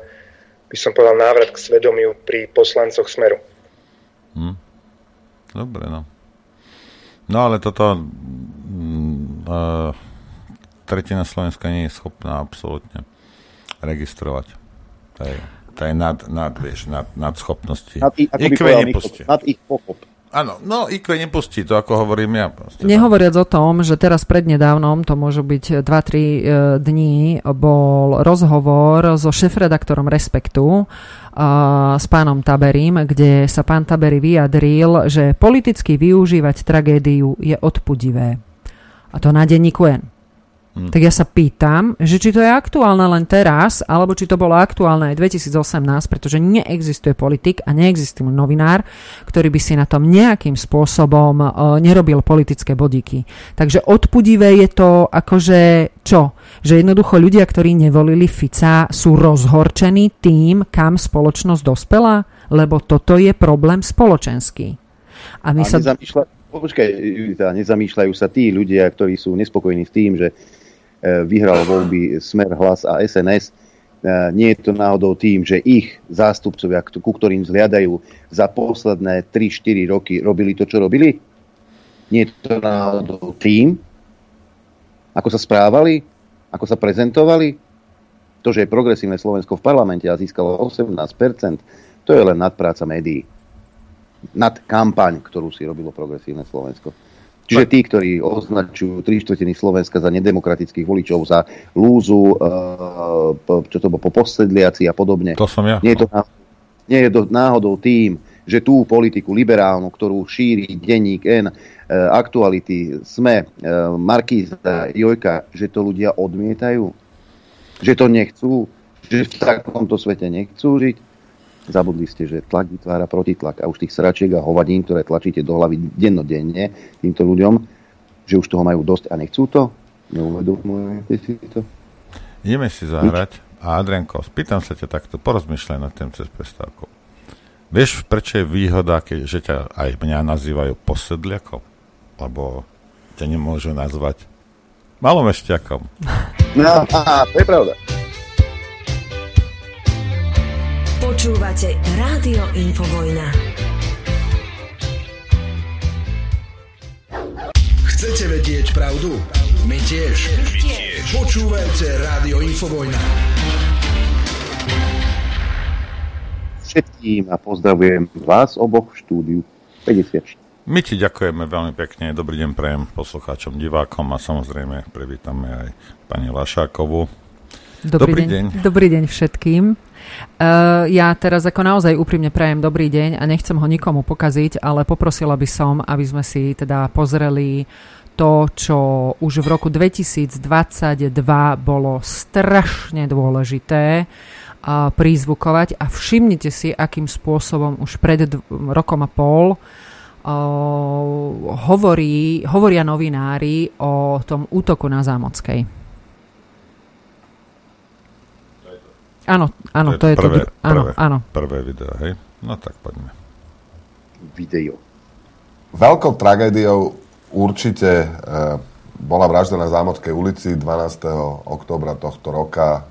by som povedal, návrat k svedomiu pri poslancoch Smeru. Hm. Dobre, no. No ale toto mm, uh, tretina Slovenska nie je schopná absolútne registrovať. To je, to je nad, nad, vieš, nad, nad schopnosti. Nad ich, ako by povedal Michal, nad ich pochop. Áno, no í kvé nepustí, to ako hovorím ja. Nehovoriac o tom, že teraz prednedávnom, to môžu byť dva tri e, dní, bol rozhovor so šéfredaktorom Respektu e, s pánom Taberím, kde sa pán Taberi vyjadril, že politicky využívať tragédiu je odpudivé. A to na denníku N. Hmm. Tak ja sa pýtam, že či to je aktuálne len teraz, alebo či to bolo aktuálne aj dvetisíc osemnásť, pretože neexistuje politik a neexistuje novinár, ktorý by si na tom nejakým spôsobom uh, nerobil politické bodíky. Takže odpudivé je to akože čo? Že jednoducho ľudia, ktorí nevolili Fica, sú rozhorčení tým, kam spoločnosť dospela? Lebo toto je problém spoločenský. A my a sa... Nezamýšľa... Počkaj, nezamýšľajú sa tí ľudia, ktorí sú nespokojní s tým, že vyhral voľby Smer, Hlas a es en es. Nie je to náhodou tým, že ich zástupcovia, ku ktorým zhliadajú za posledné tri štyri roky, robili to, čo robili? Nie je to náhodou tým, ako sa správali, ako sa prezentovali? To, že je progresívne Slovensko v parlamente a získalo osemnásť percent, to je len nadpráca médií. Nad kampaň, ktorú si robilo progresívne Slovensko. Čiže tí, ktorí označujú tri štvrtiny Slovenska za nedemokratických voličov, za lúzu, čo to bolo po posedliaci a podobne. To som ja. Nie je to náhodou, nie je to náhodou tým, že tú politiku liberálnu, ktorú šíri denník N, Aktuality, Sme, Markíza, Jojka, že to ľudia odmietajú. Že to nechcú. Že v takomto svete nechcú žiť. Zabudli ste, že tlak vytvára protitlak a už tých sračiek a hovadín, ktoré tlačíte do hlavy dennodenne týmto ľuďom, že už toho majú dosť a nechcú to? Neuvedomujete si to? Ideme si zahrať. A Adrianko, spýtam sa ťa takto, porozmýšľaj nad tým cez prestávku. Vieš, prečo je výhoda, keď, že ťa aj mňa nazývajú posedliakom? Lebo ťa nemôžu nazvať malomešťakom. No, á, to je pravda. Počúvate Rádio Infovojna. Chcete vedieť pravdu? My tiež. My tiež. Počúvajte Rádio Infovojna. Všetkým a pozdravujem vás oboch v štúdiu päťdesiatštyri. My ti ďakujeme veľmi pekne. Dobrý deň prajem poslucháčom, divákom a samozrejme privítame aj pani Lašákovú. Dobrý, dobrý deň. deň. Dobrý deň všetkým. Uh, ja teraz ako naozaj úprimne prajem dobrý deň a nechcem ho nikomu pokaziť, ale poprosila by som, aby sme si teda pozreli to, čo už v roku dvetisícdvadsaťdva bolo strašne dôležité uh, prizvukovať a všimnite si, akým spôsobom už pred d- rokom a pol uh, hovorí, hovoria novinári o tom útoku na Zámockej. Áno, áno, to, to je to. Prvé, to áno, prvé, áno. Prvé video, hej? No tak poďme. Video. Veľkou tragédiou určite e, bola vražda na Zámockej ulici dvanásteho októbra tohto roka. E,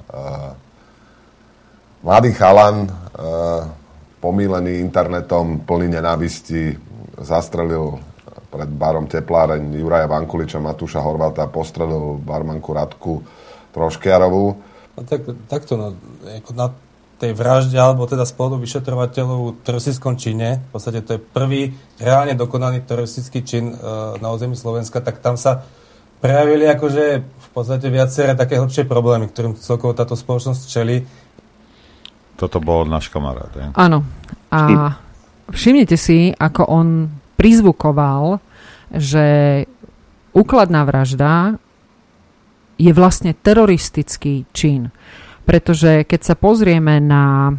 mladý chalan, e, pomílený internetom, plný nenávisti, zastrelil pred barom Tepláreň Juraja Vankuliča, Matúša Horváta, postrelil barmanku Radku Troškiarovú. No tak, takto na, na tej vražde, alebo teda z pohľadu vyšetrovateľov v teroristickom čine, v podstate to je prvý reálne dokonaný teroristický čin e, na území Slovenska, tak tam sa prejavili akože v podstate viaceré také hlbšie problémy, ktorým celkovo táto spoločnosť čelí. Toto bol náš kamarát, je? Áno. A všimnite si, ako on prizvukoval, že úkladná vražda je vlastne teroristický čin. Pretože keď sa pozrieme na uh,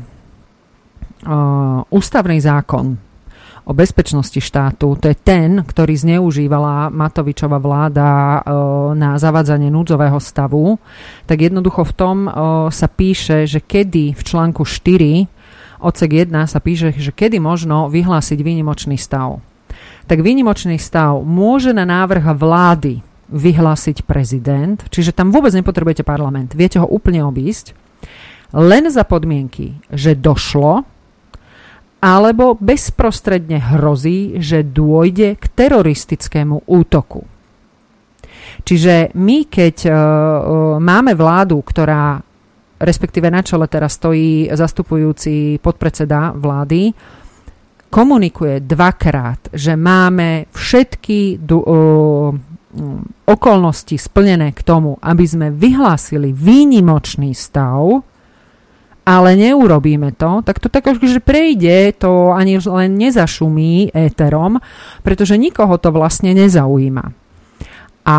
ústavný zákon o bezpečnosti štátu, to je ten, ktorý zneužívala Matovičova vláda uh, na zavádzanie núdzového stavu, tak jednoducho v tom uh, sa píše, že kedy v článku štyri odsek jeden sa píše, že kedy možno vyhlásiť výnimočný stav. Tak výnimočný stav môže na návrh vlády vyhlásiť prezident, čiže tam vôbec nepotrebujete parlament, viete ho úplne obísť, len za podmienky, že došlo, alebo bezprostredne hrozí, že dôjde k teroristickému útoku. Čiže my, keď uh, máme vládu, ktorá, respektíve na čele teraz stojí zastupujúci podpredseda vlády, komunikuje dvakrát, že máme všetky du- uh, okolnosti splnené k tomu, aby sme vyhlásili výnimočný stav, ale neurobíme to, tak to tak že prejde, to ani len nezašumí éterom, pretože nikoho to vlastne nezaujíma. A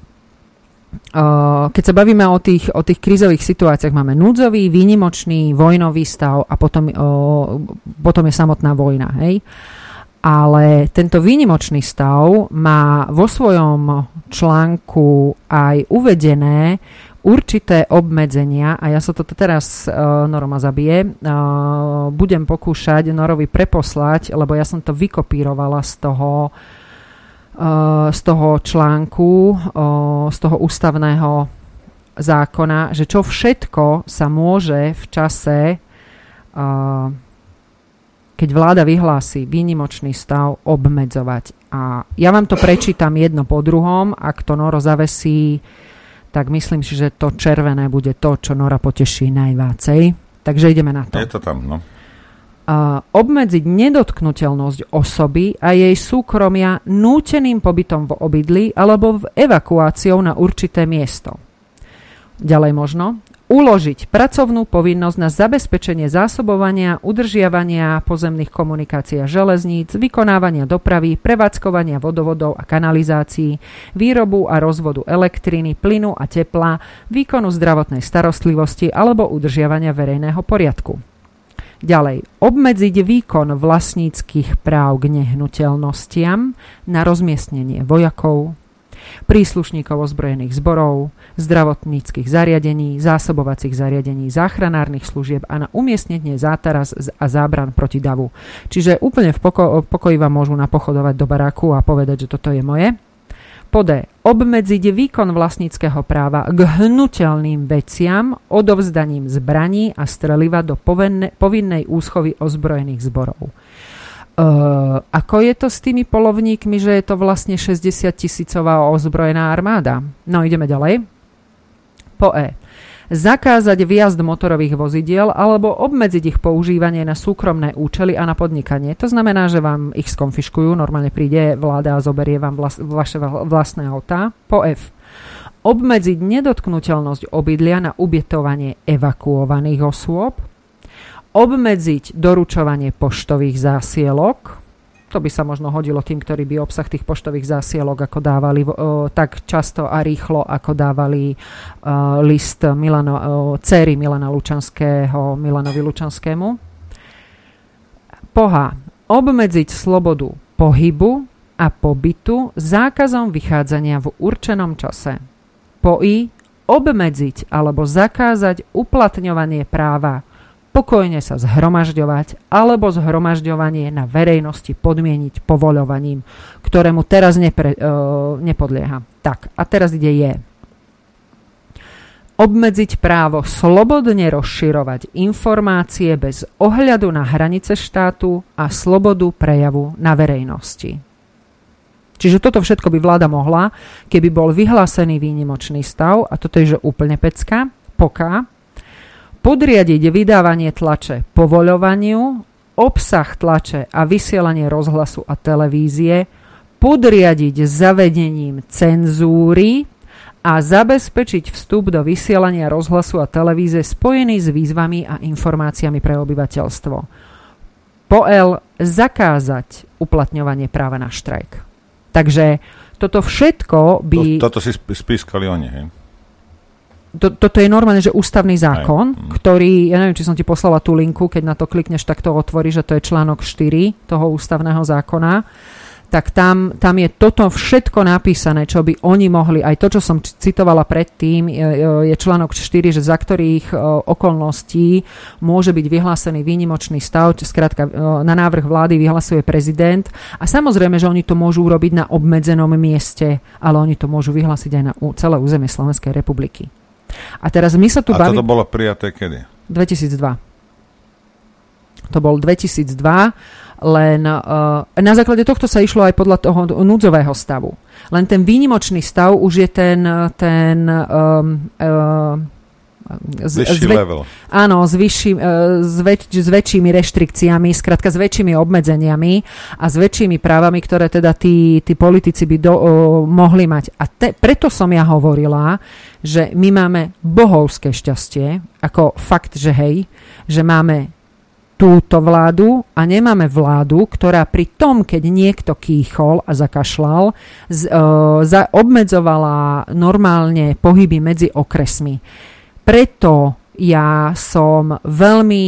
uh, keď sa bavíme o tých, o tých krízových situáciách, máme núdzový, výnimočný, vojnový stav a potom, uh, potom je samotná vojna, hej? Ale tento výnimočný stav má vo svojom článku aj uvedené určité obmedzenia a ja sa toto teraz uh, Noro ma zabije, uh, budem pokúšať Norovi preposlať, lebo ja som to vykopírovala z toho, uh, z toho článku, uh, z toho ústavného zákona, že čo všetko sa môže v čase, uh, keď vláda vyhlási výnimočný stav, obmedzovať. A ja vám to prečítam jedno po druhom, ak to Noro zavesí, tak myslím si, že to červené bude to, čo Nora poteší najvácej. Takže ideme na to. Je to tam, no. Uh, obmedziť nedotknuteľnosť osoby a jej súkromia núteným pobytom v obydlí alebo v evakuáciou na určité miesto. Ďalej možno uložiť pracovnú povinnosť na zabezpečenie zásobovania, udržiavania pozemných komunikácií a železníc, vykonávania dopravy, prevádzkovania vodovodov a kanalizácií, výrobu a rozvodu elektriny, plynu a tepla, výkonu zdravotnej starostlivosti alebo udržiavania verejného poriadku. Ďalej, obmedziť výkon vlastníckych práv k nehnuteľnostiam na rozmiestnenie vojakov, príslušníkov ozbrojených zborov, zdravotníckych zariadení, zásobovacích zariadení, záchranárnych služieb a na umiestnenie zátaras a zábran proti davu. Čiže úplne v poko- pokoji vám môžu napochodovať do baráku a povedať, že toto je moje. Po D. Obmedziť výkon vlastníckeho práva k hnuteľným veciam odovzdaním zbraní a streliva do povinne, povinnej úschovy ozbrojených zborov. Uh, ako je to s tými polovníkmi, že je to vlastne šesťdesiattisícová ozbrojená armáda? No, ideme ďalej. Po E. Zakázať vjazd motorových vozidiel alebo obmedziť ich používanie na súkromné účely a na podnikanie. To znamená, že vám ich skonfiškujú, normálne príde vláda a zoberie vám vlas, vaše vlastné autá. Po F. Obmedziť nedotknuteľnosť obydlia na ubytovanie evakuovaných osôb. Obmedziť doručovanie poštových zásielok. To by sa možno hodilo tým, ktorí by obsah tých poštových zásielok ako dávali o, tak často a rýchlo, ako dávali o, list Milano, o, dcery Milana Lučanského Milanovi Lučanskému. Po H. Obmedziť slobodu pohybu a pobytu zákazom vychádzania v určenom čase. Po I. Obmedziť alebo zakázať uplatňovanie práva pokojne sa zhromažďovať alebo zhromažďovanie na verejnosti podmieniť povoľovaním, ktorému teraz nepre, uh, nepodlieha. Tak, a teraz ide je. Obmedziť právo slobodne rozširovať informácie bez ohľadu na hranice štátu a slobodu prejavu na verejnosti. Čiže toto všetko by vláda mohla, keby bol vyhlásený výnimočný stav, a toto je že úplne pecka, poká, podriadiť vydávanie tlače povoľovaniu, obsah tlače a vysielanie rozhlasu a televízie, podriadiť zavedením cenzúry a zabezpečiť vstup do vysielania rozhlasu a televízie spojený s výzvami a informáciami pre obyvateľstvo. Po L. Zakázať uplatňovanie práva na štrajk. Takže toto všetko by... To, toto si spískali oni, hej? To, toto je normálne, že ústavný zákon, Aj. ktorý, ja neviem, či som ti poslala tú linku, keď na to klikneš, tak to otvorí, že to je článok štyri toho ústavného zákona. tak tam, tam je toto všetko napísané, čo by oni mohli, aj to, čo som citovala predtým, je, je článok štyri, že za ktorých okolností môže byť vyhlásený výnimočný stav, skrátka na návrh vlády vyhlasuje prezident a samozrejme, že oni to môžu urobiť na obmedzenom mieste, ale oni to môžu vyhlásiť aj na celé územie Slovenskej republiky. A teraz my sa tu bavíme... A toto bolo prijaté kedy? dvetisícdva. To bol dvetisícdva, len uh, na základe tohto sa išlo aj podľa toho núdzového stavu. Len ten výnimočný stav už je ten, ten um, uh, z, vyšší zve, level. Áno, s, vyšší, uh, s, väč, s väčšími reštrikciami, skrátka s väčšími obmedzeniami a s väčšími právami, ktoré teda tí, tí politici by do, uh, mohli mať. A te, preto som ja hovorila, že my máme bohovské šťastie, ako fakt, že hej, že máme túto vládu a nemáme vládu, ktorá pri tom, keď niekto kýchol a zakašľal, z, uh, za, obmedzovala normálne pohyby medzi okresmi. Preto ja som veľmi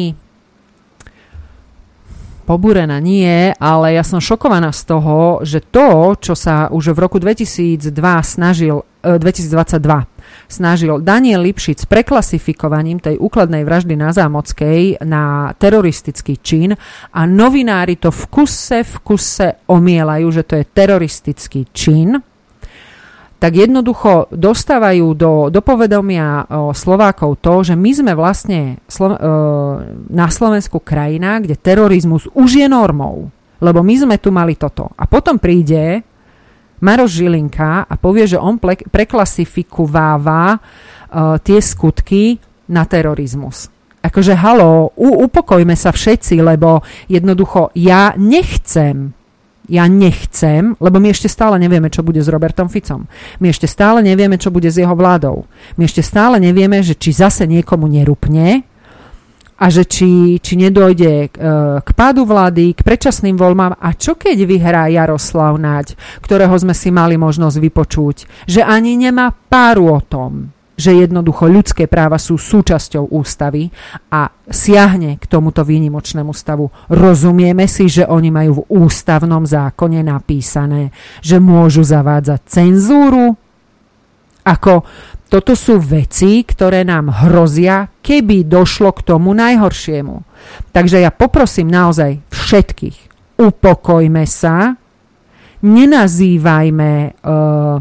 pobúrená nie, ale ja som šokovaná z toho, že to, čo sa už v roku dvetisícdva snažil, uh, dvetisícdvadsaťdva snažil Daniel Lipšic s preklasifikovaním tej úkladnej vraždy na Zámockej na teroristický čin a novinári to v kuse v kuse omielajú, že to je teroristický čin, tak jednoducho dostávajú do, do povedomia o, Slovákov to, že my sme vlastne Slo- o, na Slovensku krajina, kde terorizmus už je normou, lebo my sme tu mali toto. A potom príde Maroš Žilinka a povie, že on ple- preklasifikováva uh, tie skutky na terorizmus. Akože haló, u- upokojme sa všetci, lebo jednoducho ja nechcem, ja nechcem, lebo my ešte stále nevieme, čo bude s Robertom Ficom. My ešte stále nevieme, čo bude s jeho vládou. My ešte stále nevieme, že či zase niekomu nerupne, a že či, či nedojde k, k pádu vlády, k predčasným voľbám a čo keď vyhrá Jaroslav Naď, ktorého sme si mali možnosť vypočuť, že ani nemá páru o tom, že jednoducho ľudské práva sú súčasťou ústavy a siahne k tomuto výnimočnému stavu. Rozumieme si, že oni majú v ústavnom zákone napísané, že môžu zavádzať cenzúru? Ako toto sú veci, ktoré nám hrozia, keby došlo k tomu najhoršiemu. Takže ja poprosím naozaj všetkých, upokojme sa, nenazývajme uh,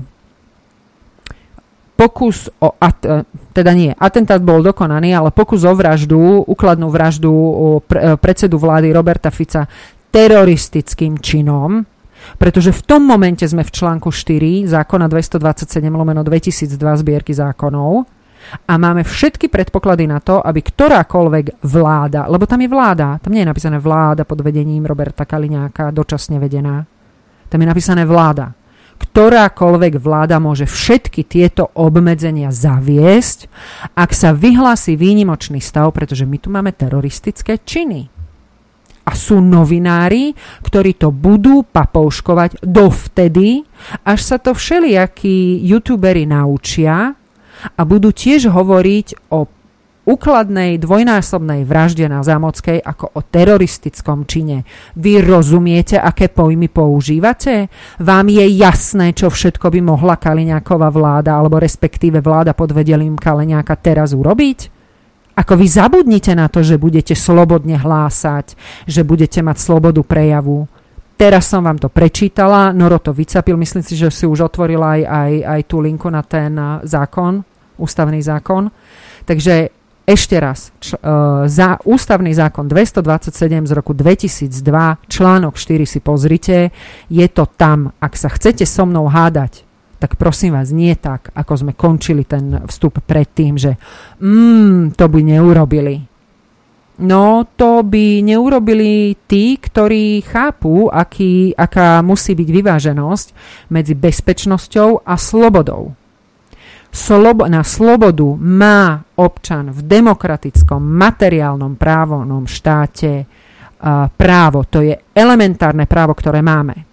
pokus o, at, teda nie, atentát bol dokonaný, ale pokus o vraždu, úkladnú vraždu pre, predsedu vlády Roberta Fica teroristickým činom, pretože v tom momente sme v článku štyri zákona dvestodvadsaťsedem lomeno dvetisícdva zbierky zákonov a máme všetky predpoklady na to, aby ktorákoľvek vláda, lebo tam je vláda, tam nie je napísané vláda pod vedením Roberta Kaliňáka, dočasne vedená, tam je napísané vláda. Ktorákoľvek vláda môže všetky tieto obmedzenia zaviesť, ak sa vyhlási výnimočný stav, pretože my tu máme teroristické činy. A sú novinári, ktorí to budú papouškovať dovtedy, až sa to všelijakí youtuberi naučia a budú tiež hovoriť o úkladnej dvojnásobnej vražde na Zámockej ako o teroristickom čine. Vy rozumiete, aké pojmy používate? Vám je jasné, čo všetko by mohla Kaliňáková vláda alebo respektíve vláda pod vedením Kaliňáka teraz urobiť? Ako vy zabudnite na to, že budete slobodne hlásať, že budete mať slobodu prejavu. Teraz som vám to prečítala, Noro to vycapil, myslím si, že si už otvorila aj, aj, aj tú linku na ten zákon, ústavný zákon. Takže ešte raz, č, uh, za ústavný zákon dvestodvadsaťsedem z roku dvetisícdva, článok štyri si pozrite, je to tam. Ak sa chcete so mnou hádať, tak prosím vás, nie tak, ako sme končili ten vstup predtým, že mm, to by neurobili. No, to by neurobili tí, ktorí chápu, aký, aká musí byť vyváženosť medzi bezpečnosťou a slobodou. Slobo, na slobodu má občan v demokratickom, materiálnom právnom štáte uh, právo. To je elementárne právo, ktoré máme.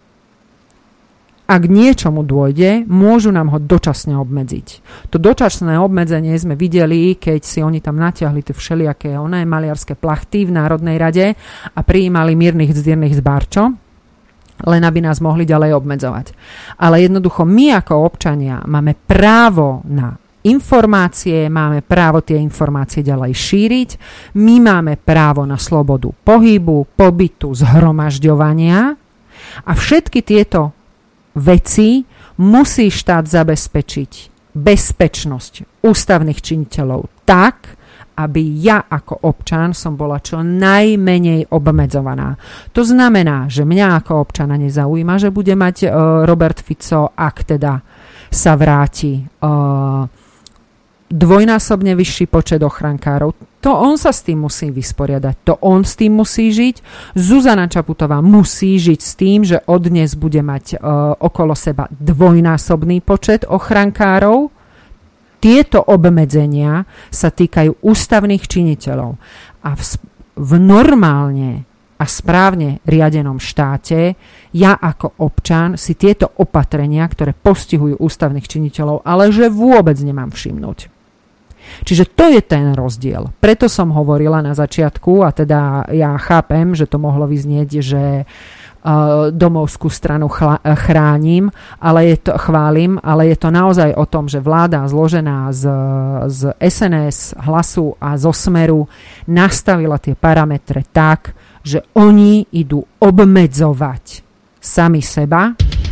Ak niečomu dôjde, môžu nám ho dočasne obmedziť. To dočasné obmedzenie sme videli, keď si oni tam natiahli tie všelijaké oné maliarské plachty v Národnej rade a prijímali miernych zdiernych z Barčo. len aby nás mohli ďalej obmedzovať. Ale jednoducho my ako občania máme právo na informácie, máme právo tie informácie ďalej šíriť, my máme právo na slobodu pohybu, pobytu, zhromažďovania a všetky tieto veci musí štát zabezpečiť bezpečnosť ústavných činiteľov tak, aby ja ako občan som bola čo najmenej obmedzovaná. To znamená, že mňa ako občana nezaujíma, že bude mať uh, Robert Fico, ak teda sa vráti uh, dvojnásobne vyšší počet ochrankárov. To on sa s tým musí vysporiadať. To on s tým musí žiť. Zuzana Čaputová musí žiť s tým, že od dnes bude mať uh, okolo seba dvojnásobný počet ochrankárov. Tieto obmedzenia sa týkajú ústavných činiteľov. A v, v normálne a správne riadenom štáte ja ako občan si tieto opatrenia, ktoré postihujú ústavných činiteľov, ale že vôbec nemám všimnúť. Čiže to je ten rozdiel. Preto som hovorila na začiatku, a teda ja chápem, že to mohlo vyznieť, že uh, domovskú stranu chla- chránim, ale je to, chválim, ale je to naozaj o tom, že vláda zložená z, z es en es, Hlasu a zo Smeru nastavila tie parametre tak, že oni idú obmedzovať sami seba.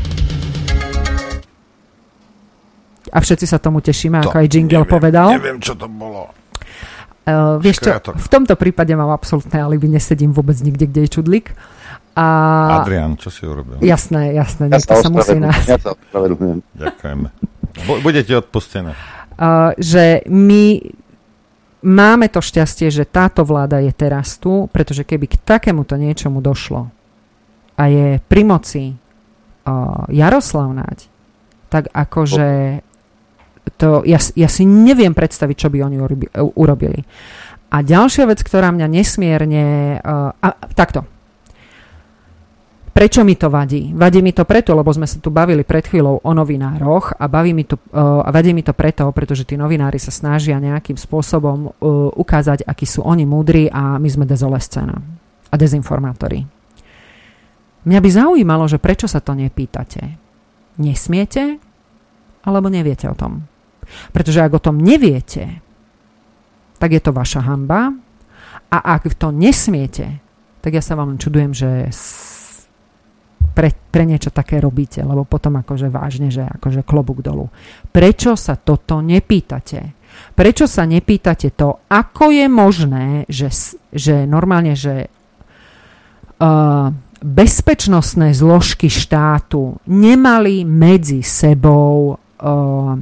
A všetci sa tomu tešíme, to ako aj Jingle neviem, povedal. Neviem, čo to bolo. Uh, vieš čo, v tomto prípade mám absolútne alibi, nesedím vôbec nikde, kde je Čudlík. A... Adrián, čo si urobil? Jasné, jasné, ja niekto sa musí nájsť. Ja sa ospravedlňujem. Ďakujeme. Budete odpustené. Uh, že my máme to šťastie, že táto vláda je teraz tu, pretože keby k takémuto niečomu došlo a je pri moci uh, Jaroslav Naď, tak akože to, ja, ja si neviem predstaviť, čo by oni urobili. A ďalšia vec, ktorá mňa nesmierne... Uh, a, takto. Prečo mi to vadí? Vadí mi to preto, lebo sme sa tu bavili pred chvíľou o novinároch a, baví mi to, uh, a vadí mi to preto, pretože tí novinári sa snažia nejakým spôsobom uh, ukázať, akí sú oni múdri a my sme dezolescéna a dezinformátori. Mňa by zaujímalo, že prečo sa to nepýtate. Nesmiete? Alebo neviete o tom? Pretože ak o tom neviete, tak je to vaša hanba. A ak to nesmiete, tak ja sa vám čudujem, že pre, pre niečo také robíte, lebo potom akože vážne, že akože klobúk dolu. Prečo sa toto nepýtate? Prečo sa nepýtate to, ako je možné, že, že normálne, že uh, bezpečnostné zložky štátu nemali medzi sebou uh,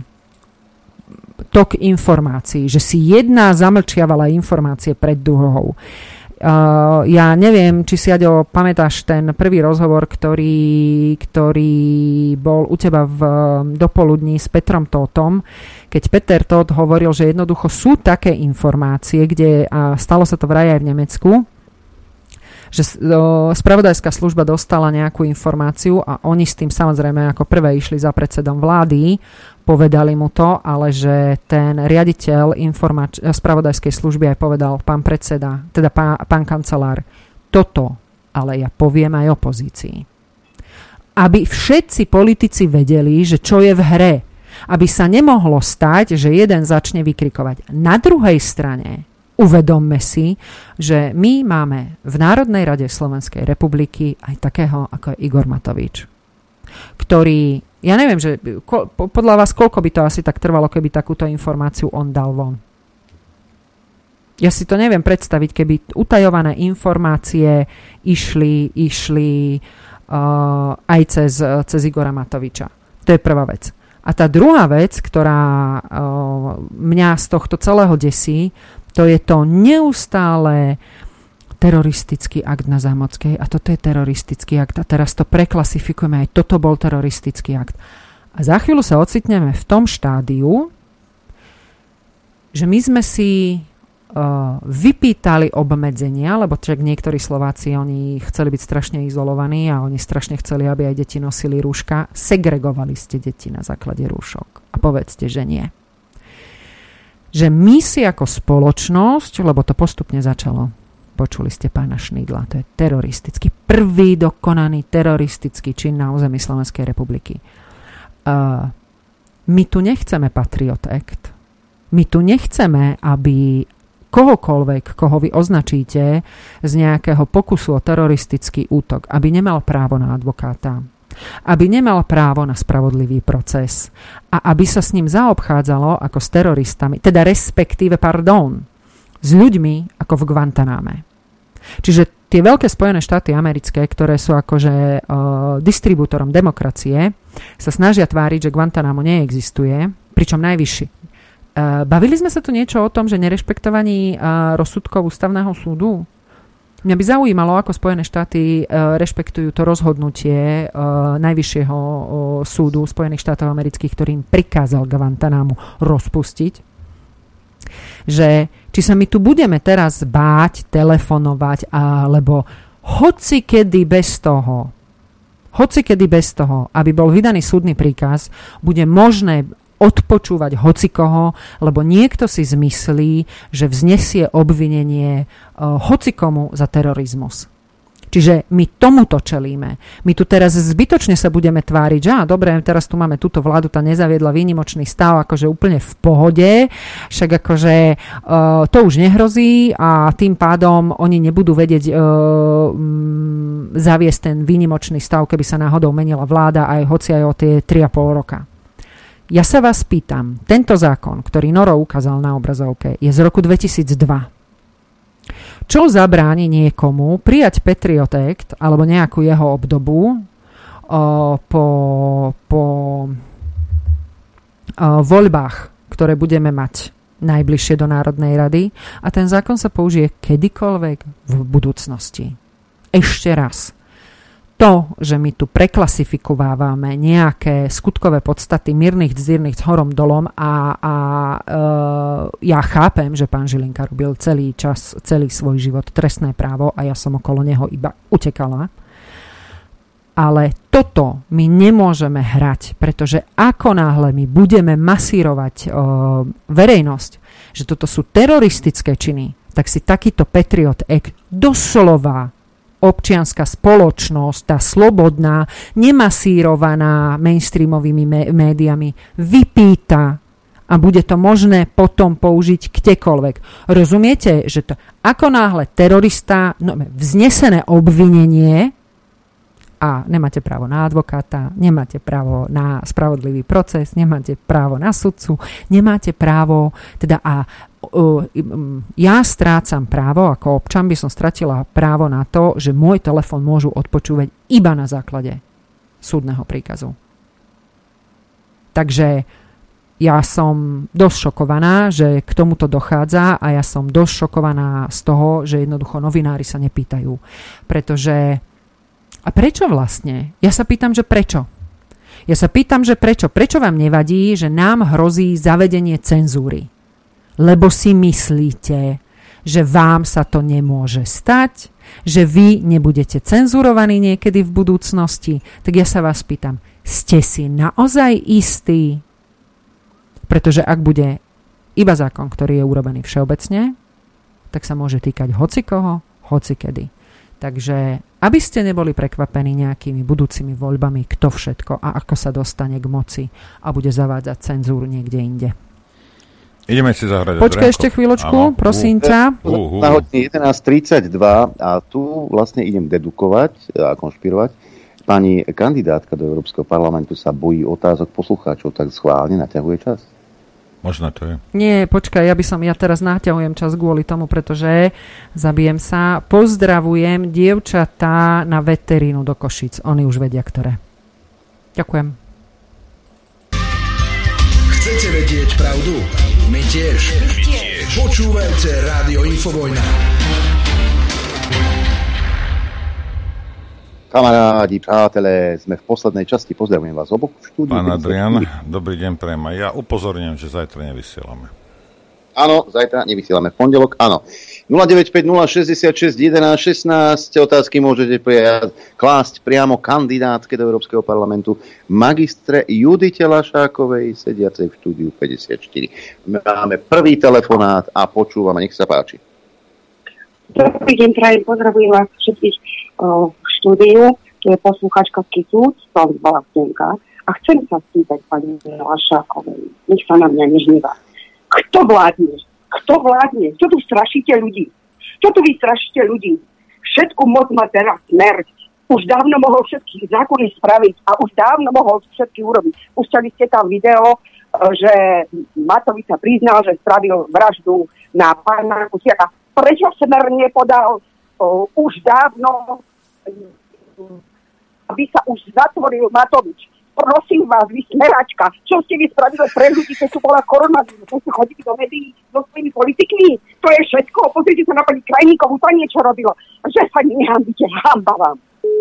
tok informácií, že si jedna zamlčiavala informácie pred druhou. Uh, ja neviem, či si, Aďo, pamätáš ten prvý rozhovor, ktorý, ktorý bol u teba v dopoludní s Petrom Tóthom, keď Peter Tóth hovoril, že jednoducho sú také informácie, kde, a stalo sa to vraj aj v Nemecku, že spravodajská služba dostala nejakú informáciu a oni s tým samozrejme ako prvé išli za predsedom vlády, povedali mu to, ale že ten riaditeľ informač- spravodajskej služby aj povedal, pán predseda, teda pán, pán kancelár, toto ale ja poviem aj opozícii. Aby všetci politici vedeli, že čo je v hre. Aby sa nemohlo stať, že jeden začne vykrikovať. Na druhej strane uvedomme si, že my máme v Národnej rade Slovenskej republiky aj takého, ako je Igor Matovič, ktorý, ja neviem, že ko, podľa vás, koľko by to asi tak trvalo, keby takúto informáciu on dal von. Ja si to neviem predstaviť, keby utajované informácie išli, išli uh, aj cez, cez Igora Matoviča. To je prvá vec. A tá druhá vec, ktorá uh, mňa z tohto celého desí, to je to neustále teroristický akt na Zámockej a toto je teroristický akt a teraz to preklasifikujeme, aj toto bol teroristický akt. A za chvíľu sa ocitneme v tom štádiu, že my sme si uh, vypýtali obmedzenia, lebo však niektorí Slováci, oni chceli byť strašne izolovaní a oni strašne chceli, aby aj deti nosili rúška. Segregovali ste deti na základe rúšok. A povedzte, že nie. Že my si ako spoločnosť, lebo to postupne začalo, Počuli ste pána Šnídla, to je teroristický, prvý dokonaný teroristický čin na území Slovenskej republiky. Uh, my tu nechceme Patriot Act. My tu nechceme, aby kohokoľvek, koho vy označíte z nejakého pokusu o teroristický útok, aby nemal právo na advokáta, aby nemal právo na spravodlivý proces a aby sa s ním zaobchádzalo ako s teroristami, teda respektíve, pardon, s ľuďmi ako v Guantaname. Čiže tie veľké Spojené štáty americké, ktoré sú akože uh, distribútorom demokracie, sa snažia tváriť, že Guantanamo neexistuje, pričom najvyšší. Uh, bavili sme sa tu niečo o tom, že nerešpektovaní uh, rozsudkov ústavného súdu? Mňa by zaujímalo, ako Spojené štáty uh, rešpektujú to rozhodnutie uh, najvyššieho uh, súdu Spojených štátov amerických, ktorým prikázal Guantanamo rozpustiť. Že či sa my tu budeme teraz báť, telefonovať, alebo hoci kedy bez toho, hoci kedy bez toho, aby bol vydaný súdny príkaz, bude možné odpočúvať hocikoho, lebo niekto si zmyslí, že vznesie obvinenie uh, hocikomu za terorizmus. Čiže my tomuto čelíme. My tu teraz zbytočne sa budeme tváriť, že á, dobre, teraz tu máme túto vládu, tá nezaviedla výnimočný stav, akože úplne v pohode, však akože uh, to už nehrozí a tým pádom oni nebudú vedieť uh, um, zaviesť ten výnimočný stav, keby sa náhodou menila vláda, aj hoci aj o tie tri a pol roka. Ja sa vás pýtam, tento zákon, ktorý Noro ukázal na obrazovke, je z roku dvetisícdva. Čo zabráni niekomu prijať Patriot Act alebo nejakú jeho obdobu o, po, po o, voľbách, ktoré budeme mať najbližšie do Národnej rady a ten zákon sa použije kedykoľvek v budúcnosti. Ešte raz. To, že my tu preklasifikovávame nejaké skutkové podstaty mírnych dzírnych s horom dolom a, a e, ja chápem, že pán Žilinka robil celý čas, celý svoj život trestné právo a ja som okolo neho iba utekala. Ale toto my nemôžeme hrať, pretože ako náhle my budeme masírovať e, verejnosť, že toto sú teroristické činy, tak si takýto Patriot Act doslova občianska spoločnosť, tá slobodná, nemasírovaná mainstreamovými mé- médiami, vypýta a bude to možné potom použiť kdekoľvek. Rozumiete, že to ako náhle terorista, no, vznesené obvinenie a nemáte právo na advokáta, nemáte právo na spravodlivý proces, nemáte právo na sudcu, nemáte právo, teda a ja strácam právo, ako občan by som stratila právo na to, že môj telefón môžu odpočúvať iba na základe súdneho príkazu. Takže ja som dosť šokovaná, že k tomuto dochádza a ja som dosť šokovaná z toho, že jednoducho novinári sa nepýtajú. Pretože a prečo vlastne? Ja sa pýtam, že prečo? Ja sa pýtam, že prečo? Prečo vám nevadí, že nám hrozí zavedenie cenzúry? Lebo si myslíte, že vám sa to nemôže stať, že vy nebudete cenzurovaní niekedy v budúcnosti, tak ja sa vás pýtam, ste si naozaj istí? Pretože ak bude iba zákon, ktorý je urobený všeobecne, tak sa môže týkať hocikoho, hocikedy. Takže aby ste neboli prekvapení nejakými budúcimi voľbami, kto všetko a ako sa dostane k moci a bude zavádzať cenzúru niekde inde. Ideme si zahrať. Počkaj ešte chvíľočku, ano. Prosím ťa. Uh, uh. Na hodine jedenásť tridsaťdva a tu vlastne idem dedukovať a konšpirovať. Pani kandidátka do Európskeho parlamentu sa bojí otázok poslucháčov, tak schválne naťahuje čas. Možno to je. Nie, počkaj, ja by som, ja teraz naťahujem čas kvôli tomu, pretože zabijem sa. Pozdravujem dievčatá na veterínu do Košic. Oni už vedia, ktoré. Ďakujem. Chcete vedieť pravdu? My tiež. My tiež. Počúvajte Rádio Infovojna. Kamarádi, přátelé, sme v poslednej časti. Pozdravujem vás oboch v štúdiu. Pán Adrian, dobrý deň prejem. Ja upozorňujem, že zajtra nevysielame. Áno, zajtra nevysielame. V pondelok, áno. nula deväť päť nula šesťdesiatšesť jedenásť šestnásť. Otázky môžete klásť priamo kandidátke do Európskeho parlamentu magistre Judite Lašákovej, sediacej v štúdiu päťdesiatštyri. Máme prvý telefonát a počúvame. Nech sa páči. Dobrý deň, prajem, pozdravujem vás všetkých uh, v štúdiu. Tu je posluchačka Skysúc, som z Balastenka. A chcem sa spýtať pani Lašákovej, nech sa na mňa nehnevá. Kto vládne? Kto vládne? Čo tu strašíte ľudí? Čo tu vy strašíte ľudí? Všetku moc má teraz Smer. Už dávno mohol všetkých zákony spraviť a už dávno mohol všetky urobiť. Púšťali ste tam video, že Matovič sa priznal, že spravil vraždu na pána Kuciaka. Prečo Smer nepodal uh, už dávno, aby sa už zatvoril Matovič? Prosím vás, vy smeračka, čo ste vy spravili pre ľudí, keď tu bola koronavírus, keď ste chodili do médií so svojimi politikmi? To je všetko. Pozrite sa na pani Krajníkovú, to niečo robilo. Že sa nehambíte, hamba vám.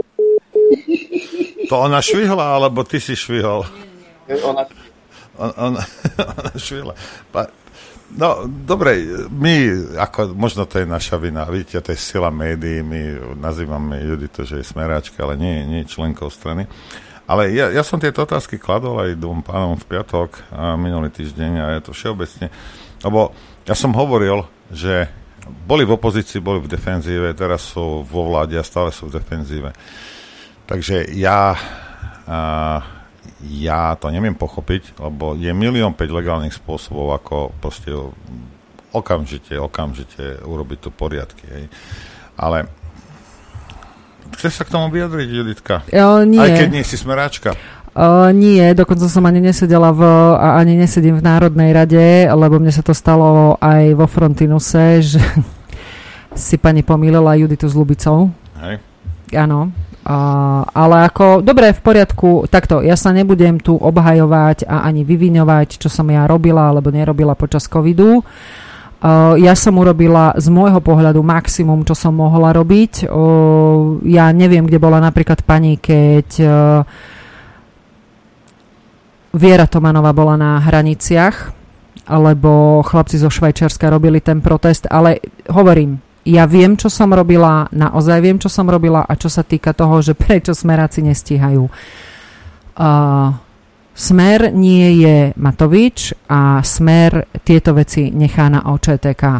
To ona švihla, alebo ty si švihol? Nie, nie. Ona... On, on, ona švihla. Pa, no, dobre, my, ako, možno to je naša vina, vidíte, to je sila médií, my nazývame Juditu, že je smeráčka, ale nie, nie je členkou strany. Ale ja, ja som tieto otázky kladol aj dvom pánom v piatok a minulý týždeň a je to všeobecne, lebo ja som hovoril, že boli v opozícii, boli v defenzíve, teraz sú vo vláde a stále sú v defenzíve. Takže ja, a, ja to neviem pochopiť, lebo je milión päť legálnych spôsobov, ako proste okamžite, okamžite urobiť tu poriadky. Hej. Ale chceš sa k tomu vyjadriť, Juditka? Jo, nie. Aj keď nie si smeráčka. Uh, nie, dokonca som ani nesedela v, a ani nesedím v Národnej rade, lebo mne sa to stalo aj vo Frontinuse, že si pani pomýlila Juditu s Ľubicou. Hej. Áno. Uh, ale ako, dobre, v poriadku, takto, ja sa nebudem tu obhajovať a ani vyviňovať, čo som ja robila alebo nerobila počas covidu. Uh, ja som urobila z môjho pohľadu maximum, čo som mohla robiť. Uh, ja neviem, kde bola napríklad pani, keď uh, Viera Tomanová bola na hraniciach, alebo chlapci zo Švajčiarska robili ten protest, ale hovorím, ja viem, čo som robila, naozaj viem, čo som robila a čo sa týka toho, že prečo smeráci nestíhajú. Uh, Smer nie je Matovič a Smer tieto veci nechá na ó č té ká.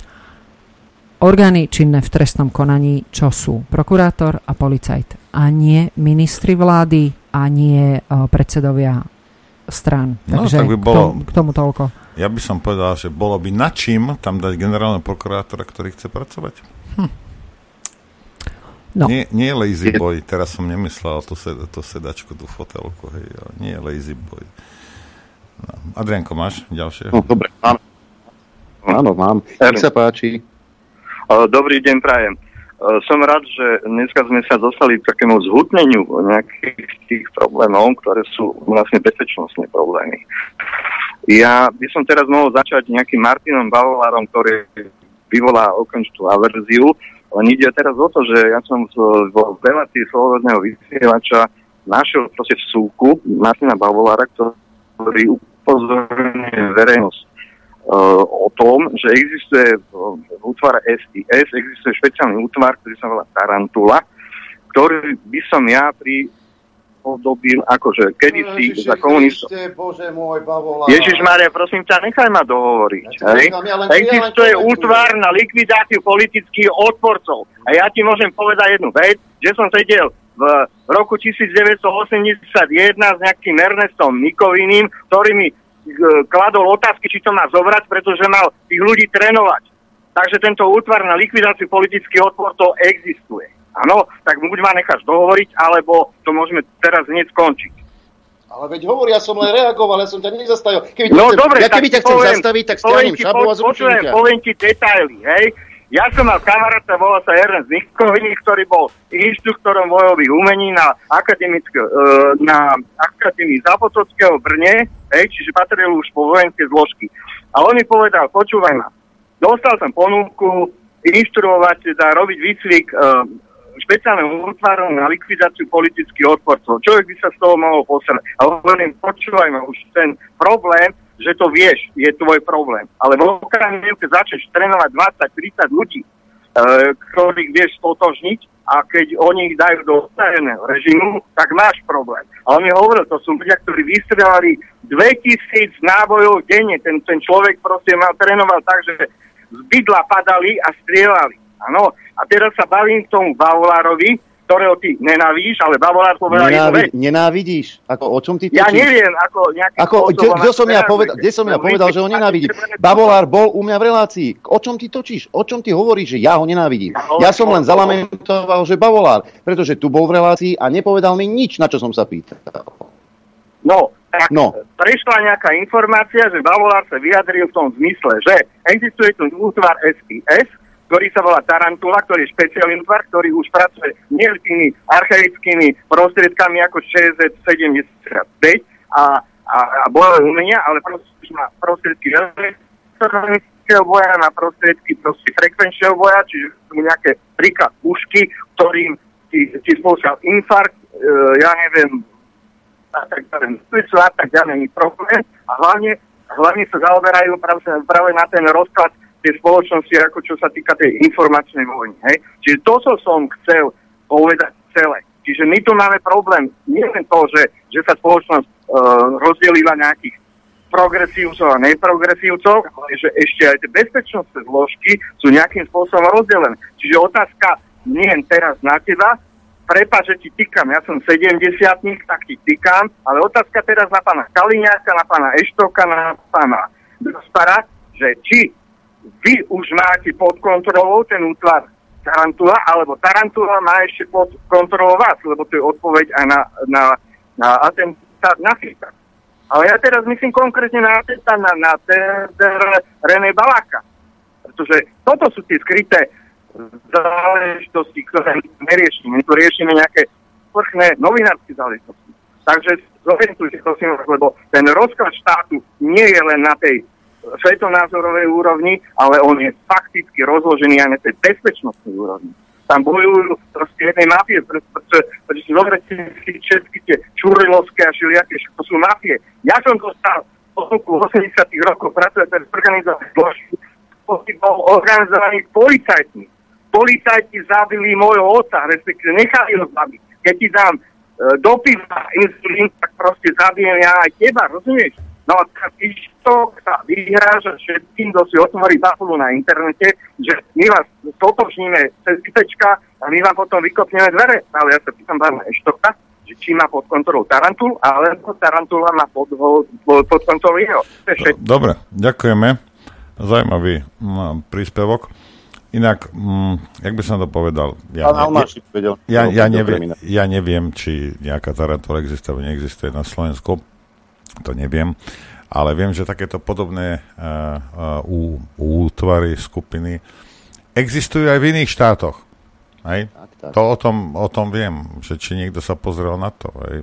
Orgány činné v trestnom konaní, čo sú prokurátor a policajt. A nie ministri vlády a nie uh, predsedovia strán. No, Takže tak by bolo, k, tomu, k tomu toľko. Ja by som povedal, že bolo by na čím tam dať generálneho prokurátora, ktorý chce pracovať. Hm. No. Nie, nie je lazy boy, teraz som nemyslel tú, sed, tú sedačku, tú fotelku, hej, nie je lazy boy. No. Adrianko, máš ďalšie? No, dobre, áno. Áno, mám. Nech sa páči. Dobrý deň, prajem. Som rád, že dneska sme sa dostali k takému zhutneniu nejakých tých problémov, ktoré sú vlastne bezpečnostné problémy. Ja by som teraz mohol začať nejakým Martinom Bavolárom, ktorý vyvolá okamžitú averziu, len ide teraz o to, že ja som vo relácii slobodného vysielača našiel proste vsúku Martina Bavolára, ktorý upozorňuje verejnosť o tom, že existuje útvar es í es, existuje špeciálny útvar, ktorý sa volá Tarantula, ktorý by som ja pripodobil akože kedysi no, za komunistov. Bože môj, Bavolár. Ježišmária, prosím ťa, nechaj ma dohovoriť. Ja hej? Ja existuje ja útvar na likvidáciu politických odporcov. A ja ti môžem povedať jednu vec, že som sedel v roku devätnásťstoosemdesiatjeden s nejakým Ernestom Nikoviným, ktorý mi kladol otázky, či to má zobrať, pretože mal tých ľudí trénovať. Takže tento útvar na likvidáciu politických odporcov existuje. Áno, tak buď ma necháš dohovoriť, alebo to môžeme teraz hneď skončiť. Ale veď hovor, ja som len reagoval, ja som ťa nezastavil. Keby no chcem, dobre, ja keby ťa chcem poviem, zastaviť, tak stiahnem šabu a zruším ťa. Poviem ti detaily, hej. Ja som mal kamaráta, volal sa Ernest Nikoviný, ktorý bol inštruktorom vojových umení na, na Akadémii Zápotockého v Brne, hej, čiže patril už po vojenské zložky. A on mi povedal, počúvaj ma, dostal som ponuku inštruovať, teda robiť výcvik uh, špeciálnym útvarom na likvidáciu politických odporcov. Človek by sa z toho mohol posrať. A hovorím, počúvaj ma, už ten problém, že to vieš, je tvoj problém. Ale v okamihu, keď začneš trénovať dvadsať tridsať ľudí, e, ktorých vieš stotožniť, a keď oni ich dajú do utajeného režimu, tak máš problém. A on mi hovoril, to sú ľudia, ktorí vystrelali dvetisíc nábojov denne. Ten, ten človek proste mal trénoval tak, že z bydla padali a strieľali. Áno, a teraz sa bavím k tomu Bavolárovi, ktorého ty nenávidíš, ale Bavolár povedal Nenávid, nenávidíš? Ako, o čom ty točíš? Ja neviem, ako nejaký... Ako, kde som ja povedal, kde som ja povedal, že ho nenávidím? Bavolár bol u mňa v relácii. O čom ty točíš? O čom ty hovoríš, že ja ho nenávidím? Ja som len zalamentoval, že Bavolár, pretože tu bol v relácii a nepovedal mi nič, na čo som sa pýtal. No, tak no. Prešla nejaká informácia, že Bavolár sa vyjadril v tom zmysle, že existuje tu útvar es í es, ktorý sa volá Tarantula, ktorý je špeciálny útvar, ktorý už pracuje nie tými archaickými prostriedkami ako šesť zet sedemdesiatpäť a, a, a bojové umenia, ale proste má prostriedky elektronického boja, má prostriedky proste frekvenčného boja, čiže sú nejaké príklad pušky, ktorým ti, ti spôsobil infarkt, e, ja neviem, a tak ďalej, a tak ďalej, problém a hlavne, hlavne sa zaoberajú práve, práve na ten rozklad tej spoločnosti, ako čo sa týka tej informačnej vojny. Hej? Čiže to som chcel povedať celé. Čiže my tu máme problém, nie len to, že, že sa spoločnosť e, rozdelila nejakých progresívcov a neprogresívcov, ale že ešte aj tie bezpečnostné zložky sú nejakým spôsobom rozdelené. Čiže otázka nie teraz na teba, prepáč, že ti týkam, ja som sedemdesiatnik, tak ti týkam, ale otázka teraz na pána Kaliňáka, na pána Eštoka, na pána Dostara, že či vy už máte pod kontrolou ten útvar Tarantula, alebo Tarantula má ešte pod kontrolou vás, lebo to je odpoveď aj na, na, na atentát na Fica. Ale ja teraz myslím konkrétne na atentát na, na René Baláka. Pretože toto sú tie skryté záležitosti, ktoré neriešime. My tu riešime nejaké vrchné novinárske záležitosti. Takže zorientujte, prosím, lebo ten rozklad štátu nie je len na tej svetonázorovej úrovni, ale on je fakticky rozložený aj na tej bezpečnostnej úrovni. Tam bojujú proste jednej mafie, pretože si zoberte si všetky tie čurilovské a šiliaké, to sú mafie. Ja som dostal po roku osemdesiatych rokov pracovať pre organizované zložky, bol organizovaný policajtmi. Policajti zabili môjho otca, respektíve nechali ho zabiť. Keď ti dám e, do piva insulín, tak proste zabijem ja aj teba, rozumieš? No a to sa vyhráža všetkým, kto si otvorí Bafulu na internete, že my vás stotočníme cez pípečka a my vám potom vykopneme dvere. Ale ja sa pýtam pána Eštoka, že či má pod kontrolou Tarantul, alebo Tarantula má pod, pod kontrolou jeho. Dobre, ďakujeme. Zaujímavý m, príspevok. Inak, m, jak by som to povedal, ja, ne, ja, ja, neviem, ja neviem, či nejaká Tarantula existuje, alebo neexistuje na Slovensku. To neviem, ale viem, že takéto podobné uh, uh, útvary, skupiny existujú aj v iných štátoch. Hej? Tak, tak. To o tom, o tom viem, že či niekto sa pozrel na to. Hej?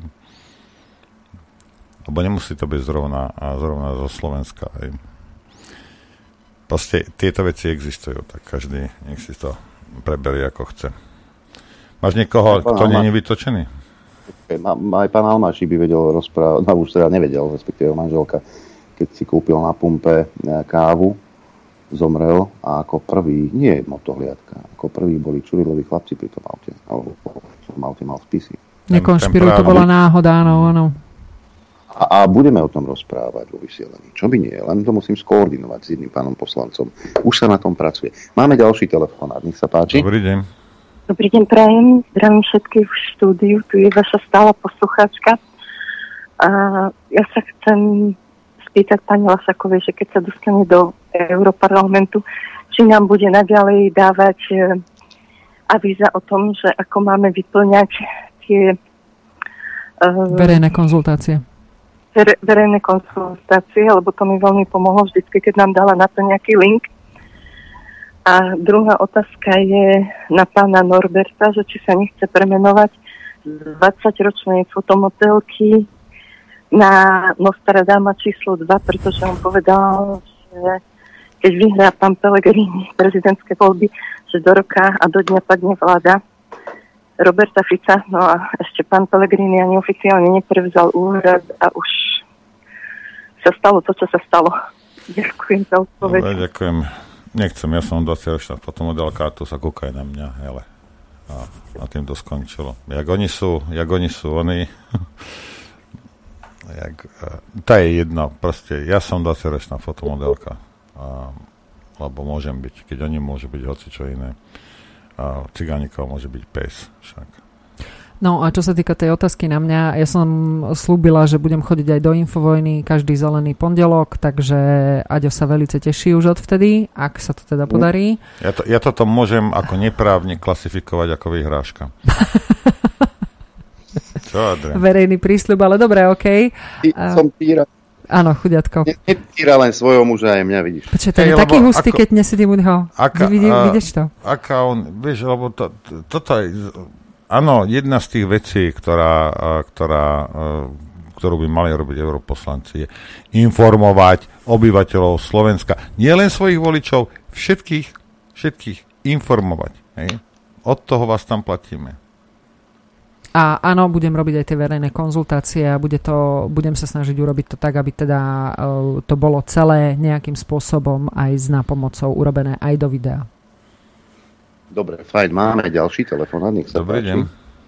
Lebo nemusí to byť zrovna, zrovna zo Slovenska. Hej? Proste tieto veci existujú, tak každý nech si to preberie ako chce. Máš niekoho, kto nie je vytočený? Aj pán Almáši by vedel rozprávať, no už teda nevedel, respektíve manželka, keď si kúpil na pumpe kávu, zomrel a ako prvý, nie motohliadka, ako prvý boli Čurilovi chlapci pri tom aute, alebo v tom aute mal spisy. Nekonšpiruj, to bola náhoda, áno, áno. A, a budeme o tom rozprávať vo vysielaní. Čo by nie, len to musím skoordinovať s jedným pánom poslancom. Už sa na tom pracuje. Máme ďalší telefonát, nech sa páči. Dobrý deň. Dobrý deň, prajem. Zdravím všetkých v štúdiu. Tu je vaša stála poslucháčka. A ja sa chcem spýtať pani Lasakovej, že keď sa dostane do Europarlamentu, či nám bude naďalej dávať avíza o tom, že ako máme vyplňať tie uh, verejné konzultácie. Ver, verejné konzultácie, lebo to mi veľmi pomohlo vždycky, keď nám dala na to nejaký link. A druhá otázka je na pána Norberta, že či sa nechce premenovať z dvadsaťročnej fotomodelky na Nostradama číslo dva, pretože on povedal, že keď vyhrá pán Pellegrini prezidentské voľby, že do roka a do dňa padne vláda Roberta Fica. No a ešte pán Pellegrini ani oficiálne neprevzal úrad a už sa stalo to, čo sa stalo. Ďakujem za odpoveď. Dobre, ďakujem. Nechcem, ja som dvadsaťročná fotomodelka a tu sa kúkaj na mňa, hele. A, a tým to skončilo. Jak oni sú, jak oni sú, oni... jak, to je jedno, proste, ja som dvadsaťročná fotomodelka. A lebo môžem byť, keď oni môžu byť hocičo iné. A cigánikov môže byť pes však. No a čo sa týka tej otázky na mňa, ja som slúbila, že budem chodiť aj do Infovojny každý zelený pondelok, takže Aďo sa velice teší už odvtedy, ak sa to teda podarí. Ja, to, ja toto môžem ako neprávne klasifikovať ako vyhrážka. Čo, Adrian? Verejný prísľub, ale dobre, okej. Okay. A... Som píra. Áno, chudiatko. Nepíra len svojho muža, aj mňa, vidíš. Počkaj, to je taký hustý, ako... keď nesedím u neho. Aká, Vidí, a, vidíš to? Aká on, vieš, lebo to, to, toto je... Áno, jedna z tých vecí, ktorá, ktorá, ktorú by mali robiť europoslanci, je informovať obyvateľov Slovenska. Nie len svojich voličov, všetkých, všetkých informovať. Hej? Od toho vás tam platíme. A áno, budem robiť aj tie verejné konzultácie a bude to, budem sa snažiť urobiť to tak, aby teda uh, to bolo celé nejakým spôsobom aj s nápomocou urobené aj do videa. Dobre, fajn, máme ďalší telefonát, nech sa Dobrý deň.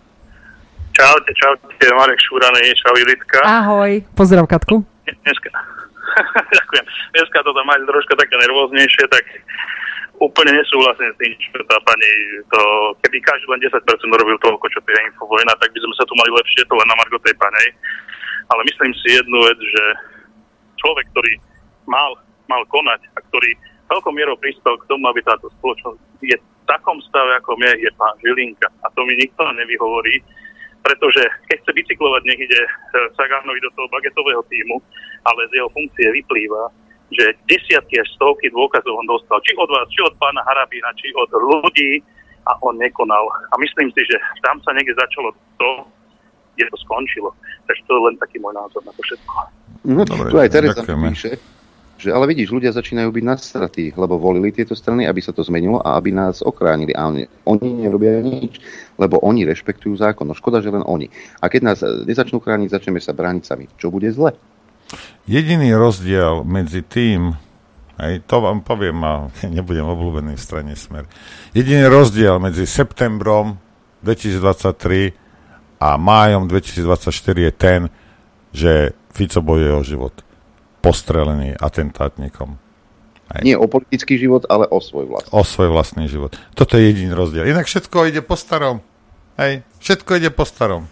Čaute, čaute, Marek Šúranej, čau Julitka. Ahoj, pozdrav Katku. Dneska, ďakujem, dneska to tam máte troška také nervóznejšie, tak úplne nesúhlasím s tým, čo tá pani, to, keby každý len desať percent robil toľko, čo to je Infovojna, tak by sme sa tu mali lepšie, to len na margo tej panej. Ale myslím si jednu vec, že človek, ktorý mal, mal konať a ktorý veľkou mierou prispel k tomu, aby táto spoločnosť je v takom stave, ako je, je pán Žilinka. A to mi nikto nevyhovorí, pretože keď chce bicyklovať, nech ide Sagánovi do toho bagetového tímu, ale z jeho funkcie vyplýva, že desiatky až stovky dôkazov on dostal, či od vás, či od pána Harabína, či od ľudí, a on nekonal. A myslím si, že tam sa niekde začalo to, kde to skončilo. Takže to je len taký môj názor na to všetko. Mm, Dobre, tu aj Tereza píše, že ale vidíš, ľudia začínajú byť nadstratí, lebo volili tieto strany, aby sa to zmenilo a aby nás ochránili. A oni, oni nerobia nič, lebo oni rešpektujú zákon. No škoda, že len oni. A keď nás nezačnú chrániť, začneme sa brániť sami. Čo bude zle? Jediný rozdiel medzi tým, aj to vám poviem, a nebudem obľúbený v strane Smer, jediný rozdiel medzi septembrom dvetisícdvadsaťtri a májom dvetisícdvadsaťštyri je ten, že Fico bojuje o život. Postrelený atentátnikom. Aj. Nie o politický život, ale o svoj vlastný. O svoj vlastný život. Toto je jediný rozdiel. Inak všetko ide po starom. Hej, všetko ide po starom.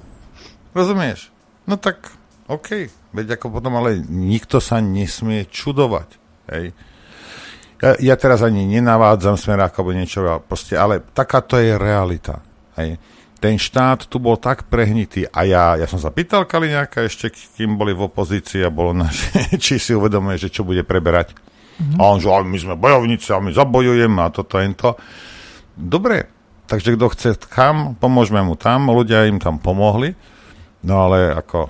Rozumieš? No tak, OK. Veď ako potom, ale nikto sa nesmie čudovať. Hej. Ja, ja teraz ani nenavádzam Smeráka alebo niečo, proste, ale takáto je realita. Hej. Ten štát tu bol tak prehnitý a ja, ja som sa pýtal Kaliňáka ešte, kým boli v opozícii a bolo na, či si uvedomuje, že čo bude preberať. Mm-hmm. A on že, my sme bojovníci a my zabojujeme a toto je to. Dobre, takže kto chce kam, pomôžeme mu tam, ľudia im tam pomohli, no ale ako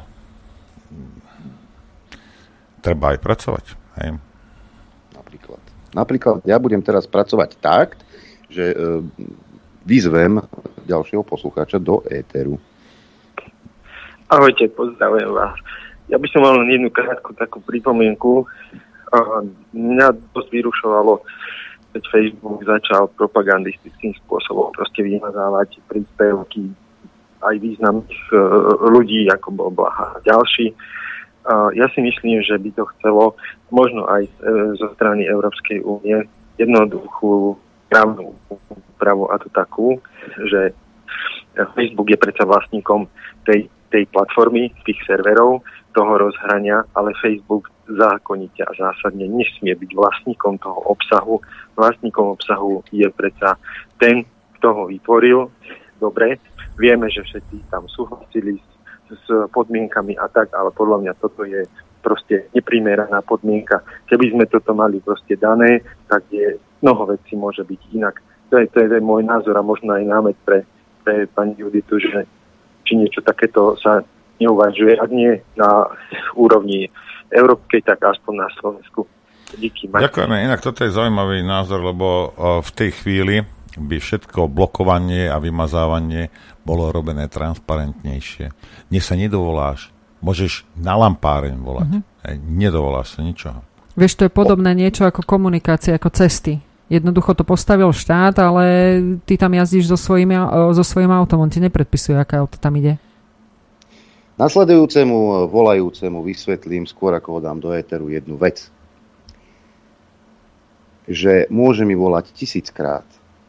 treba aj pracovať. Hej. Napríklad. Napríklad ja budem teraz pracovať tak, že e, vyzvem ďalšieho poslucháča do éteru. Ahojte, pozdravujem vás. Ja by som mal len jednu krátku takú pripomienku. Mňa dosť vyrušovalo, keď Facebook začal propagandistickým spôsobom proste vymazávať príspevky aj významných ľudí, ako bol Blaha a ďalší. Ja si myslím, že by to chcelo možno aj zo strany Európskej únie jednoduchú právnu úpravu, a to takú, že Facebook je predsa vlastníkom tej, tej platformy, tých serverov, toho rozhrania, ale Facebook zákonite a zásadne nesmie byť vlastníkom toho obsahu. Vlastníkom obsahu je predsa ten, kto ho vytvoril. Dobre, vieme, že všetci tam súhlasili s, s podmienkami a tak, ale podľa mňa toto je proste neprimeraná podmienka. Keby sme toto mali proste dané, tak je mnoho vecí môže byť inak. To je, to je môj názor a možno aj námet pre, pre pani Juditu, že či niečo takéto sa neuvažuje, ak nie na úrovni európskej, tak aspoň na Slovensku. Díky. Martin. Ďakujeme. Inak toto je zaujímavý názor, lebo v tej chvíli by všetko blokovanie a vymazávanie bolo robené transparentnejšie. Dnes sa nedovoláš. Môžeš na lampáreň volať. Mm-hmm. Nedovoláš sa ničoho. Vieš, to je podobné niečo ako komunikácia, ako cesty. Jednoducho to postavil štát, ale ty tam jazdíš so svojím, so svojím autom. On ti nepredpisuje, aké auto tam ide. Nasledujúcemu volajúcemu vysvetlím skôr, ako ho dám do éteru, jednu vec. že môže mi volať tisíckrát,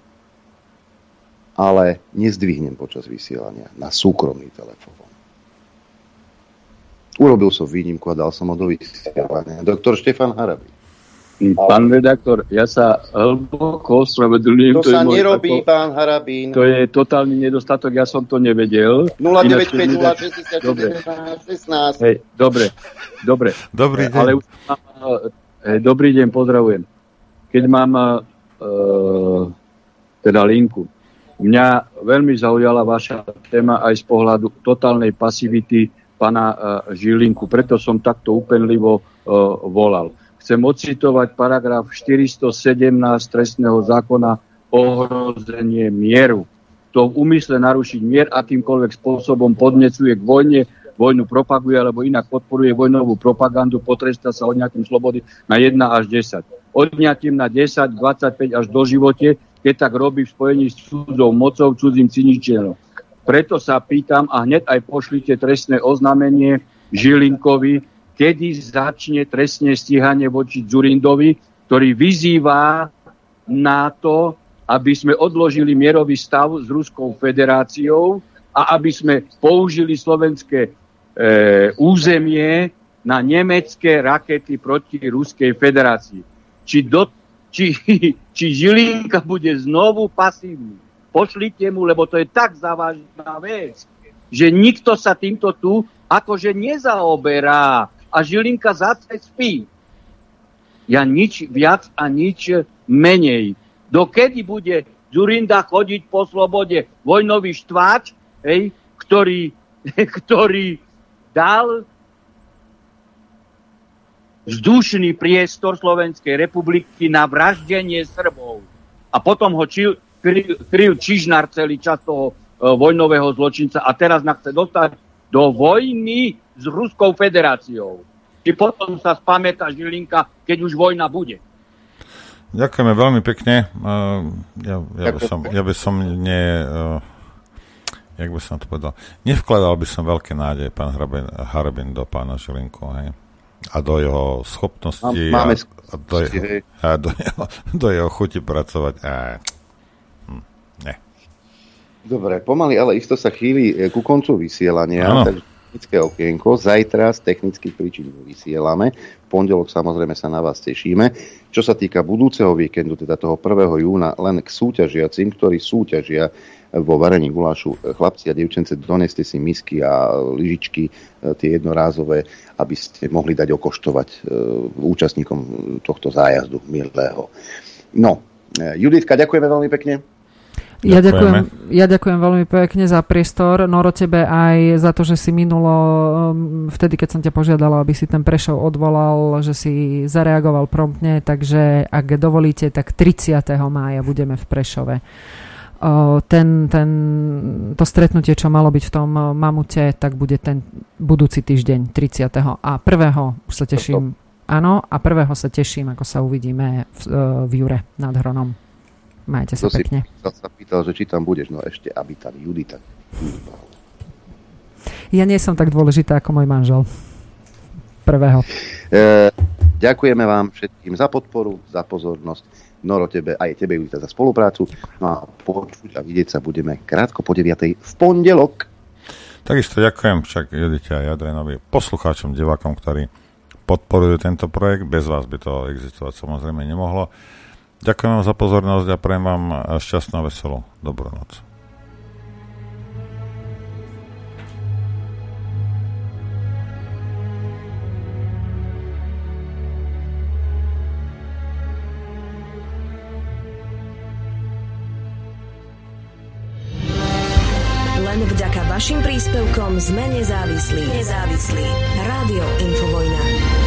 ale nezdvihnem počas vysielania na súkromný telefón. Urobil som výnimku a dal som ho do vysielania. Doktor Štefan Harabín. Pán redaktor, ja sa hlboko ospravedlňujem. To, to sa nerobí, ako, pán Harabín. To je totálny nedostatok, ja som to nevedel. nula deväť päť nula šesť šestnásť Hej, dobre, dobre. Dobrý deň. Ale už mám, hej, dobrý deň, pozdravujem. Keď mám uh, teda linku, mňa veľmi zaujala vaša téma aj z pohľadu totálnej pasivity pána uh, Žilinku, preto som takto úpenlivo uh, volal. Chcem odcitovať paragraf štyristosedemnásť trestného zákona ohrozenie mieru. To v úmysle narušiť mier akýmkoľvek spôsobom podnecuje k vojne, vojnu propaguje alebo inak podporuje vojnovú propagandu, potrestá sa odňatím slobody na jeden až desať. Odňatím na desať, dvadsaťpäť až do živote, keď tak robí v spojení s cudzou mocou, cudzým ciničenom. Preto sa pýtam a hneď aj pošlite trestné oznámenie Žilinkovi, kedy začne trestné stíhanie voči Dzurindovi, ktorý vyzýva na to, aby sme odložili mierový stav s Ruskou federáciou a aby sme použili slovenské e, územie na nemecké rakety proti Ruskej federácii. Či, do, či, či Žilinka bude znovu pasívny. Pošlite mu, lebo to je tak závažná vec, že nikto sa týmto tu akože nezaoberá. A Žilinka zase spí. Ja nič viac a nič menej. Dokedy bude Dzurinda chodiť po slobode vojnový štváč, hej, ktorý, ktorý dal vzdušný priestor Slovenskej republiky na vraždenie Srbov. A potom ho čil, kryl, kryl Čižnár celý čas toho uh, vojnového zločinca a teraz nás chce dostať do vojny s Ruskou federáciou. Či potom sa spamätá Žilinka, keď už vojna bude. Ďakujeme veľmi pekne. Uh, ja, ja, by som, ja by som ne... Uh, jak by som to povedal? Nevkladal by som veľké nádeje, pán Harabín, do pána Žilinku, hej? A do jeho schopností a, a, do, jeho, a do, jeho, do jeho chuti pracovať. A, hm, ne. Dobre, pomaly, ale isto sa chýli ku koncu vysielania. Takže technické okienko. Zajtra z technických príčin vysielame. V pondelok samozrejme sa na vás tešíme. Čo sa týka budúceho víkendu, teda toho prvého júna, len k súťažiacim, ktorí súťažia vo varení gulášu. Chlapci a dievčence, doneste si misky a lyžičky, tie jednorázové, aby ste mohli dať okoštovať účastníkom tohto zájazdu milého. No, Juditka, ďakujeme veľmi pekne. Ja ďakujem, ja ďakujem veľmi pekne za priestor. Noro, tebe aj za to, že si minulo, vtedy, keď som ťa požiadala, aby si ten Prešov odvolal, že si zareagoval promptne, takže ak dovolíte, tak tridsiateho mája budeme v Prešove. Ten, ten, to stretnutie, čo malo byť v tom Mamute, tak bude ten budúci týždeň, tridsiateho A prvého už sa teším, áno, a prvého sa teším, ako sa uvidíme v, v Jure nad Hronom. Majte sa to pekne. To si sa pýtal, že či tam budeš, no ešte, aby tam Judita. Ja nie som tak dôležitá ako môj manžel. Prvého. E, ďakujeme vám všetkým za podporu, za pozornosť. Noro, tebe, aj tebe, Judita, za spoluprácu. No a počuť a vidieť sa budeme krátko po deviatej v pondelok. Takisto ďakujem však Judite a Jadrenovi, poslucháčom, divákom, ktorí podporujú tento projekt. Bez vás by to existovať samozrejme nemohlo. Ďakujem vám za pozornosť a prajem vám šťastnú a veselú dobrú noc. Len vďaka vašim príspevkom sme nezávislí. Nezávislí. Rádio Infovojna.